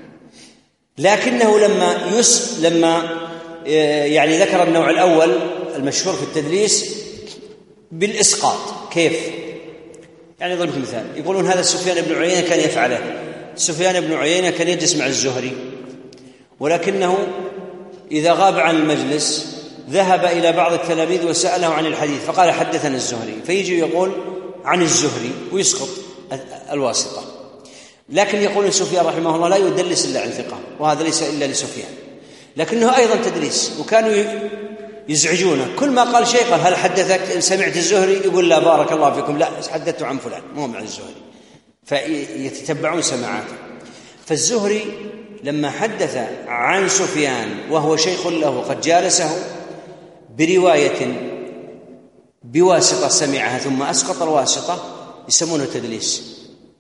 لكنه لما يعني ذكر النوع الأول المشهور في التدليس بالإسقاط. كيف؟ يعني ضرب مثال، يقولون هذا سفيان بن عيينة كان يفعله. سفيان بن عيينة كان يجلس مع الزهري، ولكنه إذا غاب عن المجلس ذهب إلى بعض التلاميذ وسأله عن الحديث فقال حدثنا الزهري، فيجي يقول عن الزهري ويسقط الواسطة. لكن يقول سفيان رحمه الله لا يدلس إلا عن ثقة، وهذا ليس إلا لسفيان، لكنه أيضا تدليس. وكانوا يزعجونه، كل ما قال شيء قال هل حدثك سمعت الزهري؟ يقول لا بارك الله فيكم، لا حدثت عن فلان مو مع الزهري، فيتتبعون سماعاته. فالزهري لما حدث عن سفيان وهو شيخ له قد جالسه برواية بواسطة سمعها ثم أسقط الواسطة يسمونه تدليس.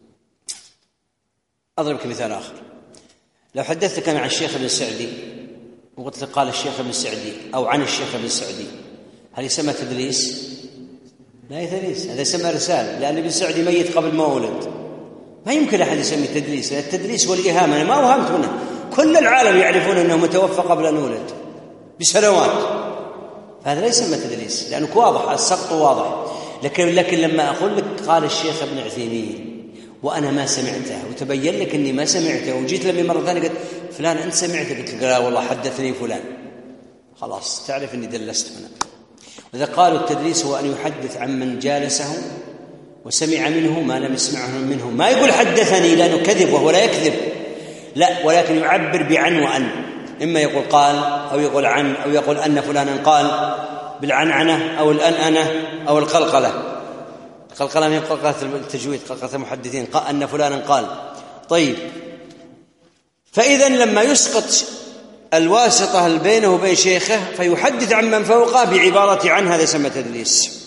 أضربك مثال آخر. لو حدثتك أنا عن الشيخ ابن سعدي وقلت لك قال الشيخ ابن سعدي أو عن الشيخ ابن سعدي، هل يسمى تدليس؟ لا يتدليس، هذا يسمى رسالة، لأن ابن سعدي ميت قبل ما ولد، ما يمكن أحد يسمي تدليس. التدليس والإهامة أنا ما وهمت هنا، كل العالم يعرفون أنه متوفى قبل أن ولد بسنوات، هذا لا يسمى تدليس لأنه واضح، السقط واضح. لكن لما أقول لك قال الشيخ ابن عثيمين وأنا ما سمعته وتبين لك أني ما سمعته وجيت لي مرة ثانية قلت فلان أنت سمعته، قلت لك لا والله حدثني فلان، خلاص تعرف أني دلست هنا. وإذا قالوا التدليس هو أن يحدث عن من جالسه وسمع منه ما لم يسمعه منه، ما يقول حدثني لأنه كذب وهو لا يكذب، لا، ولكن يعبر بعن وأن، إما يقول قال أو يقول عن أو يقول أن فلانا قال بالعنعنة أو الأنأنة أو القلقلة. القلقلة من قلقلة التجويد، قلقلة المحدثين، أن فلانا قال. طيب، فإذا لما يسقط الواسطة بينه وبين شيخه فيحدث عن من فوقه بعبارة عن، هذا يسمى تدليس،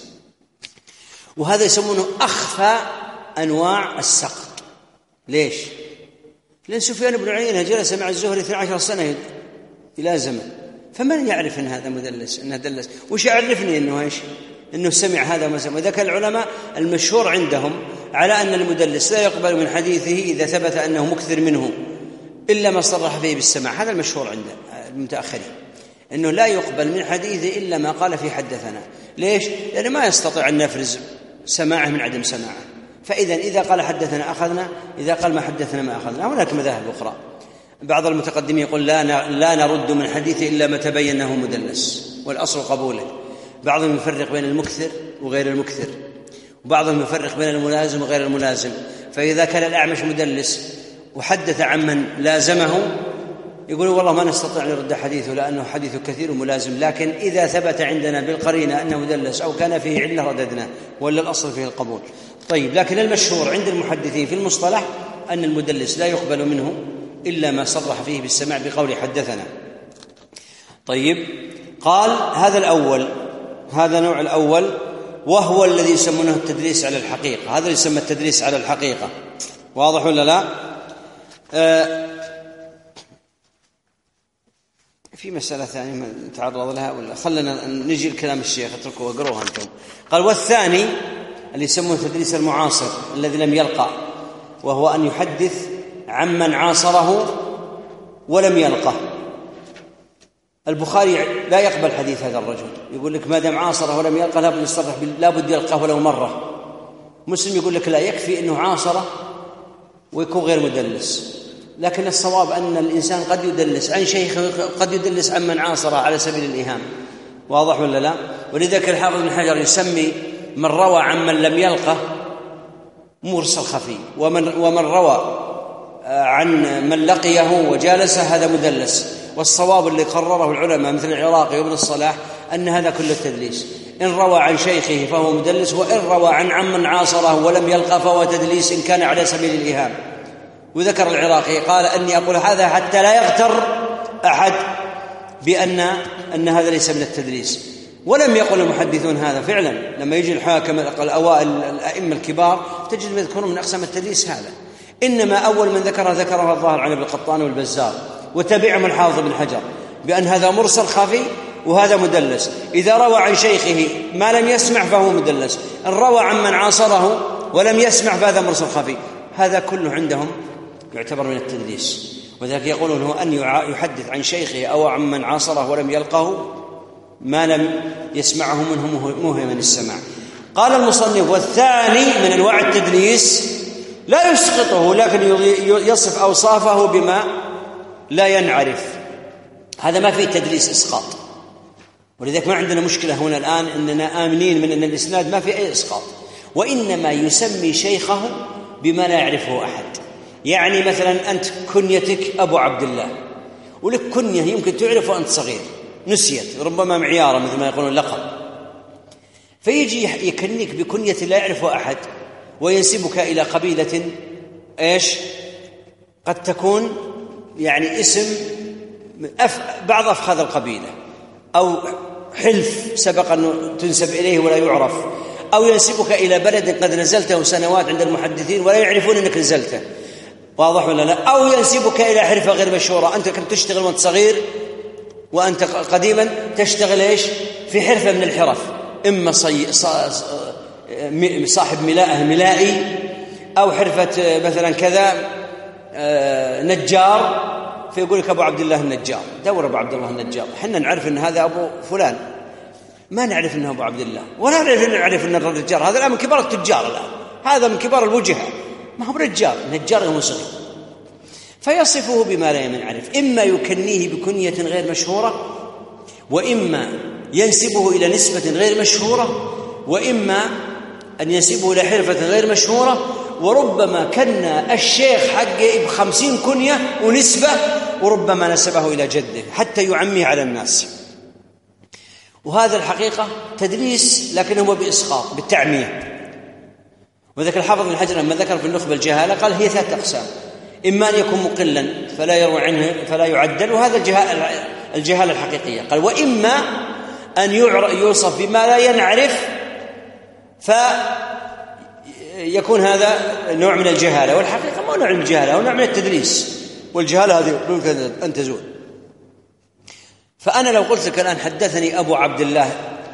وهذا يسمونه أخفى أنواع السقط. ليش؟ لأن سفيان بن عيينة جلس مع الزهري 12 سنة يلازمه، فمن يعرف أن هذا مدلس، أنه دلس؟ وش يعرفني أنه إيش؟ أنه سمع هذا وما سمع. وإذا كان العلماء المشهور عندهم على أن المدلس لا يقبل من حديثه إذا ثبت أنه مكثر منه إلا ما صرح فيه بالسماع، هذا المشهور عند المتأخرين، أنه لا يقبل من حديثه إلا ما قال في حدثنا. ليش؟ لأنه ما يستطيع أن نفرز سماعه من عدم سماعه، فإذا إذا قال حدثنا أخذنا، إذا قال ما حدثنا ما أخذنا. هناك مذاهب أخرى، بعض المتقدمين يقول لا نرد من حديثه إلا ما تبين أنه مدلس والأصل قبوله. بعضهم يفرق بين المكثر وغير المكثر، وبعضهم يفرق بين الملازم وغير الملازم. فإذا كان الأعمش مدلس وحدث عن من لازمه يقولوا والله ما نستطيع أن نرد حديثه لأنه حديث كثير وملازم، لكن إذا ثبت عندنا بالقرينة أنه مدلس أو كان فيه علة رددنا، ولا الأصل فيه القبول. طيب، لكن المشهور عند المحدثين في المصطلح أن المدلس لا يقبل منه إلا ما صرح فيه بالسماع بقول حدثنا. طيب، قال هذا الأول، هذا نوع الأول، وهو الذي يسمونه التدليس على الحقيقة، هذا يسمى التدليس على الحقيقة. واضح ولا لا؟ في مسألة ثانية نتعرض لها ولا خلنا نجي الكلام الشيخ، اتركوا واقروها أنتم. قال والثاني اللي يسمونه التدليس المعاصر الذي لم يلقى، وهو أن يحدث عمن عاصره ولم يلقه. البخاري لا يقبل حديث هذا الرجل، يقول لك ما دام عاصره ولم يلقه لابد يلقاه ولو مرة. مسلم يقول لك لا، يكفي أنه عاصره ويكون غير مدلس. لكن الصواب أن الإنسان قد يدلس عن شيخ، قد يدلس عن من عاصره على سبيل الإيهام. واضح ولا لا؟ ولذلك الحافظ بن حجر يسمي من روى عن من لم يلقه مرسل خفي، ومن روى عن من لقيه وجالسه هذا مدلس. والصواب اللي قرره العلماء مثل العراقي وابن الصلاح أن هذا كله تدليس. إن روى عن شيخه فهو مدلس، وإن روى عن عمن عاصره ولم يلقى فهو تدليس إن كان على سبيل الإيهام. وذكر العراقي قال أني أقول هذا حتى لا يغتر أحد بأن هذا ليس من التدليس. ولم يقل المحدثون هذا فعلا. لما يجي الحاكم الأوائل الأئمة الكبار تجد يذكرون من أقسام التدليس هذا، إنما أول من ذكرها الظاهر عن ابن القطان والبزار، وتبعهم الحافظ بن حجر بأن هذا مرسل خفي وهذا مدلس. إذا روى عن شيخه ما لم يسمع فهو مدلس، إن روى عن من عاصره ولم يسمع فهذا مرسل خفي. هذا كله عندهم يعتبر من التدليس. وذلك يقولون هو أن يحدث عن شيخه أو عن من عاصره ولم يلقه ما لم يسمعه منه موهما السماع. قال المصنف والثاني من أنواع التدليس لا يسقطه لكن يصف أوصافه بما لا ينعرف. هذا ما فيه تدليس إسقاط، ولذلك ما عندنا مشكلة هنا الآن أننا آمنين من أن الإسناد ما فيه أي إسقاط، وإنما يسمي شيخه بما لا يعرفه أحد. يعني مثلا أنت كنيتك أبو عبد الله، ولك كنية يمكن تعرف وأنت صغير نسيت، ربما معيارة مثل ما يقولون لقب، فيجي يكنيك بكنية لا يعرفه أحد وينسبك إلى قبيلة إيش قد تكون يعني اسم بعض أفخاذ القبيلة، أو حلف سبق أن تنسب إليه ولا يعرف، أو ينسبك إلى بلد قد نزلته سنوات عند المحدثين ولا يعرفون أنك نزلته، واضح ولا لا؟ أو ينسبك إلى حرفة غير مشهورة، أنت كنت تشتغل وأنت صغير وأنت قديما تشتغل إيش في حرفة من الحرف، إما صاحب ملائي، أو حرفة مثلا كذا نجار، فيقول لك أبو عبد الله النجار، دور أبو عبد الله النجار، حنا نعرف أن هذا أبو فلان، ما نعرف أنه أبو عبد الله، ولا نعرف أن النجار هذا الآن من كبار التجار، الآن هذا من كبار الوجهة، ما هو نجار غير صغير، فيصفه بما لا يعرف، إما يكنيه بكنية غير مشهورة، وإما ينسبه إلى نسبة غير مشهورة، وإما أن ينسبه إلى حرفة غير مشهورة، وربما كنا الشيخ حقه ب50 كنية ونسبة، وربما نسبه إلى جده حتى يعميه على الناس. وهذا الحقيقة تدليس، لكنه بإسقاط بالتعمية. وذكر الحافظ بن حجر لما ذكر في النخبة الجهالة قال هي 3 أقسام: إما أن يكون مقلا فلا يروى عنه فلا يعدل، وهذا الجهالة الحقيقية، قال وإما أن يوصف بما لا ينعرف فيكون هذا نوع من الجهالة، والحقيقة ما نوع من الجهالة، هو نوع من التدليس، والجهالة هذه ممكن أن تزول. فأنا لو قلت لك الآن حدثني أبو عبد الله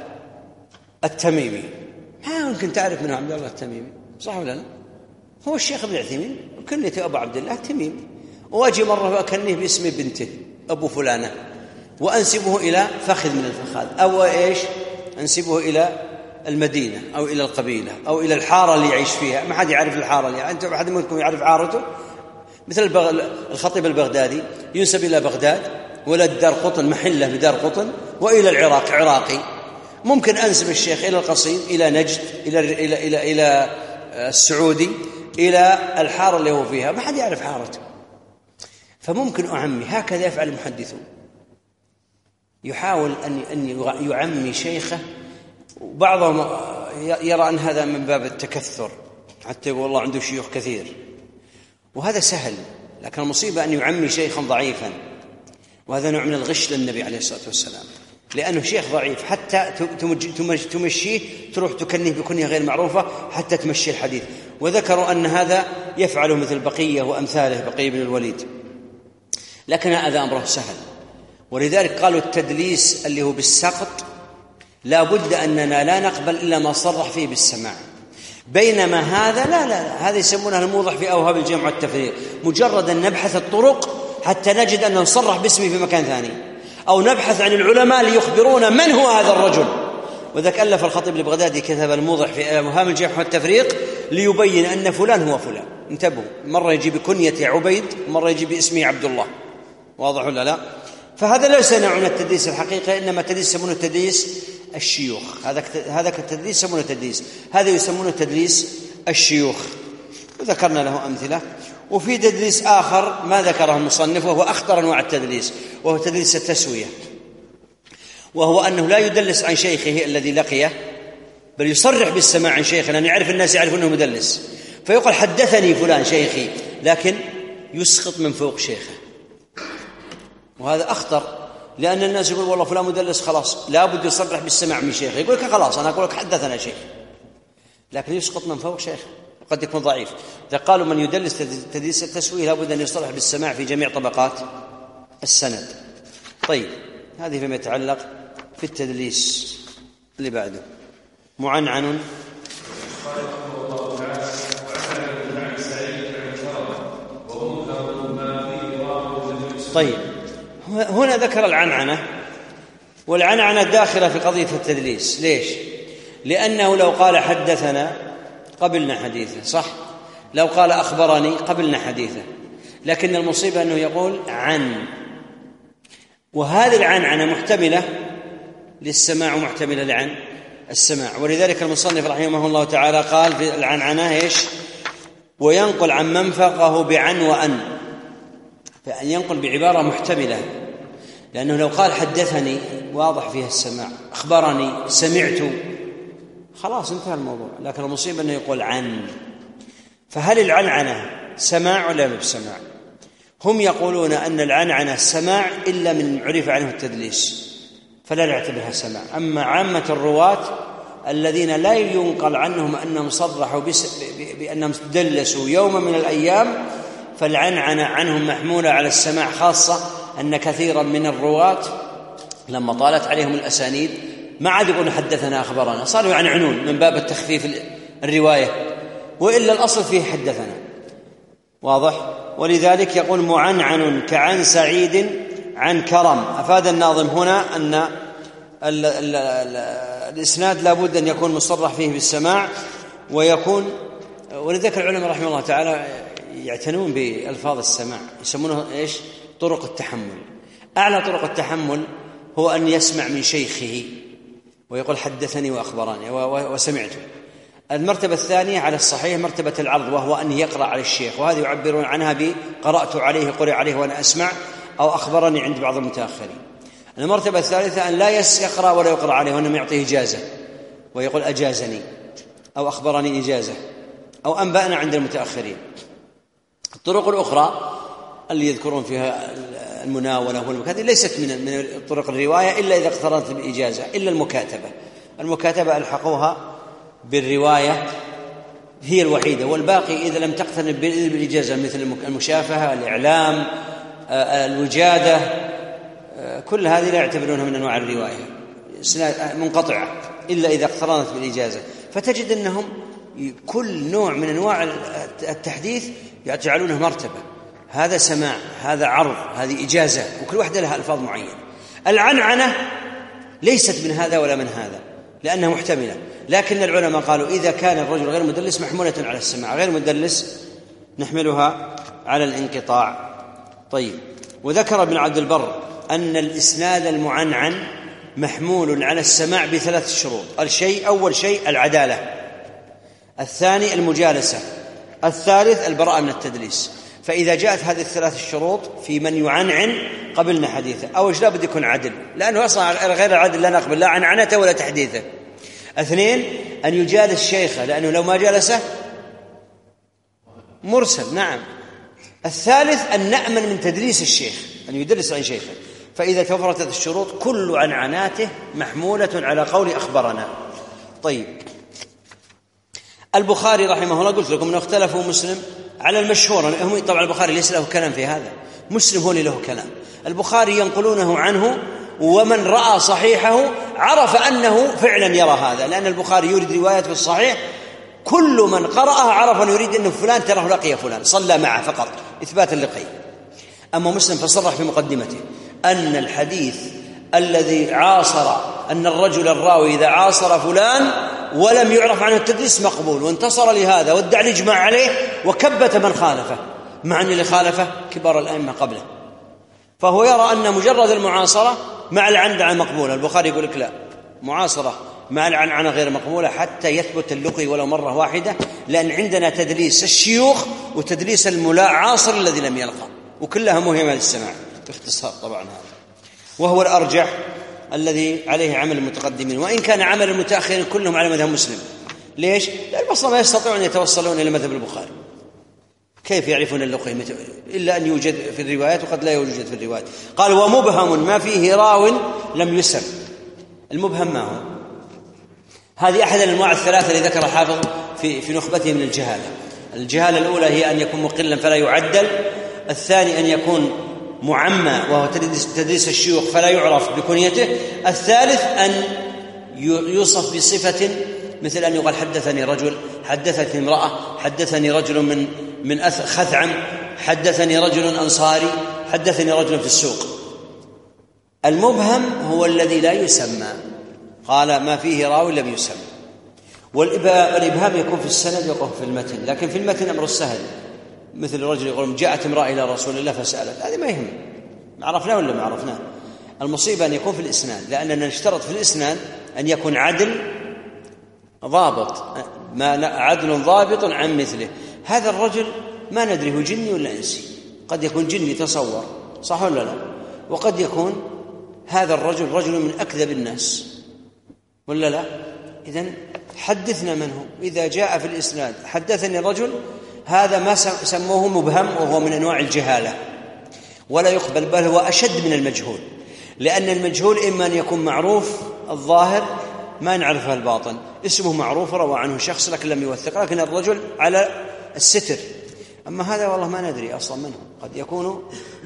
التميمي، ما يمكن تعرف منه عبد الله التميمي، صح ولا لا؟ هو الشيخ ابن عثيمين وكنيته أبو عبد الله التميمي، وأجي مرة أكنيه باسم بنته أبو فلانة، وأنسبه إلى فخذ من الفخاذ، أو إيش أنسبه إلى المدينة أو إلى القبيلة أو إلى الحارة اللي يعيش فيها، ما حد يعرف الحارة اللي أنت أحد منكم يعرف عارته، مثل الخطيب البغدادي ينسب إلى بغداد، ولا الدار قطن محلة بدار قطن، وإلى العراق عراقي. ممكن أنسب الشيخ إلى القصيم، إلى نجد، إلى السعودي، إلى الحارة اللي هو فيها، ما حد يعرف حارته، فممكن أعمي. هكذا يفعل المحدثون، يحاول أن يعمي شيخه، وبعضهم يرى أن هذا من باب التكثر، حتى يقول الله عنده شيوخ كثير، وهذا سهل، لكن المصيبة أن يعمي شيخا ضعيفا، وهذا نوع من الغش للنبي عليه الصلاة والسلام، لأنه شيخ ضعيف حتى تمشيه، تروح تكنيه بكنية غير معروفة حتى تمشي الحديث. وذكروا أن هذا يفعله مثل بقية وأمثاله، بقية بن الوليد، لكن هذا أمره سهل. ولذلك قالوا التدليس اللي هو بالسقط لا بد أننا لا نقبل إلا ما صرح فيه بالسماع، بينما هذا لا، هذا يسمونه الموضح في أوهام الجمع والتفريق، مجرد أن نبحث الطرق حتى نجد أنه صرح باسمه في مكان ثاني، أو نبحث عن العلماء ليخبرونا من هو هذا الرجل. وذلك ألف الخطيب البغدادي كتب الموضح في أوهام الجمع والتفريق ليبين أن فلان هو فلان. انتبهوا، مرة يجي بكنية عبيد، مرة يجي باسمه عبد الله، واضح ولا لا؟ فهذا ليس نوع من التدليس الحقيقة، إنما التدليس يسمونه تدليس الشيوخ، هذا التدليس يسمونه تدليس، هذا يسمونه تدليس الشيوخ، وذكرنا له أمثلة. وفي تدليس آخر ما ذكره المصنف وهو أخطر أنواع التدليس، وهو تدليس التسوية، وهو أنه لا يدلس عن شيخه الذي لقيه، بل يصرح بالسماع عن شيخه، لأن يعرف الناس يعرفون أنه مدلس، فيقول حدثني فلان شيخي، لكن يسقط من فوق شيخه، وهذا أخطر، لأن الناس يقول والله فلان مدلس، خلاص لا بد يصرح بالسماع من شيخه، يقول لك خلاص أنا أقول لك حدثنا شيخ، لكن يسقط من فوق شيخه، قد يكون ضعيف. إذا قالوا من يدلس تدليس التسوية لا بد أن يصرح بالسماع في جميع طبقات السند. طيب، هذه فيما يتعلق في التدليس. اللي بعده معنعن. طيب، هنا ذكر العنعنة، والعنعنة داخلة في قضية التدليس. ليش؟ لأنه لو قال حدثنا قبلنا حديثه، صح؟ لو قال أخبرني قبلنا حديثه، لكن المصيبة أنه يقول عن، وهذه العنعنة محتملة للسماع ومحتملة لعن السماع. ولذلك المصنف رحمه الله تعالى قال في العنعنة إيش؟ وينقل عن من فقه بعن وأن، فأن ينقل بعبارة محتملة، لأنه لو قال حدثني واضح فيها السماع، أخبرني، سمعت، خلاص انتهى الموضوع. لكن المصيبة أنه يقول عن، فهل العنعنة سماع ولا بسماع؟ هم يقولون أن العنعنة السماع إلا من عرف عنه التدليس فلا نعتبرها سماع. أما عامة الرواة الذين لا ينقل عنهم أنهم صرحوا بأنهم دلسوا يوما من الأيام فالعنعنة عنهم محمولة على السماع، خاصة أن كثيرا من الرواة لما طالت عليهم الأسانيد ما عاد يقولون حدثنا أخبرنا، صاروا يعنعنون من باب التخفيف الرواية، وإلا الأصل فيه حدثنا. واضح؟ ولذلك يقول معنعن كعن سعيد عن كرم. أفاد الناظم هنا أن الإسناد لا بد أن يكون مصرح فيه بالسماع ويكون، ولذلك العلماء رحمه الله تعالى يعتنون بألفاظ السماع، يسمونه إيش؟ طرق التحمل. أعلى طرق التحمل هو أن يسمع من شيخه ويقول حدثني وأخبرني وسمعته. المرتبة الثانية على الصحيح مرتبة العرض، وهو أن يقرأ على الشيخ، وهذه يعبرون عنها بقرأت عليه، قرأ عليه وأنا أسمع، أو أخبرني عند بعض المتأخرين. المرتبة الثالثة أن لا يقرأ ولا يقرأ عليه، وأنما يعطيه إجازة ويقول أجازني أو أخبرني إجازة أو أنبأنا عند المتأخرين. الطرق الأخرى اللي يذكرون فيها المناولة والمكاتبة ليست من طرق الرواية إلا إذا اقترنت بالإجازة، إلا المكاتبة ألحقوها بالرواية هي الوحيدة، والباقي إذا لم تقترن بالإجازة مثل المشافهة، الإعلام، الوجادة، كل هذه لا يعتبرونها من أنواع الرواية منقطعة إلا إذا اقترنت بالإجازة. فتجد أنهم كل نوع من أنواع التحديث يجعلونه مرتبة، هذا سماع، هذا عرض، هذه إجازة، وكل واحدة لها ألفاظ معينة. العنعنة ليست من هذا ولا من هذا لأنها محتملة، لكن العلماء قالوا إذا كان الرجل غير مدلس محمولة على السماع، غير مدلس نحملها على الانقطاع. طيب، وذكر ابن عبد البر أن الإسناد المعنعن محمول على السماع بثلاث شروط. أول شيء العدالة، الثاني المجالسة، الثالث البراءة من التدليس. فإذا جاءت هذه الثلاث الشروط في من يعنعن قبلنا حديثه. أول شيء لابد يكون عدل، لأنه أصلا غير العدل لا نقبل لا عنعنته ولا تحديثه. اثنين، أن يجالس شيخه، لأنه لو ما جالسه مرسل. نعم. الثالث أن نأمن من تدليس الشيخ، أن يدلس عن شيخه. فإذا توفرت الشروط كل عنعناته محمولة على قول أخبرنا. طيب، البخاري رحمه الله قلت لكم أنه اختلفوا مسلم على المشهور. طبعا البخاري ليس له كلام في هذا، مسلم هو اللي له كلام. البخاري ينقلونه عنه، ومن رأى صحيحه عرف أنه فعلا يرى هذا، لأن البخاري يريد روايات في الصحيح كل من قرأها عرف أنه يريد أنه فلان تراه لقي فلان صلى معه فقط إثبات اللقي. أما مسلم فصرح في مقدمته أن الحديث الذي عاصر، أن الرجل الراوي إذا عاصر فلان ولم يعرف عنه التدليس مقبول، وانتصر لهذا وادعى الإجماع عليه وكبت من خالفه، مع أن اللي خالفه كبار الأئمة قبله. فهو يرى أن مجرد المعاصرة مع العنعنة مقبولة. البخاري يقول لك لا، معاصرة مع العنعنة غير مقبولة حتى يثبت اللقي ولو مرة واحدة، لأن عندنا تدليس الشيوخ وتدليس عاصر الذي لم يلقى، وكلها مهمة للسماع باختصار طبعا هذا، وهو الأرجح الذي عليه عمل المتقدمين، وإن كان عمل المتأخرين كلهم على مذهب مسلم. ليش؟ لأن أصلا ما يستطيعون أن يتوصلون إلى مذهب البخاري. كيف يعرفون اللقي إلا أن يوجد في الروايات، وقد لا يوجد في الروايات. قال ومبهم ما فيه راو لم يسم. المبهم ما هو؟ هذه أحد الأنواع الثلاثة اللي ذكر الحافظ في نخبته من الجهالة. الجهالة الأولى هي أن يكون مقلا فلا يعدل، الثاني أن يكون معمى وهو تدريس الشيوخ فلا يعرف بكنيته، الثالث أن يوصف بصفة مثل أن يقال حدثني رجل، حدثتني امرأة، حدثني رجل من خثعم، حدثني رجل أنصاري، حدثني رجل في السوق. المبهم هو الذي لا يسمى، قال ما فيه راوي لم يسمى. والإبهام يكون في السند ويكون في المتن، لكن في المتن أمر السهل، مثل الرجل يقول جاءت امرأة إلى رسول الله فسألت، هذه ما يهم، عرفناه ولا ما عرفناه. المصيبة أن يكون في الإسناد، لأننا نشترط في الإسناد أن يكون عدل ضابط، عدل ضابط عن مثله. هذا الرجل ما ندري هو جني ولا إنسي، قد يكون جني تصور، صح ولا لا؟ وقد يكون هذا الرجل رجل من أكذب الناس ولا لا؟ إذن حدثنا من هو. إذا جاء في الإسناد حدثني الرجل، هذا ما سموه مبهم، وهو من أنواع الجهالة، ولا يقبل، بل هو أشد من المجهول، لأن المجهول إما أن يكون معروف الظاهر ما نعرفه الباطن، اسمه معروف روى عنه شخص لكن لم يوثق، لكن الرجل على الستر. أما هذا والله ما ندري أصلا منه، قد يكون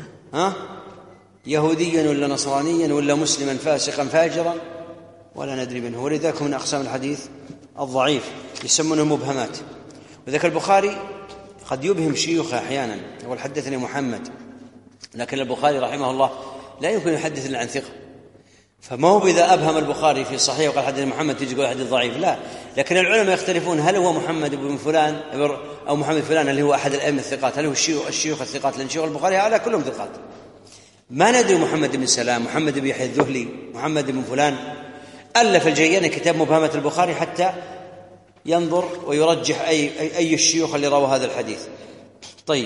يهوديا ولا نصرانيا ولا مسلما فاسقا فاجرا ولا ندري منه. ولذلك من أقسام الحديث الضعيف يسمونه مبهمات. وذلك البخاري قد يبهم شيوخه أحيانا، يقول حدثني محمد، لكن البخاري رحمه الله لا يمكن يحدث إلا عن ثقة، فما هو إذا أبهم البخاري في صحيح وقال حدثني محمد تجي تقول حديث ضعيف، لا. لكن العلماء يختلفون هل هو محمد بن فلان أو محمد فلان اللي هو أحد الأئمة الثقات، هل هو الشيوخ الثقات، لأن شيوخ البخاري على كلهم ثقات. ما ندري محمد بن سلام، محمد بن يحيى الذهلي، محمد بن فلان. ألف الجياني كتاب مبهمة البخاري حتى ينظر ويرجح أي الشيوخ اللي روى هذا الحديث. طيب،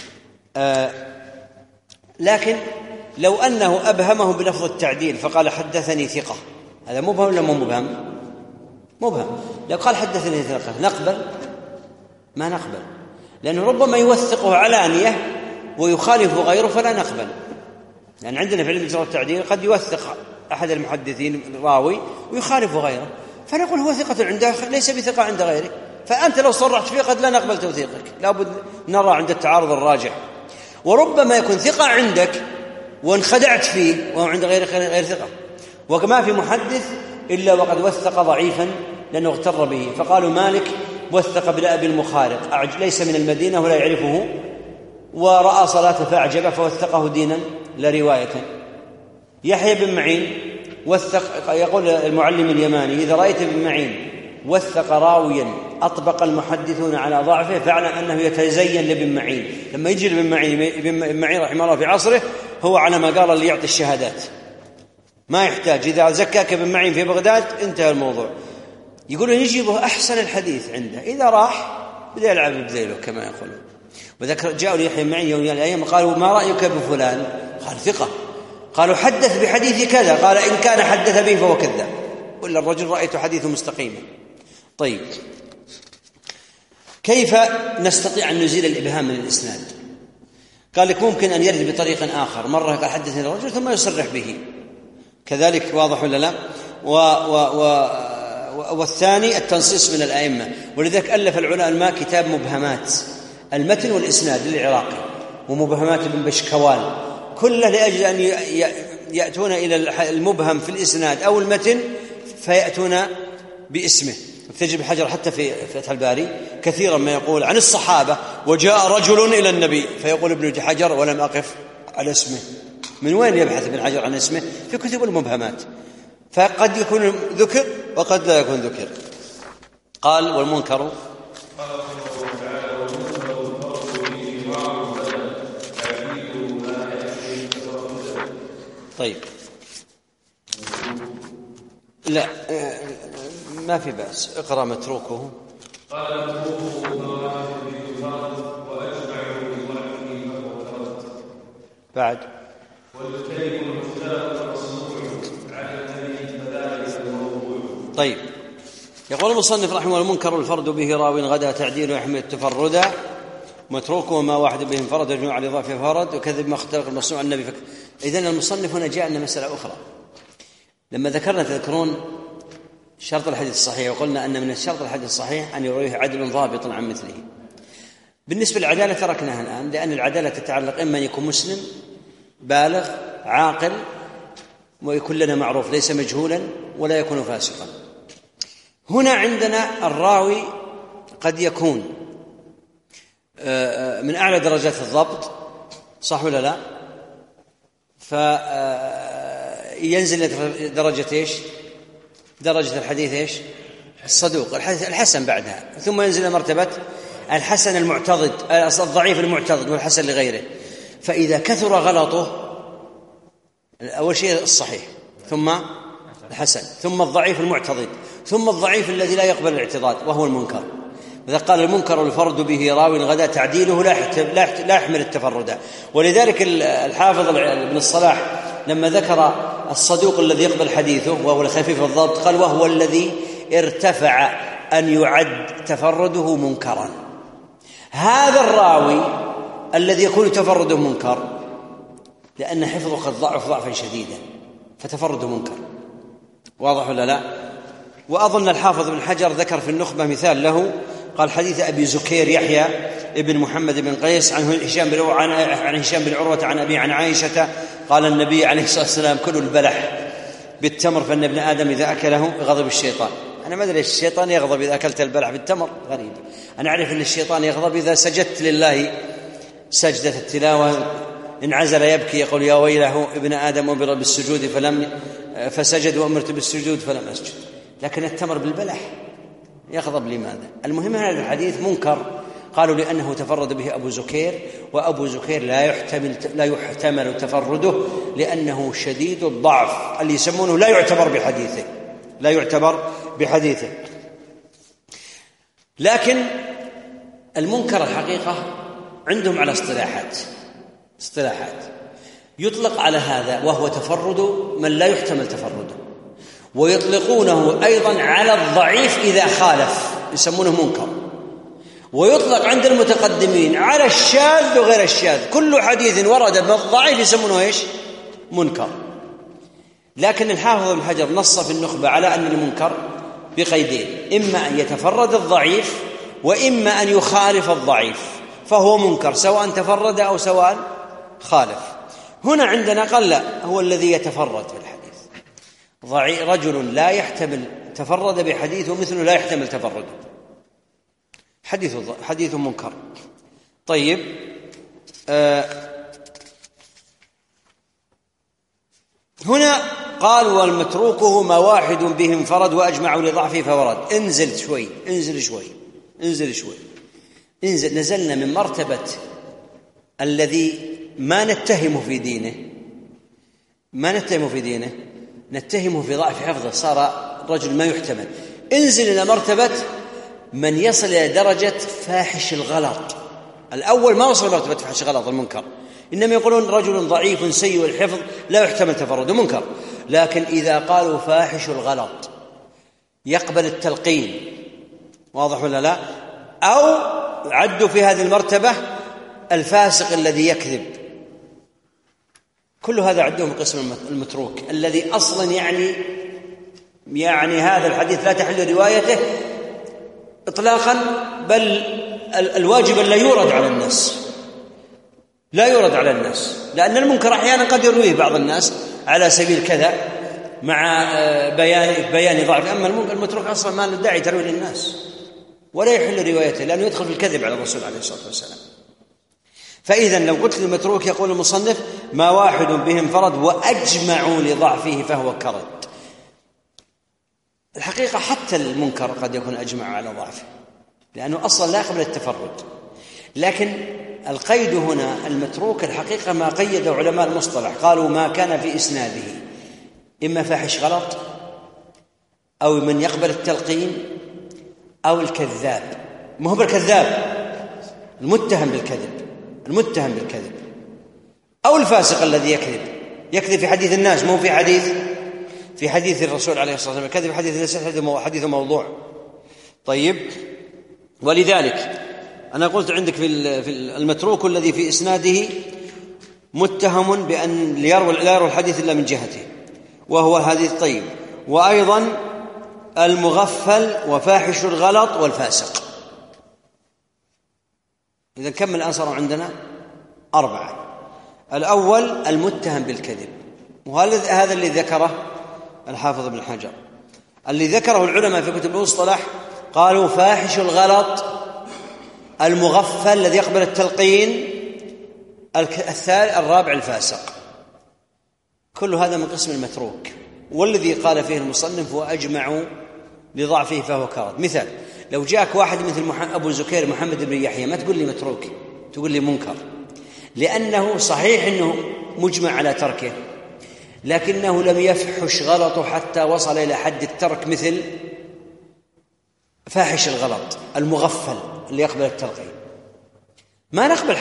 لكن لو أنه أبهمه بلفظ التعديل فقال حدثني ثقة، هذا مبهم ولا مو مبهم؟ مبهم. لو قال حدثني ثقة نقبل؟ ما نقبل، لأنه ربما يوثقه علانية ويخالف غيره فلا نقبل. لأن عندنا في علم الجرح والتعديل قد يوثق أحد المحدثين راوي ويخالف غيره، فنقول هو ثقة عنده ليس بثقة عند غيره، فأنت لو صرحت فيه قد لا نقبل توثيقك، لابد نرى عند التعارض الراجح. وربما يكون ثقة عندك وانخدعت فيه وهو عند غير ثقة، وما في محدث إلا وقد وثق ضعيفا لأنه اغتر به. فقالوا مالك وثق بأبي المخارق، ليس من المدينة ولا يعرفه، ورأى صلاة فأعجبه فوثقه دينا لا رواية. يحيى بن معين وثق، يقول المعلم اليماني إذا رأيت بن معين وثق راويا أطبق المحدثون على ضعفه فاعلم أنه يتزين لابن معين. لما يجي ابن معين رحمه الله في عصره هو على ما قال اللي يعطي الشهادات، ما يحتاج. إذا زكاك ابن معين في بغداد انتهى الموضوع. يقولون يجيبه أحسن الحديث عنده، إذا راح بدأ يلعب بذيله كما يقولون. وذكر جاءوا ليحيى بن معين يوم الأيام قالوا ما رأيك بفلان؟ قال ثقة. قالوا حدث بحديث كذا، قال إن كان حدث به فهو كذاب، ولا الرجل رأيت حديثه مستقيما. طيب، كيف نستطيع أن نزيل الإبهام من الإسناد؟ قال لك ممكن أن يرد بطريق آخر، مرة قال حدثني الرجل ثم يصرح به، كذلك واضح ولا لا؟ والثاني التنصيص من الأئمة. ولذلك ألف العلماء كتاب مبهمات المتن والإسناد للعراقي، ومبهمات ابن بشكوال، كله لأجل أن يأتون إلى المبهم في الإسناد أو المتن فيأتون باسمه. تجد الحجر حتى في فتح الباري كثيرا ما يقول عن الصحابة وجاء رجل إلى النبي، فيقول ابن حجر ولم أقف على اسمه. من وين يبحث ابن حجر عن اسمه؟ في كتب المبهمات، فقد يكون ذكر وقد لا يكون ذكر. قال والمنكر طيب، لا ما في بأس، اقرأ متروكه. قال متروكه وأجمعه بضعفه فهو بعد والكلم المختار المصنوع على النبي فذلك الموضوع. طيب، يقول المصنف رحمه الله المنكر الفرد به راو غدا تعديل يحمل التفردا، متروكه ما واحد به انفرد يجمع على ضعف فرد وكذب ما اختلق المصنوع عن النبي إذن المصنف هنا جاء لنا مسألة أخرى. لما ذكرنا تذكرون شرط الحديث الصحيح، وقلنا أن من الشرط الحديث الصحيح أن يرويه عدل ضابط عن مثله. بالنسبة للعدالة تركناها الآن، لأن العدالة تتعلق إما أن يكون مسلم بالغ عاقل ويكون لنا معروف ليس مجهولا ولا يكون فاسقا. هنا عندنا الراوي قد يكون من أعلى درجات الضبط، صح ولا لا؟ فينزل درجة إيش؟ درجة الحديث إيش؟ الصدوق، الحسن بعدها، ثم ينزل مرتبة الحسن المعتضد، الضعيف المعتضد والحسن لغيره. فإذا كثر غلطه أول شيء الصحيح، ثم الحسن، ثم الضعيف المعتضد، ثم الضعيف الذي لا يقبل الاعتضاد وهو المنكر. إذا قال المنكر الفرد به راو غدا تعديله لا يحمل التفرد. ولذلك الحافظ ابن الصلاح لما ذكر الصدوق الذي يقبل حديثه وهو الخفيف الضبط قال وهو الذي ارتفع أن يعد تفرده منكرا. هذا الراوي الذي يكون تفرده منكر لأن حفظه قد ضعف ضعفا شديدا فتفرده منكر. واضح ولا لا؟ وأظن الحافظ بن حجر ذكر في النخبة مثال له، قال حديث أبي زكير يحيى ابن محمد بن قيس عن هشام بن عروة عن أبي عن عائشة قال النبي عليه الصلاة والسلام: كلوا البلح بالتمر فإن ابن آدم إذا أكله غضب الشيطان. أنا ما أدري ليش الشيطان يغضب إذا أكلت البلح بالتمر، غريب. أنا أعرف أن الشيطان يغضب إذا سجدت لله سجدة التلاوة، انعزل يبكي يقول: يا ويله ابن آدم أمر بالسجود فسجد وأمرت بالسجود فلم أسجد. لكن التمر بالبلح يغضب لماذا؟ المهم هذا الحديث منكر، قالوا لأنه تفرد به أبو زكير، وأبو زكير لا يحتمل تفرده لأنه شديد الضعف، اللي يسمونه لا يعتبر بحديثه. لكن المنكر الحقيقة عندهم على اصطلاحات يطلق على هذا، وهو تفرد من لا يحتمل تفرده، ويطلقونه أيضا على الضعيف إذا خالف يسمونه منكر، ويطلق عند المتقدمين على الشاذ وغير الشاذ. كل حديث ورد من الضعيف يسمونه إيش؟ منكر. لكن الحافظ ابن حجر نص في النخبة على أن المنكر بقيدين: إما أن يتفرد الضعيف، وإما أن يخالف الضعيف، فهو منكر سواء تفرد أو سواء خالف. هنا عندنا قال لا، هو الذي يتفرد في الحديث. رجل لا يحتمل تفرد بحديثه مثل لا يحتمل تفرده، حديث منكر. طيب، هنا قال: والمتروكه ما واحد به انفرد وأجمعوا لضعفه فورد. انزل شوي. نزلنا من مرتبة الذي ما نتهمه في دينه، نتهمه في ضعف حفظه، صار رجل ما يحتمل. انزل إلى مرتبة من يصل إلى درجة فاحش الغلط. الأول ما وصل مرتبة فاحش الغلط المنكر، إنما يقولون رجل ضعيف سيء الحفظ لا يحتمل تفرده منكر. لكن إذا قالوا فاحش الغلط يقبل التلقين، واضح ولا لا؟ أو عدوا في هذه المرتبة الفاسق الذي يكذب، كل هذا عدوهم قسم المتروك، الذي أصلا يعني هذا الحديث لا تحل روايته إطلاقا، بل الواجب لا يورد على الناس، لأن المنكر أحيانا قد يرويه بعض الناس على سبيل كذا مع بيان ضعف. أما المتروك أصلا ما ندعي ترويه للناس ولا يحل روايته، لأنه يدخل في الكذب على الرسول عليه الصلاة والسلام. فإذا لو قلت المتروك يقول المصنف: ما واحد به انفرد وأجمعوا لضعفه فهو كرد. الحقيقة حتى المنكر قد يكون أجمع على ضعفه، لأنه أصلا لا يقبل التفرد. لكن القيد هنا المتروك الحقيقة ما قيده علماء المصطلح، قالوا ما كان في إسناده إما فاحش غلط، أو من يقبل التلقين، أو الكذاب. ما هو بالكذاب، المتهم بالكذب، أو الفاسق الذي يكذب في حديث الناس، مو في حديث الرسول عليه الصلاة والسلام. الكذب حديث حديث موضوع. طيب، ولذلك أنا قلت عندك في المتروك الذي في إسناده متهم بأن لا يروي الحديث إلا من جهته، وهو الحديث. طيب، وأيضا المغفل وفاحش الغلط والفاسق. إذا كم الآن صاروا عندنا 4. الأول المتهم بالكذب، وهذا اللي ذكره الحافظ ابن حجر. اللي ذكره العلماء في كتب المصطلح قالوا فاحش الغلط، المغفل الذي يقبل التلقين، الرابع الفاسق. كل هذا من قسم المتروك، والذي قال فيه المصنف وأجمعوا لضعفه فهو كرد. مثال: لو جاءك واحد مثل أبو زكير محمد بن يحيى، ما تقول لي متروك، تقول لي منكر، لأنه صحيح أنه مجمع على تركه، لكنه لم يفحش غلطه حتى وصل إلى حد الترك، مثل فاحش الغلط المغفل اللي يقبل التلقين. ما نقبل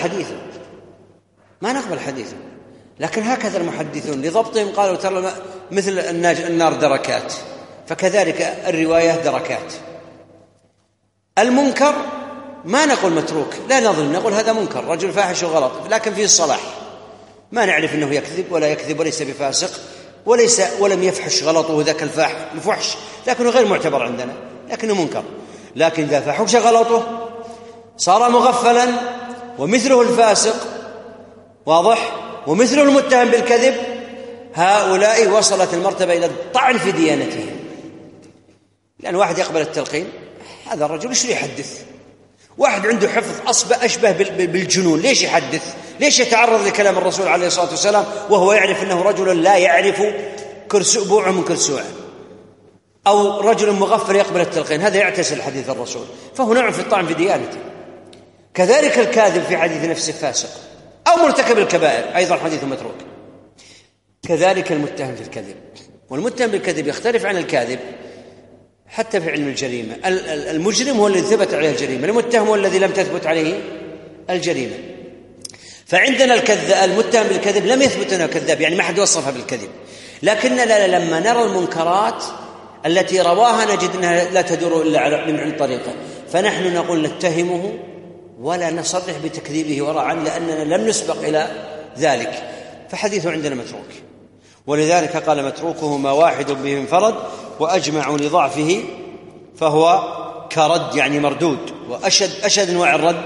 حديثه. لكن هكذا المحدثون لضبطهم قالوا ترى مثل النار دركات، فكذلك الرواية دركات. المنكر ما نقول متروك، لا نظلم، نقول هذا منكر، رجل فاحش وغلط، لكن فيه الصلاح، ما نعرف أنه يكذب ولا يكذب وليس بفاسق ولم يفحش غلطه ذاك الفحش، لكنه غير معتبر عندنا، لكنه منكر. لكن إذا فحش غلطه صار مغفلا ومثله الفاسق، واضح، ومثله المتهم بالكذب، هؤلاء وصلت المرتبة إلى الطعن في ديانتهم. لأن واحد يقبل التلقين، هذا الرجل ايش يحدث؟ واحد عنده حفظ أشبه بالجنون، ليش يحدث؟ ليش يتعرض لكلام الرسول عليه الصلاة والسلام وهو يعرف أنه رجل لا يعرف بوعه من كرسوعه، أو رجل مغفل يقبل التلقين، هذا يعتزل حديث الرسول، فهو نوع في الطعن في ديانته. كذلك الكاذب في حديث نفسه فاسق، أو مرتكب الكبائر أيضا حديث متروك. كذلك المتهم في الكذب، والمتهم بالكذب يختلف عن الكاذب حتى في علم الجريمة. المجرم هو الذي ثبت عليه الجريمة، المتهم هو الذي لم تثبت عليه الجريمة. فعندنا المتهم بالكذب لم يثبت أنه كذاب، يعني ما حد وصفه بالكذب، لكننا لما نرى المنكرات التي رواها نجد أنها لا تدور إلا من عند طريقه، فنحن نقول نتهمه ولا نصرح بتكذيبه ورعا، لأننا لم نسبق إلى ذلك، فحديثه عندنا متروك. ولذلك قال متروكه ما واحد به انفرد وأجمع لضعفه فهو كرد، يعني مردود، وأشد أنواع الرد،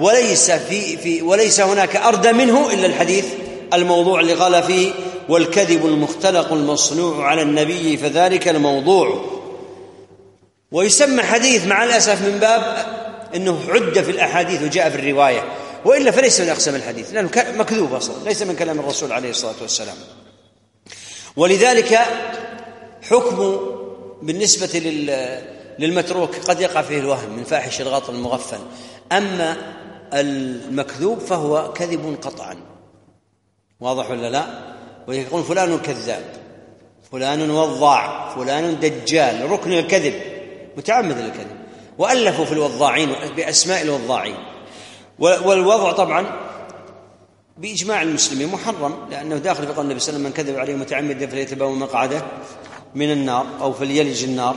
وليس هناك أردى منه إلا الحديث الموضوع اللي قال فيه والكذب المختلق المصنوع على النبي فذلك الموضوع. ويسمى حديث مع الأسف من باب أنه عد في الأحاديث وجاء في الرواية، وإلا فليس من أقسام الحديث، لأنه مكذوب أصلا، ليس من كلام الرسول عليه الصلاة والسلام. ولذلك حكم بالنسبة للمتروك قد يقع فيه الوهم من فاحش الغاطل المغفل، أما المكذوب فهو كذب قطعا، واضح ولا لا؟ ويقول فلان كذاب، فلان وضاع، فلان دجال، ركن الكذب، متعمد للكذب، وألفوا في الوضاعين بأسماء الوضاعين. والوضع طبعا بإجماع المسلمين محرم، لأنه داخل في قول النبي صلى الله عليه وسلم من كذب عليه متعمدا فليتبوأ مقعده من النار، أو فليلج النار.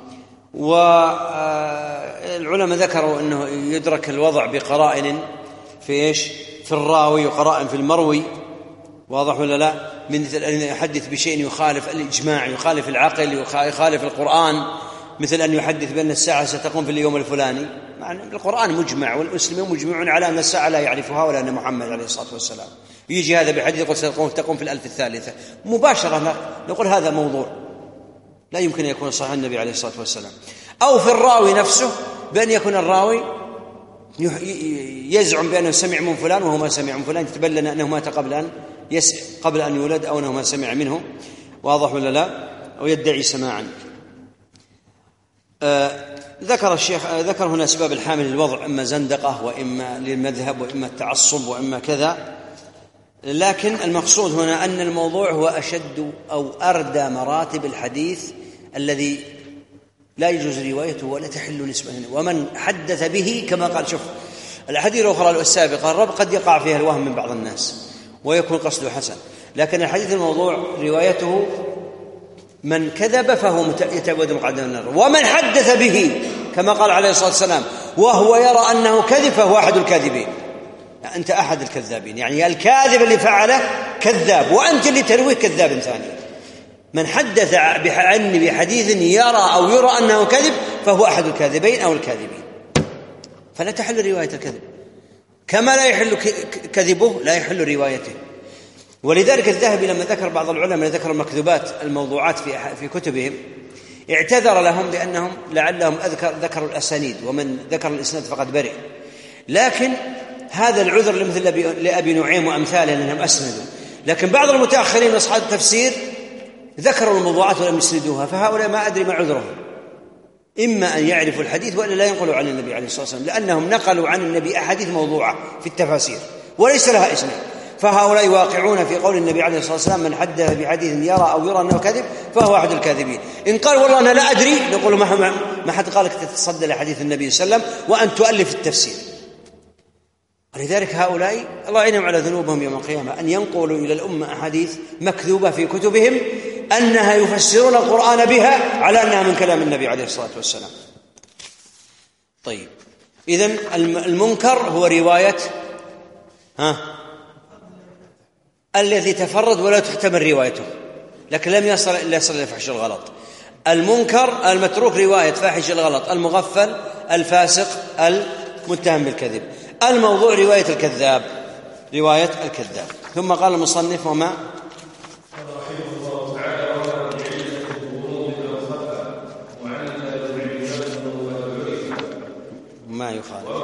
والعلماء ذكروا أنه يدرك الوضع بقرائن في إيش؟ في الراوي، وقرائن في المروي، واضح ولا لا؟ مثل أن يحدث بشيء يخالف الإجماع، يخالف العقل، يخالف القرآن، مثل أن يحدث بأن الساعة ستقوم في اليوم الفلاني، مع القرآن مجمع والمسلمين مجمعون على أن الساعة لا يعرفها ولا أن محمد عليه الصلاة والسلام. يجي هذا بحديث يقول ستقوم في الألف الثالثة، مباشرة نقول هذا موضوع لا يمكن أن يكون صحيح النبي عليه الصلاة والسلام. أو في الراوي نفسه، بأن يكون الراوي يزعم بأنه سمع من فلان وهو ما سمع من فلان، يتبين أنه مات قبل أن يولد، أو أنه ما سمع منه، واضح ولا لا؟ أو يدعي سماعا. ذكر الشيخ هنا أسباب الحامل للوضع، إما زندقة، وإما للمذهب، وإما التعصب، وإما كذا. لكن المقصود هنا أن الموضوع هو أشد أو أردى مراتب الحديث الذي لا يجوز روايته ولا تحل نسبته. ومن حدث به كما قال، شوف الأحاديث الأخرى السابقة الرب قد يقع فيها الوهم من بعض الناس ويكون قصده حسن، لكن الحديث الموضوع روايته من كذب فهو يتبوأ مقعده من النار، ومن حدث به كما قال عليه الصلاة والسلام وهو يرى أنه كذب فهو أحد الكاذبين. أنت أحد الكذابين، يعني الكاذب اللي فعله كذاب، وأنت اللي ترويه كذاب ثاني. من حدث عني بحديث يرى أو يرى أنه كذب فهو أحد الكاذبين أو الكاذبين، فلا تحل رواية الكذب، كما لا يحل كذبه لا يحل روايته. ولذلك الذهبي لما ذكر بعض العلماء ذكروا المكذوبات الموضوعات في كتبهم، اعتذر لهم بأنهم لعلهم ذكروا الأسانيد، ومن ذكر الإسناد فقد برئ. لكن هذا العذر لمثل لأبي نعيم وأمثاله أنهم أسندوا، لكن بعض المتأخرين أصحاب التفسير ذكروا الموضوعات ولم يسندوها، فهؤلاء ما أدري ما عذرهم، إما أن يعرفوا الحديث وإلا لا ينقلوا عن النبي عليه الصلاة والسلام، لأنهم نقلوا عن النبي أحاديث موضوعة في التفاسير وليس لها إسناد. فهؤلاء واقعون في قول النبي عليه الصلاة والسلام من حدث بحديث يرى أو يرى أنه كذب فهو أحد الكاذبين. إن قال والله أنا لا أدري، نقول ما حد قالك تتصدى لحديث النبي صلى الله عليه وسلم وأن تؤلف التفسير. ولذلك هؤلاء الله يعينهم على ذنوبهم يوم القيامة، أن ينقلوا إلى الأمة أحاديث مكذوبة في كتبهم أنها يفسرون القرآن بها على أنها من كلام النبي عليه الصلاة والسلام. طيب، إذن المنكر هو رواية الذي تفرد ولا تحتمل روايته لكن لم يصل إلى فحش الغلط. المنكر المتروك رواية فاحش الغلط، المغفل الفاسق المتهم بالكذب. الموضوع رواية الكذاب، رواية الكذاب. ثم قال المصنف وما ما يخالف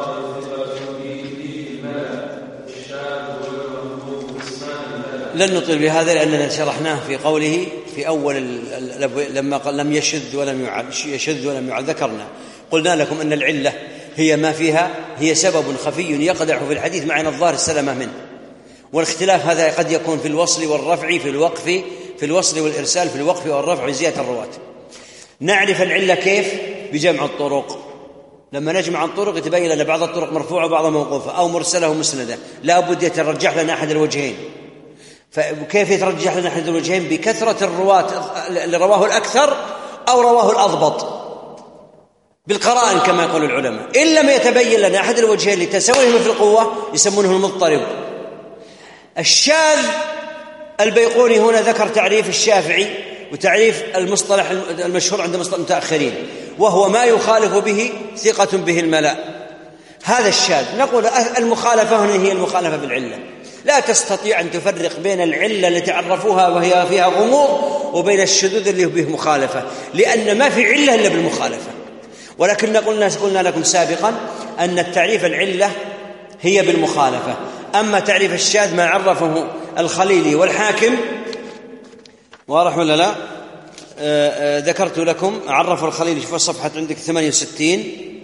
لن نطيل بهذا لأننا شرحناه في قوله في أول لما قال لم يشذ ولم يعل ذكرنا قلنا لكم أن العلة هي ما فيها، هي سبب خفي يقدح في الحديث مع الظاهر السلامة منه، والاختلاف هذا قد يكون في الوصل والرفع، في الوقف، في الوصل والإرسال، في الوقف والرفع وزيادة الرواة. نعرف العلة كيف؟ بجمع الطرق. لما نجمع الطرق يتبين أن بعض الطرق مرفوعة وبعضها موقوفة أو مرسلة ومسندة، لا بد يترجح لنا أحد الوجهين. فكيف يترجح لنا أحد الوجهين؟ بكثرة الرواة اللي رواه الأكثر أو رواه الأضبط بالقرائن كما يقول العلماء. إن لم يتبين لنا أحد الوجهين لتساويهم في القوة يسمونه المضطرب. الشاذ البيقوني هنا ذكر تعريف الشافعي وتعريف المصطلح المشهور عند المتأخرين، وهو ما يخالف به ثقة به الملأ. هذا الشاذ. نقول المخالفة هنا هي المخالفة بالعلة. لا تستطيع أن تفرق بين العلة التي عرفوها وهي فيها غموض وبين الشذوذ اللي به مخالفة، لأن ما في علة إلا بالمخالفة. ولكن قلنا لكم سابقا أن التعريف العلة هي بالمخالفة. أما تعريف الشاذ ما عرفه الخليلي والحاكم، واضح ولا لا؟ ذكرت لكم عرفه الخليلي في الصفحة عندك 68،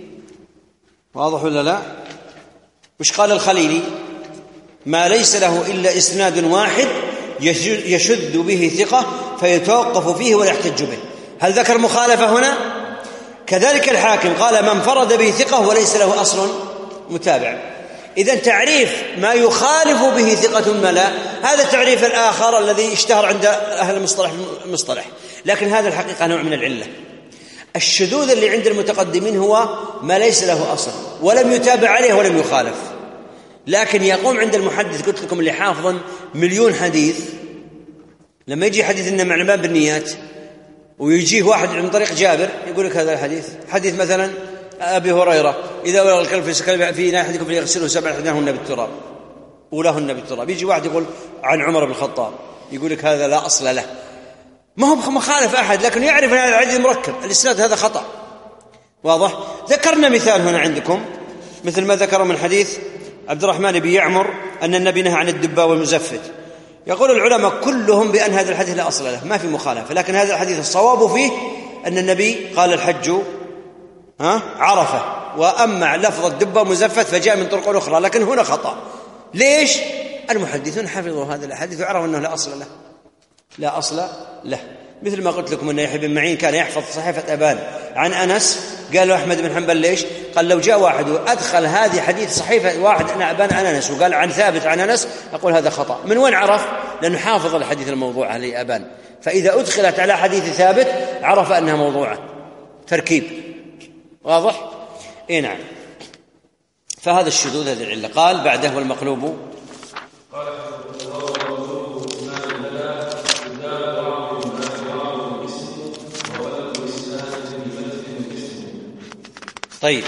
واضح ولا لا؟ وش قال الخليلي؟ ما ليس له إلا إسناد واحد يشذ به ثقة فيتوقف فيه ولا يحتج به. هل ذكر مخالفة هنا؟ كذلك الحاكم قال من فرد به ثقة وليس له أصل متابع. إذن تعريف ما يخالف به ثقة الملا هذا التعريف الآخر الذي اشتهر عند أهل المصطلح، لكن هذا الحقيقة نوع من العلة. الشذوذ اللي عند المتقدمين هو ما ليس له أصل ولم يتابع عليه ولم يخالف، لكن يقوم عند المحدث، قلت لكم اللي حافظا 1,000,000 حديث، لما يجي حديث إنما الأعمال بالنيات ويجيه واحد من طريق جابر يقول لك هذا الحديث، حديث مثلا أبي هريرة إذا ولغ الكلب في ناحيتكم فليغسله 7 إحداهن بالتراب أولاهن بالتراب. يجي واحد يقول عن عمر بن الخطاب يقول لك هذا لا أصل له، ما هو مخالف أحد لكن يعرف أن هذا الحديث مركب، الإسناد هذا خطأ. واضح؟ ذكرنا مثال هنا عندكم مثل ما ذكر من حديث عبد الرحمن بن يعمر أن النبي نهى عن الدباء والمزفت. يقول العلماء كلهم بأن هذا الحديث لا أصل له، ما في مخالفة، لكن هذا الحديث الصواب فيه أن النبي قال الحج عرفة، وأما لفظ الدباء مزفت فجاء من طرق أخرى، لكن هنا خطأ. ليش؟ المحدثون حفظوا هذا الحديث وعرفوا أنه لا أصل له، لا أصل له. مثل ما قلت لكم أن يحيى بن معين كان يحفظ صحيفة أبان عن أنس، قال له أحمد بن حنبل ليش؟ قال لو جاء واحد وأدخل هذه حديث صحيفة واحد عن أبان عن أنس وقال عن ثابت عن أنس، أقول هذا خطأ. من وين عرف؟ لأنه حافظ الحديث الموضوع عليه أبان، فإذا أدخلت على حديث ثابت عرف أنها موضوعة، تركيب. واضح؟ إيه نعم. فهذا الشذوذ هذه العلة. قال بعده والمقلوب طيب.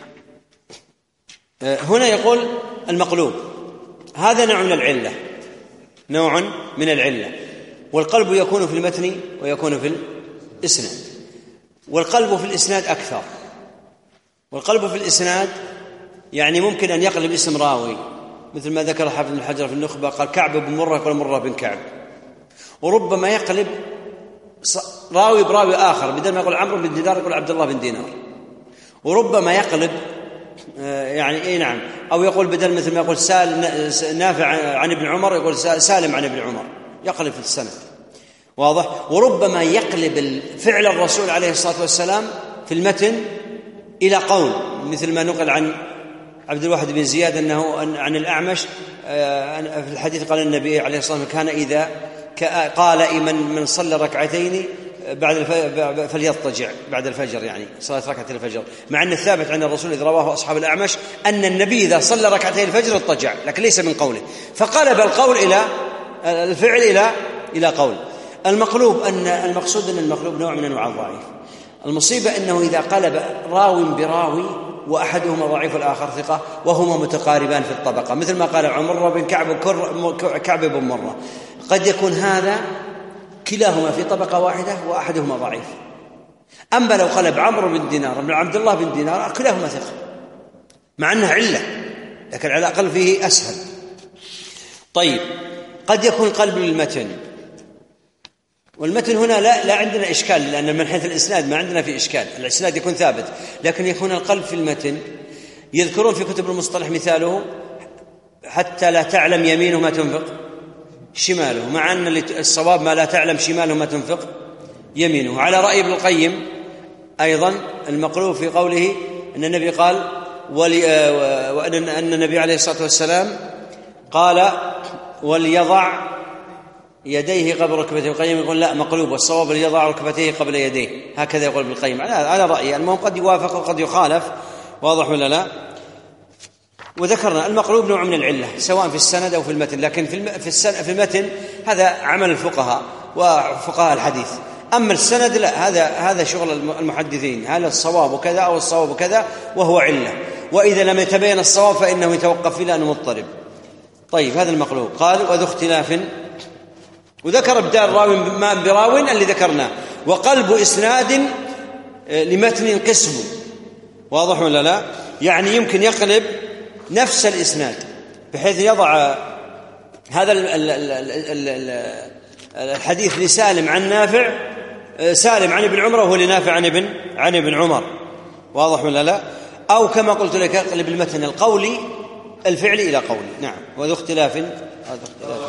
هنا يقول المقلوب هذا نوع من العلة، نوع من العلة. والقلب يكون في المتن ويكون في الإسناد، والقلب في الإسناد أكثر. والقلب في الإسناد يعني ممكن أن يقلب اسم راوي، مثل ما ذكر حافظ بن حجر في النخبة قال كعب بن مرة يقول مرة بن كعب، وربما يقلب راوي براوي آخر، بدل ما يقول عمرو بن دينار يقول عبد الله بن دينار، وربما يقلب يعني إيه نعم، أو يقول بدل مثل ما يقول نافع عن ابن عمر يقول سالم عن ابن عمر، يقلب في السند. واضح؟ وربما يقلب فعل الرسول عليه الصلاة والسلام في المتن إلى قول، مثل ما نقل عن عبد الواحد بن زياد أنه عن الأعمش في الحديث قال النبي عليه الصلاة والسلام كان إذا قال من صلى ركعتين فليضطجع بعد الفجر، يعني صلاة ركعتين الفجر، مع أن الثابت عن الرسول إذ رواه أصحاب الأعمش أن النبي إذا صلى ركعتين الفجر اضطجع، لكن ليس من قوله، فقلب القول الفعل إلى قول. المقلوب أن المقصود أن المقلوب نوع من أنواع الضعيف. المصيبة أنه إذا قلب راو براوي وأحدهما ضعيف والآخر ثقة وهما متقاربان في الطبقة، مثل ما قال عمر بن كعب بن مرة، قد يكون هذا كلاهما في طبقة واحدة وأحدهما ضعيف. أما لو قلب عمرو بن دينار بن عبد الله بن دينار كلاهما ثقة مع أنها علة، لكن على الأقل فيه أسهل. طيب، قد يكون قلب للمتن، والمتن هنا لا عندنا إشكال، لأن من حيث الإسناد ما عندنا في إشكال، الإسناد يكون ثابت، لكن يكون القلب في المتن. يذكرون في كتب المصطلح مثاله حتى لا تعلم يمينه ما تنفق شماله، مع أن الصواب ما لا تعلم شماله ما تنفق يمينه. على رأي ابن القيم أيضا المقلوب في قوله أن النبي قال وأن النبي عليه الصلاة والسلام قال وليضع يديه قبل ركبتيه. القيم يقول لا، مقلوب، والصواب ليضع ركبتيه قبل يديه، هكذا يقول ابن القيم على رأيه. المهم قد يوافق وقد يخالف، واضح ولا لا؟ وذكرنا المقلوب نوع من العلة سواء في السند أو في المتن، لكن في المتن هذا عمل الفقهاء وفقهاء الحديث. أما السند لا، هذا شغل المحدثين، هل الصواب كذا أو الصواب كذا، وهو علة، وإذا لم يتبين الصواب فإنه يتوقف فيه لأنه مضطرب. طيب، هذا المقلوب. قال وذو اختلاف، وذكر ابدال راو براو اللي ذكرناه، وقلب إسناد لمتن قسم، واضح ولا لا؟ يعني يمكن يقلب نفس الإسناد بحيث يضع هذا الحديث لسالم عن نافع، سالم عن ابن عمر وهو لنافع عن ابن عمر، واضح ولا لا؟ أو كما قلت لك يقلب المتن القولي الفعلي إلى قولي. نعم. وذو اختلاف، هذا اختلاف.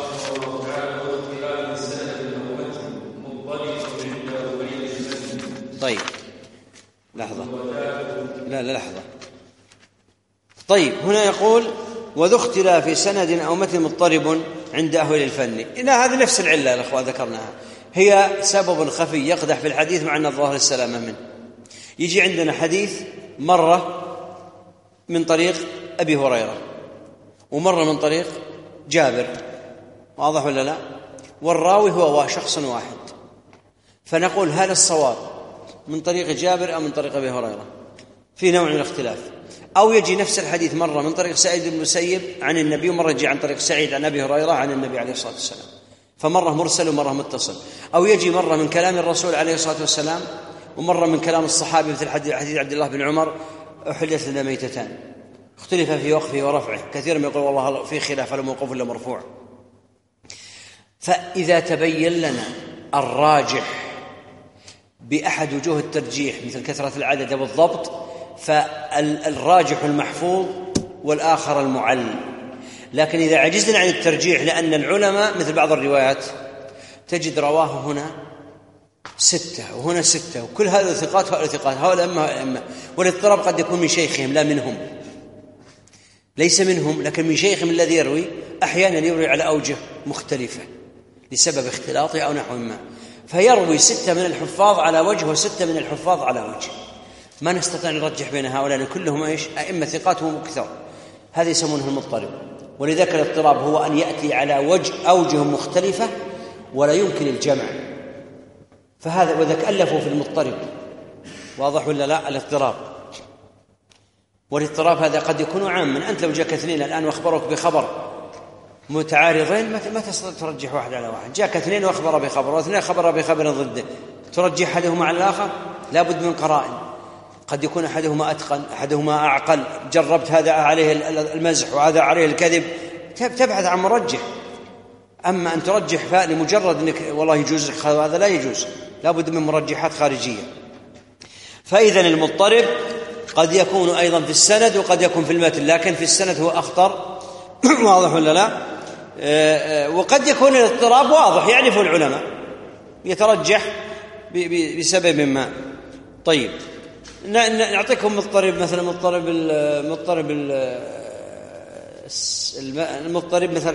طيب لحظة، لا لحظة. طيب، هنا يقول وذو اختلاف سند أو متن مضطرب عند أهل الفن. إن هذه نفس العلة الأخوة ذكرناها، هي سبب خفي يقدح في الحديث مع أن الظاهر السلامة منه. يجي عندنا حديث مرة من طريق أبي هريرة ومرة من طريق جابر، واضح ولا لا؟ والراوي هو شخص واحد، فنقول هل الصواب من طريق جابر أو من طريق أبي هريرة؟ في نوع من الاختلاف. أو يجي نفس الحديث مرة من طريق سعيد بن المسيب عن النبي، ومرة يجي عن طريق سعيد عن أبي هريرة عن النبي عليه الصلاة والسلام، فمرة مرسل ومرة متصل. أو يجي مرة من كلام الرسول عليه الصلاة والسلام ومرة من كلام الصحابي، مثل حديث عبد الله بن عمر أحلت لنا ميتتان، اختلف في وقفه ورفعه، كثير من يقول والله في خلاف لا موقوف ولا مرفوع. فإذا تبين لنا الراجح بأحد وجوه الترجيح مثل كثرة العدد والضبط، فالراجح المحفوظ والآخر المعل. لكن إذا عجزنا عن الترجيح، لأن العلماء مثل بعض الروايات تجد رواه هنا 6 وهنا 6، وكل هذا ثقات وهؤلاء ثقات، هؤلاء أما والاضطراب قد يكون من شيخهم لا منهم، ليس منهم لكن من شيخهم الذي يروي، أحيانا يروي على أوجه مختلفة لسبب اختلاطه أو نحو ما، فيروي 6 من الحفاظ على وجه و6 من الحفاظ على وجه، ما نستطيع أن نرجح بين هؤلاء كلهم أئمة ثقات ومكثر، هذا يسمونه المضطرب. ولذلك الاضطراب هو أن يأتي على أوجه مختلفة ولا يمكن الجمع، فهذا وذاك ألفوا في المضطرب، واضح ولا لا؟ الاضطراب. والاضطراب هذا قد يكون عاما، أنت لو جاك 2 الآن واخبرك بخبر متعارضين ما تستطيع ترجح واحد على واحد. جاك 2 واخبر بخبر و2 خبر بخبر ضده، ترجح أحدهما على الآخر؟ لا بد من قرائن، قد يكون أحدهما أتقن أحدهما أعقل، جربت هذا عليه المزح وهذا عليه الكذب، تبحث عن مرجح. أما أن ترجح لمجرد أنك والله يجوز هذا لا يجوز، لا بد من مرجحات خارجية. فإذا المضطرب قد يكون أيضا في السند وقد يكون في المتن، لكن في السند هو أخطر واضح ولا لا؟ وقد يكون الاضطراب واضح يعرفه العلماء، يترجح بسبب ما. طيب، نعطيكم مضطرب مثلا، المضطرب مثل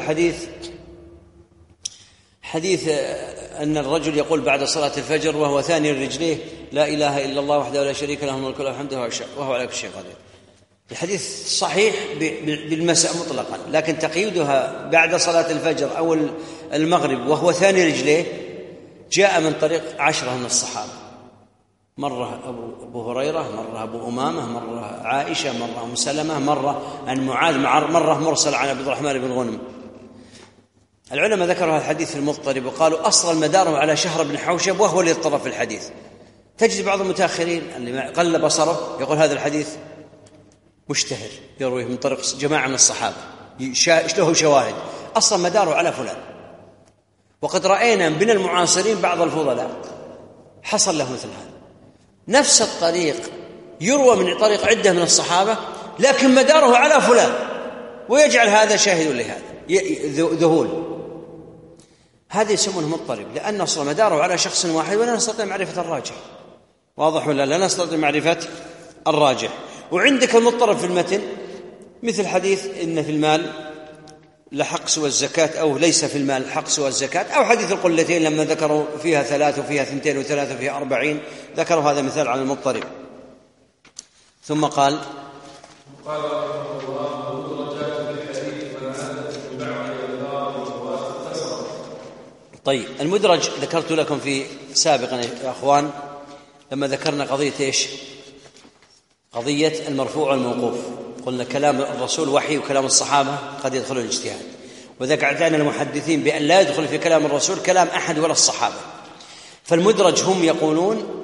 حديث أن الرجل يقول بعد صلاة الفجر وهو ثاني رجليه لا إله إلا الله وحده لا شريك له الملك وله الحمد وهو على كل شيء قدير. الحديث صحيح بالمساء مطلقا، لكن تقييدها بعد صلاة الفجر أو المغرب وهو ثاني رجليه جاء من طريق 10 من الصحابة، مرة أبو هريرة، مرة أبو أمامة، مرة عائشة، مرة أم سلمة، مرة عن معاذ، مرة مرسل عن عبد الرحمن بن غنم. العلماء ذكروا هذا الحديث في المضطرب وقالوا أصل المدار على شهر بن حوشب وهو اللي اضطرب في الحديث. تجد بعض المتأخرين اللي قل بصره يقول هذا الحديث مشتهر يرويه من طريق جماعة من الصحابة له شواهد، أصلا مداره على فلان. وقد رأينا من المعاصرين بعض الفضلاء حصل له مثل هذا، نفس الطريق يروى من طريق عدة من الصحابة لكن مداره على فلان، ويجعل هذا شاهد لهذا ذهول. هذا يسمونه مضطرب، لأن أصلا مداره على شخص واحد ولا نستطيع معرفة الراجح. واضح ولا لا نستطيع معرفة الراجح؟ وعندك المضطرب في المتن مثل حديث إن في المال لحق سوى الزكاة، أو ليس في المال حق سوى الزكاة، أو حديث القلتين لما ذكروا فيها 3 وفيها 2 و3 وفيها 40، ذكروا هذا مثال على المضطرب. ثم قال رحمه الله ودرجات بالحديث ومعادة ببعض الألفاظ واختصر. طيب المدرج ذكرت لكم في سابقا يا أخوان لما ذكرنا قضية إيش؟ قضية المرفوع والموقوف. قلنا كلام الرسول وحي وكلام الصحابة قد يدخل الاجتهاد، وذكرنا المحدثين بأن لا يدخل في كلام الرسول كلام أحد ولا الصحابة. فالمدرج هم يقولون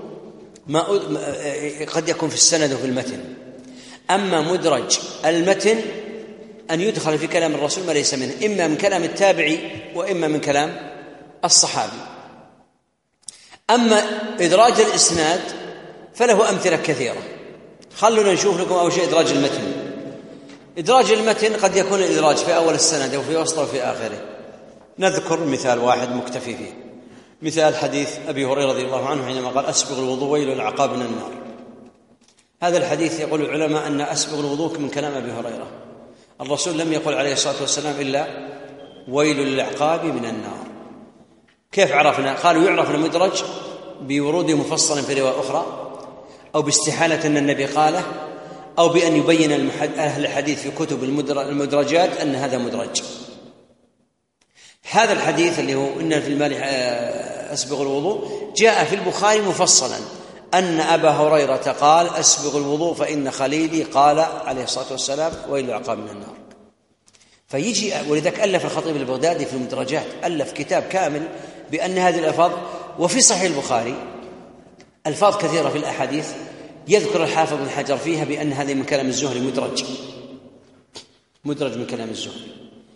قد يكون في السند وفي المتن. أما مدرج المتن أن يدخل في كلام الرسول ما ليس منه، إما من كلام التابعي وإما من كلام الصحابي. أما إدراج الإسناد فله أمثلة كثيرة. خلونا نشوف لكم أول شيء إدراج المتن. إدراج المتن قد يكون الإدراج في أول السند أو في وسطه وفي آخره. نذكر مثال واحد مكتفي فيه، مثال حديث أبي هريرة رضي الله عنه حينما قال أسبغ الوضوء ويل العقاب من النار. هذا الحديث يقول العلماء أن أسبغ الوضوء من كلام أبي هريرة. الرسول لم يقل عليه الصلاة والسلام إلا ويل للعقاب من النار. كيف عرفنا؟ قالوا يعرف المدرج بوروده مفصلا في رواية أخرى، أو باستحالة أن النبي قاله، أو بأن يبين أهل الحديث في كتب المدرجات أن هذا مدرج. هذا الحديث اللي هو إن في المال أسبغ الوضوء جاء في البخاري مفصلا أن أبا هريرة قال أسبغ الوضوء فإن خليلي قال عليه الصلاة والسلام ويل العقاب من النار. فيجي ولذلك ألف الخطيب البغدادي في المدرجات، ألف كتاب كامل بأن هذه الألفاظ. وفي صحيح البخاري ألفاظ كثيرة في الأحاديث يذكر الحافظ بن حجر فيها بأن هذه من كلام الزهري مدرج من كلام الزهري.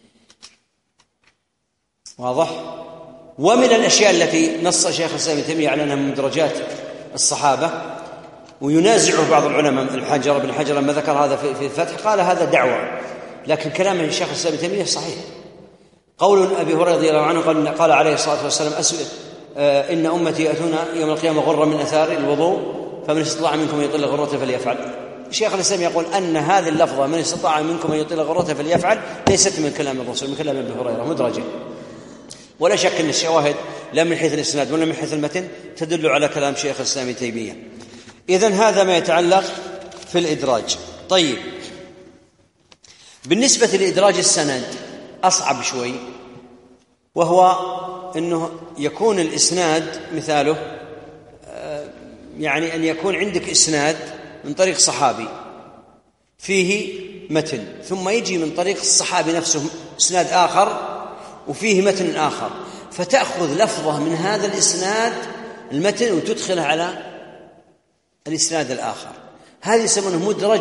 واضح؟ ومن الأشياء التي نص شيخ الإسلام ابن تيمية على أنها من مدرجات الصحابة وينازعه بعض العلماء ابن حجر لما ذكر هذا في الفتح قال هذا دعوة، لكن كلام الشيخ الإسلام ابن تيمية صحيح. قول أبي هريرة رضي الله عنه قال عليه الصلاة والسلام إن أمتي يأتون يوم القيامة غرا من أثار الوضوء فمن استطاع منكم أن يطيل غرته فليفعل. الشيخ الإسلام يقول أن هذه اللفظة من استطاع منكم أن يطيل غرته فليفعل ليست من كلام الرسول، من كلام أبي هريرة مدرجة. ولا شك أن الشواهد لا من حيث الإسناد ولا من حيث المتن تدل على كلام شيخ الإسلام ابن تيمية. إذن هذا ما يتعلق في الإدراج. طيب بالنسبة لإدراج السند أصعب شوي، وهو أنه يكون الإسناد مثاله يعني أن يكون عندك إسناد من طريق صحابي فيه متن، ثم يجي من طريق الصحابي نفسه إسناد آخر وفيه متن آخر، فتأخذ لفظة من هذا الإسناد المتن وتدخلها على الإسناد الآخر. هذا يسمونه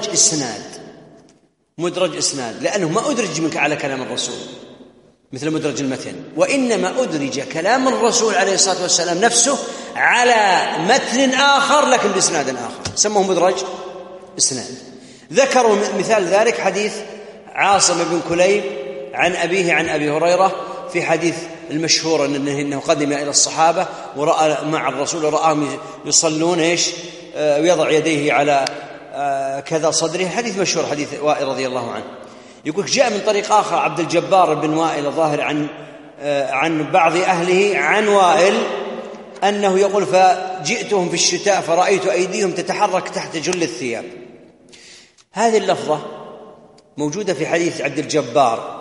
مدرج إسناد، لأنه ما أدرج منك على كلام الرسول مثل مدرج المتن، وإنما أدرج كلام الرسول عليه الصلاة والسلام نفسه على متن آخر لكن بإسناد آخر، سموه مدرج إسناد. ذكروا مثال ذلك حديث عاصم بن كليب عن أبيه عن أبي هريرة في حديث المشهور أنه قدم إلى الصحابة ورأى مع الرسول ورآهم يصلون ويضع يديه على كذا صدره، حديث مشهور حديث وائل رضي الله عنه. يقول جاء من طريق آخر عبد الجبار بن وائل الظاهر عن بعض أهله عن وائل أنه يقول فجئتهم في الشتاء فرأيت أيديهم تتحرك تحت جل الثياب. هذه اللفظة موجودة في حديث عبد الجبار،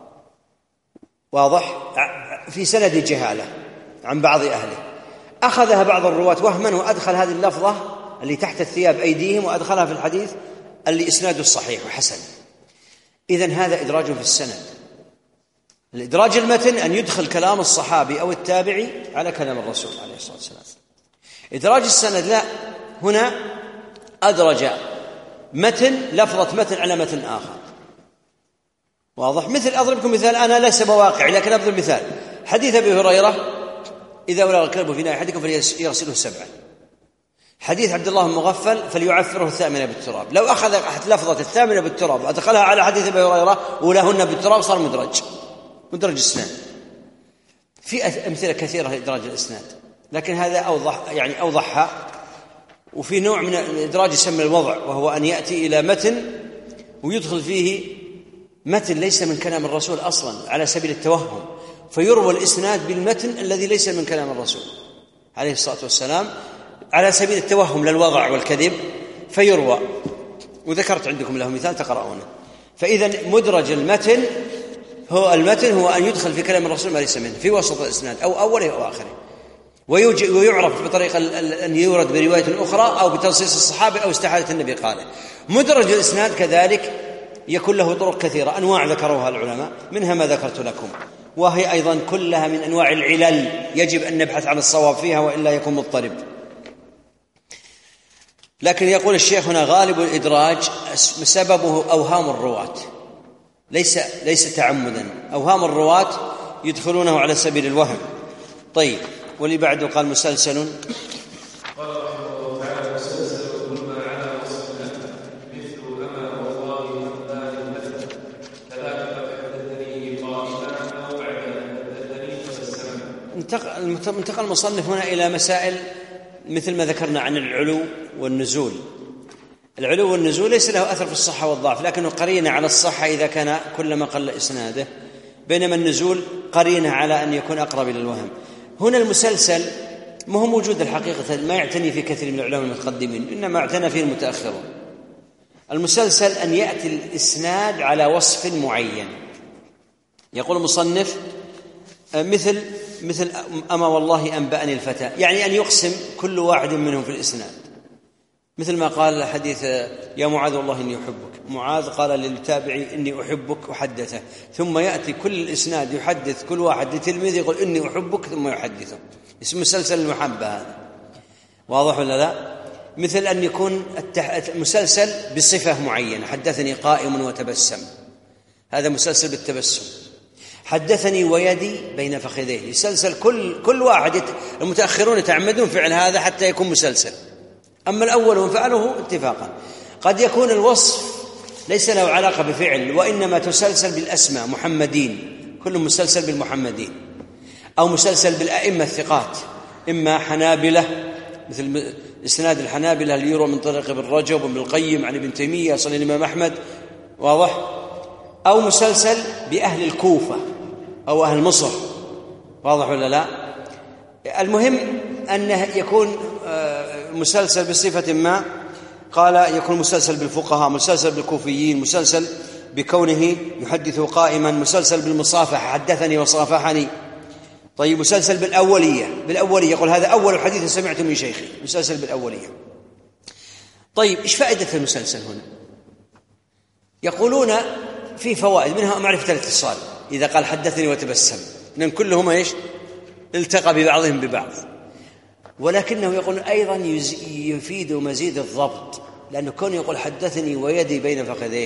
واضح، في سند جهالة عن بعض أهله، أخذها بعض الرواة وهما وأدخل هذه اللفظة اللي تحت الثياب أيديهم وأدخلها في الحديث اللي إسناده الصحيح وحسن. إذن هذا إدراج في السند. الإدراج المتن أن يدخل كلام الصحابي أو التابعي على كلام الرسول عليه الصلاة والسلام. إدراج السند لا، هنا أدرج متن، لفظة متن على متن آخر، واضح. مثل أضرب لكم مثال، أنا ليس بواقعي لكن أضرب مثال، حديث أبي هريرة إذا ولغ الكلب في ناء أحدكم فليغسله 7، حديث عبد الله المغفل فليعفره 8 بالتراب. لو أخذ لفظة 8 بالتراب وأدخلها على حديث أبي هريرة ولهن بالتراب صار مدرج إسناد. في أمثلة كثيرة لإدراج الإسناد، لكن هذا أوضحها. وفي نوع من الإدراج يسمى الوضع، وهو أن يأتي إلى متن ويدخل فيه متن ليس من كلام الرسول أصلا على سبيل التوهم، فيروى الإسناد بالمتن الذي ليس من كلام الرسول عليه الصلاة والسلام على سبيل التوهم للوضع والكذب فيروى. وذكرت عندكم له مثال تقرؤونه. فإذا مدرج المتن هو أن يدخل في كلام الرسول ما ليس منه في وسط الإسناد أو أوله أو آخره، ويعرف بطريقة أن يورد برواية أخرى أو بتنصيص الصحابة أو استحالة النبي قاله. مدرج الإسناد كذلك يكون له طرق كثيرة، أنواع ذكروها العلماء، منها ما ذكرت لكم، وهي أيضا كلها من أنواع العلل يجب أن نبحث عن الصواب فيها وإلا يكون مضطرب. لكن يقول الشيخ هنا غالب الإدراج سببه أوهام الرواة، ليس تعمدا، أوهام الرواة يدخلونه على سبيل الوهم. طيب، واللي بعده قال مسلسل، قال رحمه الله تعالى: مسلسل كل على وصفنا مثل أما والله لا المثل كذلك حدثني قائما أو بعد حدثني فسلم. انتقل المصنف هنا إلى مسائل مثل ما ذكرنا عن العلو والنزول. العلو والنزول ليس له أثر في الصحة والضعف، لكنه قرينة على الصحة إذا كان كلما قل إسناده، بينما النزول قرينة على أن يكون أقرب إلى الوهم. هنا المسلسل ما هو موجود الحقيقة، ما يعتني في كثير من العلماء المتقدمين، إنما اعتنى فيه المتأخرون. المسلسل أن يأتي الإسناد على وصف معين. يقول المصنف مثل أما والله أنبأني الفتى، يعني أن يقسم كل واحد منهم في الإسناد، مثل ما قال حديث يا معاذ والله إني أحبك، معاذ قال للتابعي إني أحبك وحدثه، ثم يأتي كل الإسناد يحدث كل واحد لتلميذ يقول إني أحبك ثم يحدثه. اسم مسلسل المحبة هذا، واضح ولا لا؟ مثل أن يكون المسلسل بصفة معينة، حدثني قائم وتبسم، هذا مسلسل بالتبسم. حدثني ويدي بين فخذيه، يسلسل كل واحد. المتأخرون يتعمدون فعل هذا حتى يكون مسلسل، أما الأول فعله اتفاقا. قد يكون الوصف ليس له علاقة بفعل، وإنما تسلسل بالأسماء، محمدين، كل مسلسل بالمحمدين، أو مسلسل بالأئمة الثقات، إما حنابلة مثل إسناد الحنابلة اللي يروى من طريق ابن رجب وابن القيم عن ابن تيمية صلى الإمام أحمد، واضح، أو مسلسل بأهل الكوفة أو أهل مصر، واضح ولا لا؟ المهم أنه يكون مسلسل بصفة ما، قال يكون مسلسل بالفقهاء، مسلسل بالكوفيين، مسلسل بكونه يحدث قائما، مسلسل بالمصافحة، حدثني وصافحني. طيب، مسلسل بالأولية يقول هذا أول حديث سمعته من شيخي، مسلسل بالأولية. طيب، إيش فائدة المسلسل هنا؟ يقولون في فوائد، منها معرفة الاتصال، إذا قال حدثني وتبسم، لأن كلهما إيش؟ التقى ببعضهم ببعض. ولكنه يقول أيضا يفيد مزيد الضبط، لأنه كون يقول حدثني ويدي بين فخذيه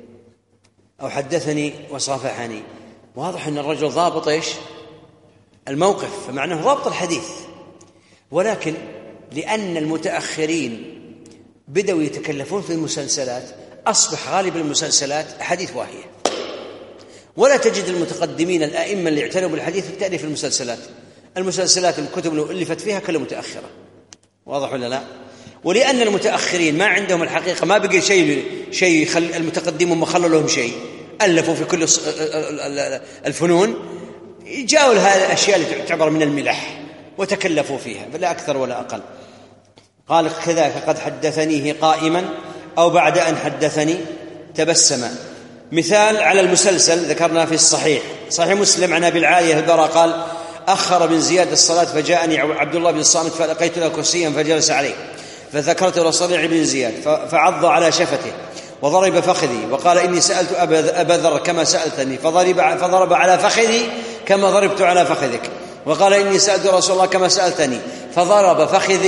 أو حدثني وصافحني، واضح أن الرجل ضابط إيش؟ الموقف، فمعناه ضبط الحديث. ولكن لأن المتأخرين بدأوا يتكلفون في المسلسلات، أصبح غالب المسلسلات أحاديث واهية، ولا تجد المتقدمين الأئمة اللي اعتنوا بالحديث في تأليف المسلسلات الكتب اللي ألفت فيها كلها متأخرة، واضح ولا لا؟ ولأن المتأخرين ما عندهم الحقيقة، ما بقي شيء المتقدمون ما خلوا لهم شيء، ألفوا في كل الفنون، جاءوا لها الأشياء اللي تعتبر من الملح وتكلفوا فيها، لا أكثر ولا أقل. قال كذلك قد حدثنيه قائما أو بعد أن حدثني تبسم. مثال على المسلسل ذكرنا في الصحيح، صحيح مسلم عن أبي العالية البراء قال: أخر بن زياد الصلاة فجاءني عبد الله بن الصامت فلقيت له كرسيا فجلس عليه، فذكرت لصريع بن زياد فعض على شفته وضرب فخذي وقال: إني سألت أبا ذر كما سألتني فضرب على فخذي كما ضربت على فخذك، وقال: إني سألت رسول الله كما سألتني فضرب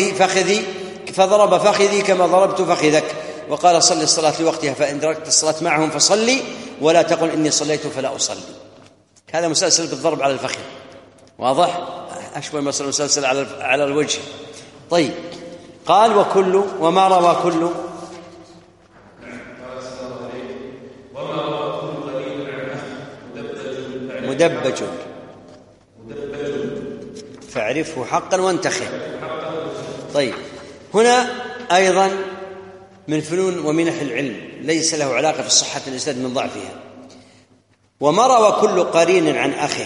فخذي كما ضربت فخذك، وقال: صل الصلاة لوقتها فإن دركت الصلاة معهم فصلي ولا تقل إني صليت فلا أصلي. هذا مسلسل بالضرب على الفخذ، واضح؟ أشبه مثل مسلسل على الوجه. طيب، قال: وكل وما روى كل مدبج فاعرفه حقا وانتخه. طيب، هنا أيضا من فنون ومنح العلم ليس له علاقة في صحة الإسناد من ضعفها. وما روى كل قرين عن أخيه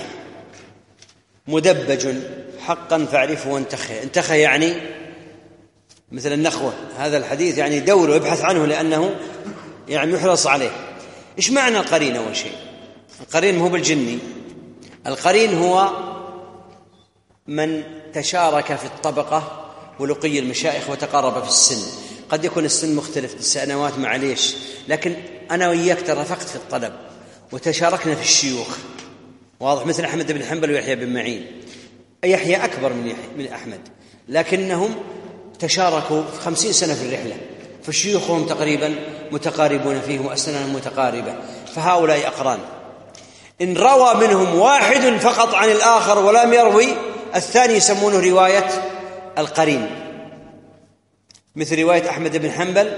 مدبج حقا فاعرفه وانتخه. انتخه يعني مثل النخوة، هذا الحديث يعني دوره ابحث عنه لأنه يعني يحرص عليه. إيش معنى القرين؟ أول شيء القرين هو بالجني، القرين هو من تشارك في الطبقة ولقي المشايخ وتقارب في السن. قد يكون السن مختلف بالسنوات معليش، لكن أنا وإياك ترافقت في الطلب وتشاركنا في الشيوخ، واضح؟ مثل أحمد بن حنبل ويحيى بن معين. يحيى أكبر من أحمد، لكنهم تشاركوا 50 سنة في الرحلة، فشيوخهم تقريبا متقاربون فيهم وأسنانهم متقاربة، فهؤلاء أقران. إن روى منهم واحد فقط عن الآخر ولم يروي الثاني يسمونه رواية القرين، مثل رواية أحمد بن حنبل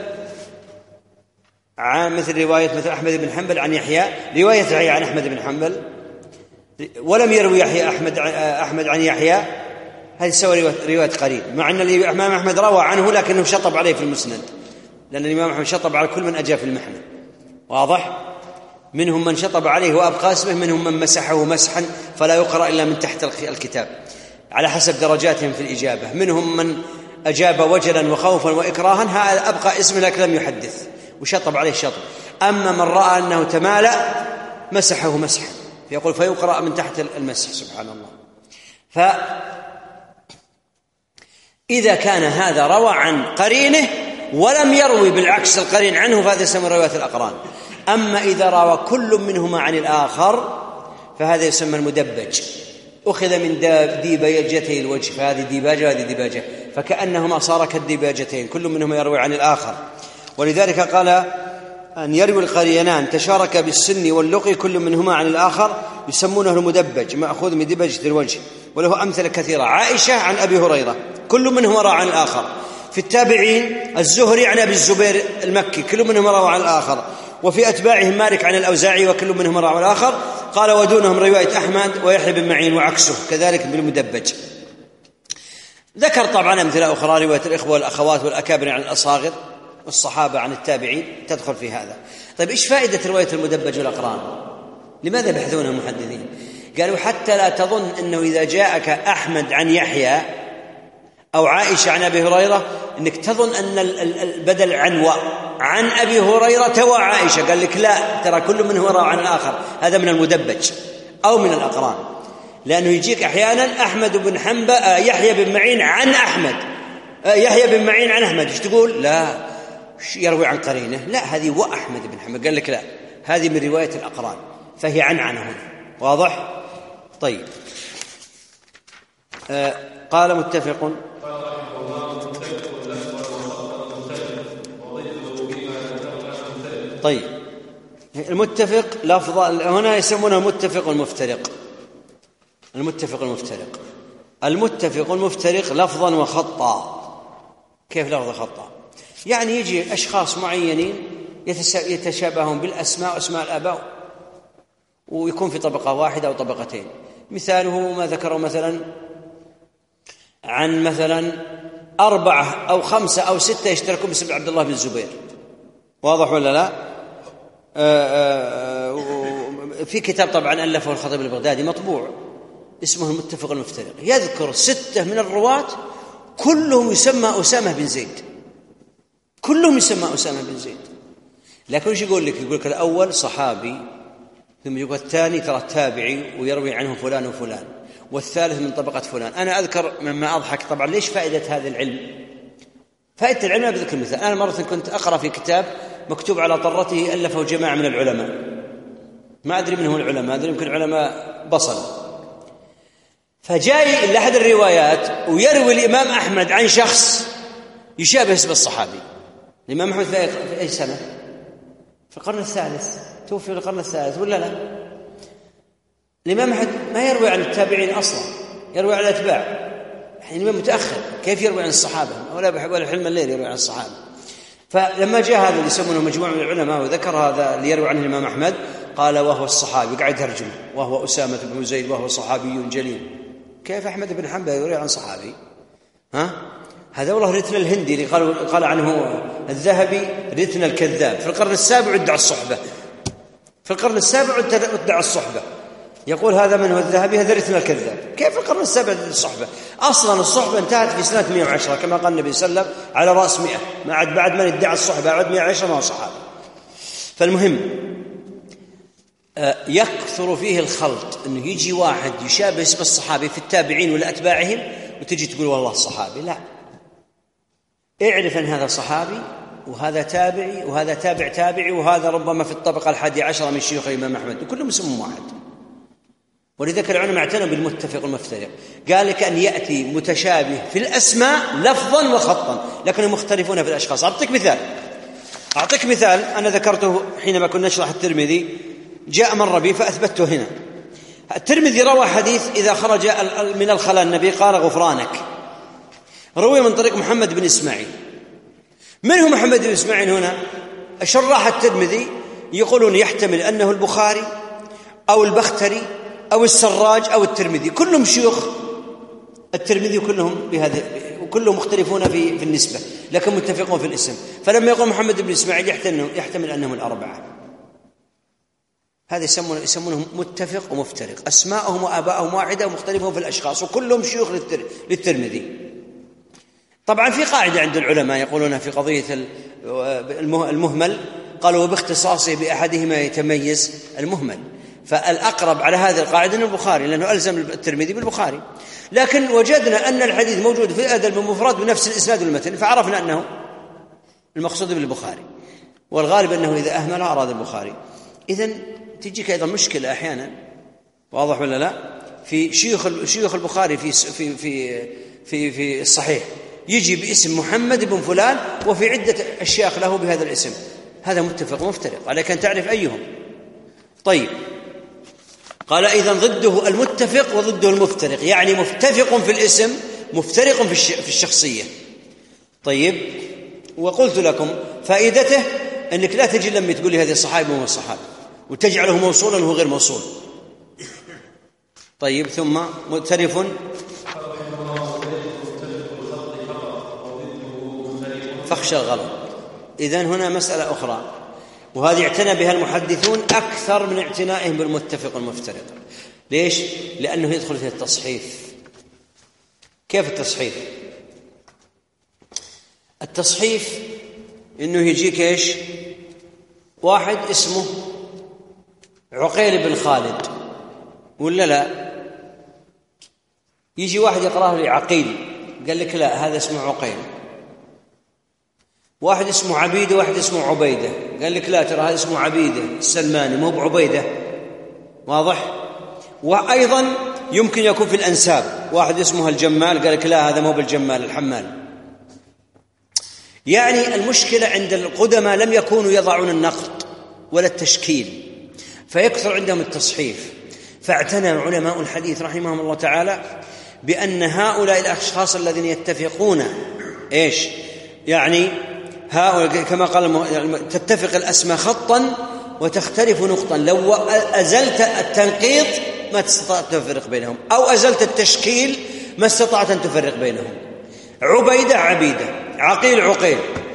مثل أحمد بن حنبل عن يحيى، رواية يحيى عن أحمد بن حنبل ولم يروي يحيى أحمد عن يحيى، هذه سوى رواية قرين، مع أن الإمام أحمد روى عنه لكنه شطب عليه في المسند، لأن الإمام أحمد شطب على كل من أجا في المحنة، واضح؟ منهم من شطب عليه وأبقى اسمه، منهم من مسحه مسحا فلا يقرأ إلا من تحت الكتاب على حسب درجاتهم في الإجابة، منهم من أجاب وجلا وخوفا وإكراها هذا أبقى اسمه لكن لم يحدث وشطب عليه شطب. أما من رأى أنه تمالأ مسحه مسحا، يقول فيقرأ من تحت المسح، سبحان الله. فإذا كان هذا روى عن قرينه ولم يروي بالعكس القرين عنه فهذا يسمى رواية الأقران. أما إذا روى كل منهما عن الآخر فهذا يسمى المدبج، أخذ من ديباجتي الوجه، فهذه ديباجة وهذه ديباجة، فكأنهما صار كالديباجتين كل منهما يروي عن الآخر. ولذلك قال أن يروي القرينان تشارك بالسن واللقي كل منهما عن الآخر يسمونه المدبج مأخوذ من ديباجة الوجه، وله أمثلة كثيرة. عائشة عن أبي هريرة كل منهما روى عن الآخر. في التابعين الزهري عن أبي الزبير المكي كل منهما روى عن الآخر. وفي أتباعهم مالك عن الأوزاعي وكل منهم روى عن الآخر. قال ودونهم رواية أحمد ويحيى بن معين وعكسه كذلك بالمدبج. ذكر طبعا أمثلة أخرى، رواية الإخوة والأخوات والأكابر عن الأصاغر والصحابة عن التابعين تدخل في هذا. طيب إيش فائدة رواية المدبج والأقران؟ لماذا بحثونها المحدثين؟ قالوا حتى لا تظن أنه إذا جاءك أحمد عن يحيى أو عائشة عن أبي هريرة أنك تظن أن البدل عن أبي هريرة وعائشة، قال لك لا، ترى كل منه روى عن الآخر، هذا من المدبج أو من الأقران، لأنه يجيك أحيانا أحمد بن حنبل يحيى بن معين عن أحمد، يحيى بن معين عن أحمد، إيش تقول؟ لا يروي عن قرينه، لا هذه وأحمد بن حنبل، قال لك لا هذه من رواية الأقران فهي عنهم، واضح؟ طيب قال متفق. طيب المتفق لفظا هنا يسمونه المتفق المفترق. المتفق المفترق، المتفق المفترق لفظا وخطا. كيف لفظ خطا؟ يعني يجي أشخاص معينين يتشابهون بالأسماء وأسماء الآباء ويكون في طبقة واحدة أو طبقتين. مثاله ما ذكره مثلا عن مثلا 4 أو 5 أو 6 يشتركون باسم عبد الله بن الزبير، واضح ولا لا؟ في كتاب طبعا ألفه الخطيب البغدادي مطبوع اسمه المتفق المفترق، يذكر 6 من الرواة كلهم يسمى أسامة بن زيد، كلهم يسمى أسامة بن زيد. لكن ايش يقول لك؟ يقول لك الأول صحابي، ثم يقول الثاني ترى تابعي ويروي عنه فلان وفلان، والثالث من طبقة فلان. أنا أذكر مما أضحك طبعا، ليش فائدة هذا العلم؟ فائدة العلم أنا بذكر مثال. أنا مرة كنت أقرأ في كتاب مكتوب على طرته ألفه جماعة من العلماء، ما أدري من هم العلماء، أدري يمكن علماء بصل. فجاي لأحد الروايات ويروي الإمام أحمد عن شخص يشابه اسم الصحابي. الإمام أحمد في أي سنة؟ في القرن الثالث، توفي في القرن الثالث ولا لا؟ الإمام أحمد ما يروي عن التابعين أصلا، يروي عن الأتباع. يعني الإمام متأخر، كيف يروي عن الصحابة؟ ولا حلم الليل يروي عن الصحابة. فلما جاء هذا اللي يسمونه مجموعة من العلماء وذكر هذا اللي يروي عنه الإمام أحمد، قال وهو الصحابي، قاعد يترجم، وهو أسامة بن زيد وهو صحابي جليل. كيف أحمد بن حنبل يروي عن صحابي؟ هذا والله رتن الهندي اللي قال عنه الذهبي رتن الكذاب. في القرن السابع ادعى الصحبة، في القرن السابع ادعى الصحبة. يقول هذا من هو الذهبي؟ هذا رتن الكذاب. كيف القرن السابع الصحبة؟ أصلا الصحبة انتهت في سنة 110 كما قال النبي صلى الله عليه وسلم، على رأس 100. بعد من ادعى الصحبة بعد 110 ما هو صحابي. فالمهم يكثر فيه الخلط، أنه يجي واحد يشابه اسم الصحابي في التابعين ولا أتباعهم وتجي تقول والله الصحابي. لا، اعرف أن هذا صحابي وهذا تابعي وهذا تابع تابعي وهذا ربما في الطبقة 11 من شيوخ الإمام أحمد، وكلهم اسمهم واحد. ولذلك العلماء اعتنوا بالمتفق والمفترق. قال لك أن يأتي متشابه في الأسماء لفظا وخطا لكنهم مختلفون في الأشخاص. أعطيك مثال أنا ذكرته حينما كنا نشرح الترمذي، جاء مر بي فأثبته هنا. الترمذي روى حديث إذا خرج من الخلاء النبي قال غفرانك، روي من طريق محمد بن إسماعيل. من هو محمد بن إسماعيل هنا؟ شراح الترمذي يقولون يحتمل أنه البخاري أو البختري أو السراج أو الترمذي، كلهم شيوخ الترمذي كلهم بهذا، وكلهم مختلفون في النسبة لكن متفقون في الاسم. فلما يقول محمد بن إسماعيل يحتمل أنهم الأربعة. هذا يسمونه متفق ومفترق، أسماءهم وآباءهم واحدة ومختلفون في الأشخاص وكلهم شيوخ للترمذي. طبعا في قاعدة عند العلماء يقولونها في قضية المهمل، قالوا وباختصاصه بأحدهما يتميز المهمل. فالأقرب على هذه القاعدة البخاري، لأنه ألزم الترمذي بالبخاري. لكن وجدنا أن الحديث موجود في الأدب المفرد بنفس الإسناد والمتن، فعرفنا أنه المقصود بالبخاري، والغالب أنه إذا أهمل أراد البخاري. إذن تجيك أيضا مشكلة أحيانا، واضح ولا لا؟ في شيوخ البخاري في الصحيح يجي باسم محمد بن فلان وفي عدة أشياخ له بهذا الاسم، هذا متفق ومفترق، عليك أن تعرف أيهم. طيب، قال إذن ضده المتفق وضده المفترق، يعني مفتفق في الاسم مفترق في الشخصية. طيب، وقلت لكم فائدته أنك لا تجي لما تقول لي هذه الصحابي وهو الصحابي وتجعله موصولا وهو غير موصول. طيب، ثم مؤتلف فاخشى الغلط. إذن هنا مسألة أخرى، وهذه اعتنى بها المحدثون أكثر من اعتنائهم بالمتفق والمفترق. ليش؟ لأنه يدخل في التصحيف. كيف التصحيف؟ التصحيف إنه يجيك إيش؟ واحد اسمه عقيل بن خالد ولا لا؟ يجي واحد يقرأه لي عقيل، قال لك لا هذا اسمه عقيل. واحد اسمه عبيدة واحد اسمه عبيدة، قال لك لا ترى هذا اسمه عبيدة السلماني مو بعبيدة. واضح؟ وأيضا يمكن يكون في الأنساب، واحد اسمه الجمال قال لك لا هذا مو بالجمال الحمال. يعني المشكلة عند القدماء لم يكونوا يضعون النقد ولا التشكيل، فيكثر عندهم التصحيف. فاعتنى علماء الحديث رحمهم الله تعالى بأن هؤلاء الأشخاص الذين يتفقون إيش؟ يعني هؤلاء كما قال تتفق الأسماء خطا وتختلف نقطا، لو أزلت التنقيط ما تستطيع تفرق بينهم، أو أزلت التشكيل ما استطعت أن تفرق بينهم. عبيدة عبيدة، عقيل عقيل،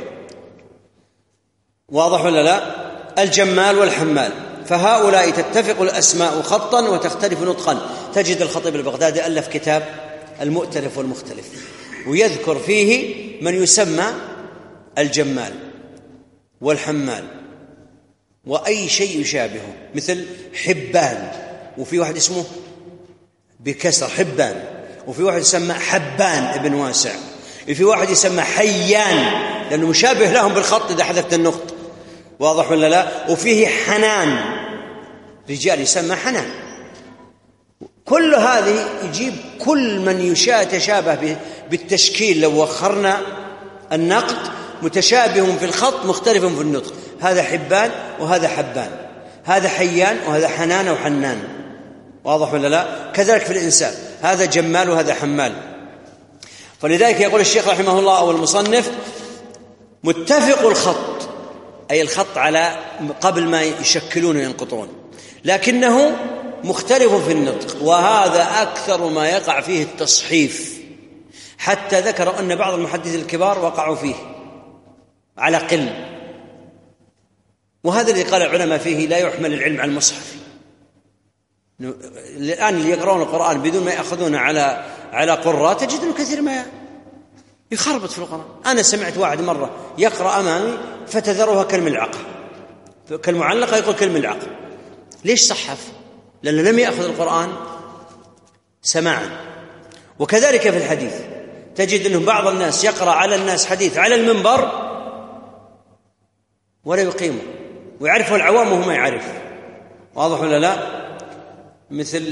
واضح ولا لا؟ الجمال والحمال، فهؤلاء تتفق الأسماء خطا وتختلف نطقا. تجد الخطيب البغدادي ألف كتاب المؤتلف والمختلف، ويذكر فيه من يسمى الجمال والحمال وأي شيء يشابهه، مثل حبان، وفي واحد اسمه بكسر حبان، وفي واحد يسمى حبان ابن واسع، وفي واحد يسمى حيان لأنه مشابه لهم بالخط إذا حذفت النقط، واضح ولا لا؟ وفيه حنان، رجال يسمى حنان. كل هذه يجيب كل من يتشابه بالتشكيل، لو وخرنا النقد متشابه في الخط مختلف في النطق، هذا حبان وهذا حبان، هذا حيان وهذا حنان أو حنان، واضح ولا لا؟ كذلك في الإنسان، هذا جمال وهذا حمال. فلذلك يقول الشيخ رحمه الله أو المصنف: متفق الخط، أي الخط على قبل ما يشكلون وينقطون، لكنه مختلف في النطق، وهذا أكثر ما يقع فيه التصحيف، حتى ذكر أن بعض المحدثين الكبار وقعوا فيه على قل، وهذا الذي قال العلماء فيه لا يحمل العلم على المصحف. الآن اللي يقرؤون القرآن بدون ما يأخذون على قراء تجد أنه كثير ما يخربط في القرآن. أنا سمعت واحد مرة يقرأ أمامي فتذرها كالملعقة، كالمعلقة يقول كالملعقة. ليش صحف؟ لأنه لم يأخذ القرآن سماعا. وكذلك في الحديث تجد أنه بعض الناس يقرأ على الناس حديث على المنبر ولا يقيمه، ويعرفه العوام وهو ما يعرف، واضح ولا لا؟ مثل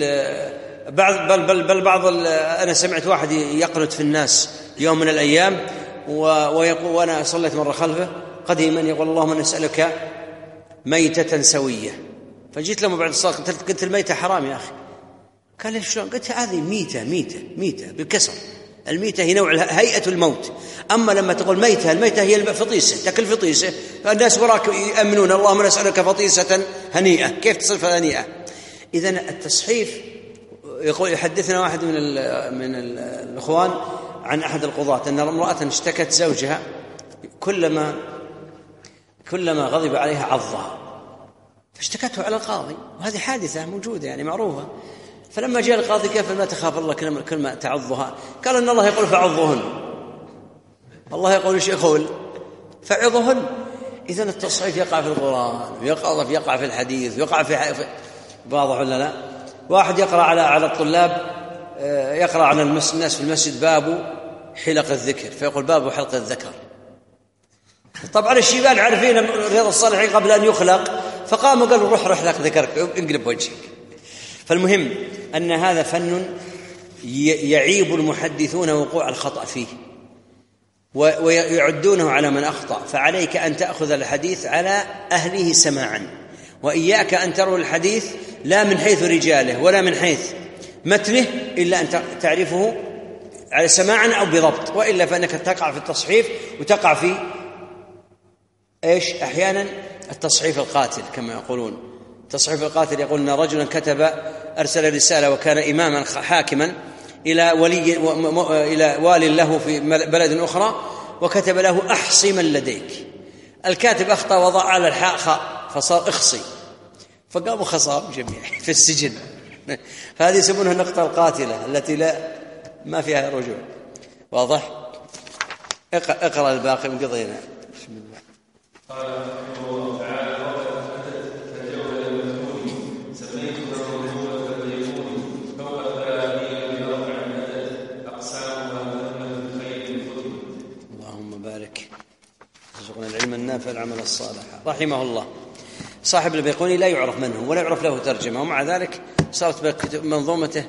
بعض أنا سمعت واحد يقنت في الناس يوم من الأيام ويقول، وأنا صليت مرة خلفه قديما، يقول: اللهم نسألك ميتة سوية. فجيت له بعد الصلاة قلت: الميتة حرام يا أخي. قال: ليش شلون؟ قلت: هذه ميتة بالكسر، الميتة هي نوع هيئة الموت، أما لما تقول ميتة، الميتة هي الفطيسة، تأكل فطيسة، فالناس وراك يأمنون: اللهم نسألك فطيسة هنيئة. كيف تصير هنيئة؟ إذن التصحيف يقول، يحدثنا واحد من الإخوان عن أحد القضاة أن امرأة اشتكت زوجها كلما غضب عليها عضها، فاشتكته على القاضي، وهذه حادثة موجودة يعني معروفة. فلما جاء القاضي: كيف ما تخاف الله كلمة تعضها؟ قال: إن الله يقول فعضهن، الله يقول ايش يقول؟ فعضهن. إذن التصحيف يقع في القرآن، ويقع في الحديث، ويقع في واضح ولا لا؟ واحد يقرأ على الطلاب، يقرأ على الناس في المسجد: باب حلق الذكر، فيقول: باب حلق الذكر. طبعا الشيبان عارفين رياض الصالحين قبل أن يخلق، فقاموا قالوا: روح احلق ذكرك، انقلب وجهك. فالمهم أن هذا فن يعيب المحدثون وقوع الخطأ فيه، ويعدونه على من أخطأ. فعليك أن تأخذ الحديث على أهله سماعا، وإياك أن تروي الحديث لا من حيث رجاله ولا من حيث متنه إلا أن تعرفه على سماعا أو بضبط، وإلا فإنك تقع في التصحيف، وتقع في إيش أحيانا التصحيف القاتل كما يقولون. تصحيف القاتل يقول أن رجلا أرسل رسالة وكان إماما حاكما إلى والي له في بلد أخرى، وكتب له: أحصي من لديك. الكاتب أخطأ وضع على الحاء خاء فصار اخصي، فقاموا خصام جميع في السجن. فهذه يسمونها النقطة القاتلة التي ما فيها رجوع. واضح؟ اقرأ الباقي من قضينا. بسم الله. قال رحمه الله تعالى: تجول المفهوم سميتها موضوعة اليمون فوق 30 بأربع عدد أقسامها مهمة الخير الفضل. اللهم بارك، رزقنا العلم النافع العمل الصالح. رحمه الله. صاحب البيقوني لا يعرف من هو ولا يعرف له ترجمة، ومع ذلك صارت منظومته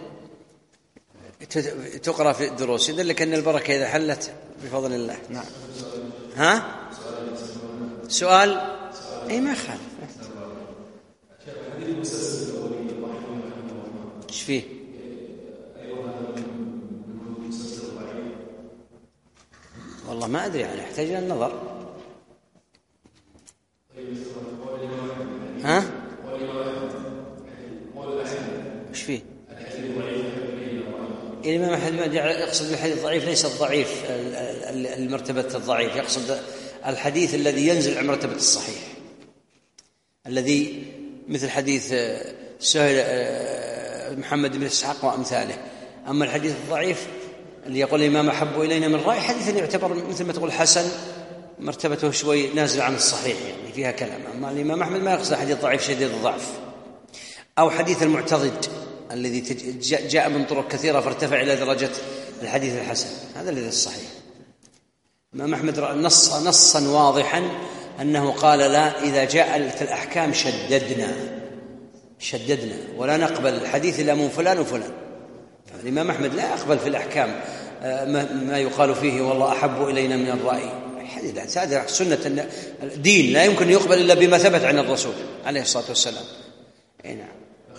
تقرأ في الدروس، يدلك أن البركة إذا حلت بفضل الله. نعم. ها؟ سؤال؟ أي ما خالف. إيش فيه؟ والله ما أدري يعني، يحتاج إلى النظر. ها؟ إيش فيه؟ الإمام أحمد يقصد بالحديث الضعيف ليس الضعيف المرتبة الضعيف، يقصد الحديث الذي ينزل عن مرتبة الصحيح، الذي مثل حديث سهل محمد بن إسحاق وأمثاله. أما الحديث الضعيف اللي يقول الإمام أحب إلينا من رأي، حديث يعتبر مثل ما تقول حسن مرتبته شوي نازل عن الصحيح، يعني فيها كلام. أما الإمام أحمد ما يقصد حديث ضعيف شديد الضعف، أو حديث المعتضد الذي جاء من طرق كثيرة فارتفع إلى درجة الحديث الحسن، هذا الذي الصحيح. الإمام أحمد نصا واضحا أنه قال لا، إذا جاءت الأحكام شددنا ولا نقبل الحديث إلا من فلان وفلان. فالإمام أحمد لا يقبل في الأحكام ما يقال فيه والله أحب إلينا من الرأي. هذا سنة الدين لا يمكن يقبل إلا بما ثبت عن الرسول عليه الصلاة والسلام. أي نعم.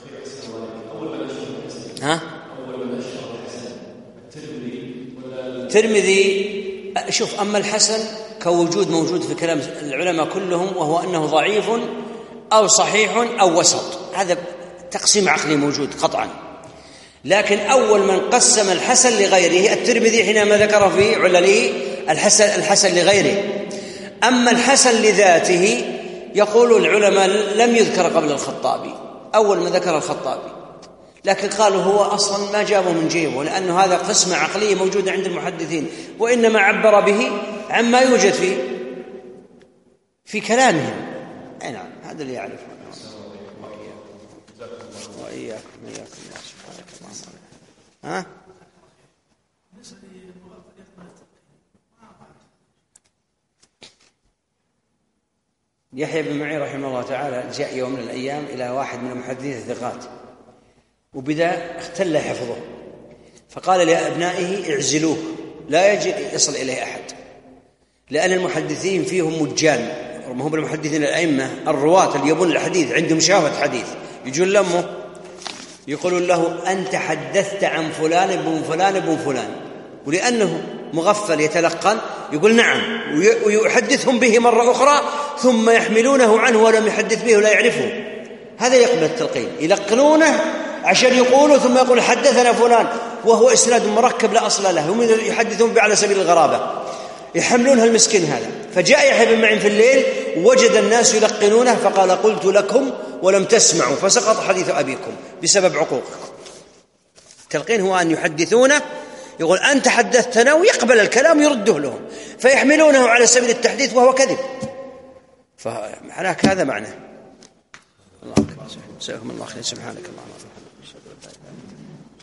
الترمذي شوف، أما الحسن كوجود موجود في كلام العلماء كلهم، وهو أنه ضعيف أو صحيح أو وسط، هذا تقسيم عقلي موجود قطعا. لكن أول من قسم الحسن لغيره الترمذي حينما ذكر في علله الحسن لغيره. أما الحسن لذاته يقول العلماء لم يذكر قبل الخطابي، أول ما ذكر الخطابي، لكن قالوا هو أصلا ما جابه من جيبه، لأنه هذا قسمة عقلية موجودة عند المحدثين، وإنما عبر به عما يوجد في كلامهم. أي نعم، هذا اللي يعرفه. وإياكم سبحانك اللهم. يحيى بن معين رحمه الله تعالى جاء يوم من الأيام إلى واحد من المحدثين الثقات، وبدأ اختل حفظه، فقال لأبنائه اعزلوه لا يصل إليه أحد، لأن المحدثين فيهم مجان، ما هم المحدثين الأئمة الرواة اللي يبون الحديث عندهم شافة حديث، يجون لمه يقولون له أنت حدثت عن فلان ابن فلان ابن فلان، ولأنه مغفل يتلقن يقول نعم، ويحدثهم به مرة أخرى ثم يحملونه عنه ولم يحدث به ولا يعرفه. هذا يقبل التلقين، يلقنونه عشان يقولوا ثم يقول حدثنا فلان وهو إسناد مركب لا أصل له، هم يحدثون به على سبيل الغرابة، يحملونها المسكين هذا. فجاء يحيى بن معين في الليل وجد الناس يلقنونه فقال قلت لكم ولم تسمعوا فسقط حديث أبيكم بسبب عقوقكم. التلقين هو أن يحدثونه، يقول أنت حدثتنا ويقبل الكلام يرده لهم، فيحملونه على سبيل التحديث وهو كذب. فمعناك هذا معناه. الله أكبر. سبحانك اللهم وبحمدك.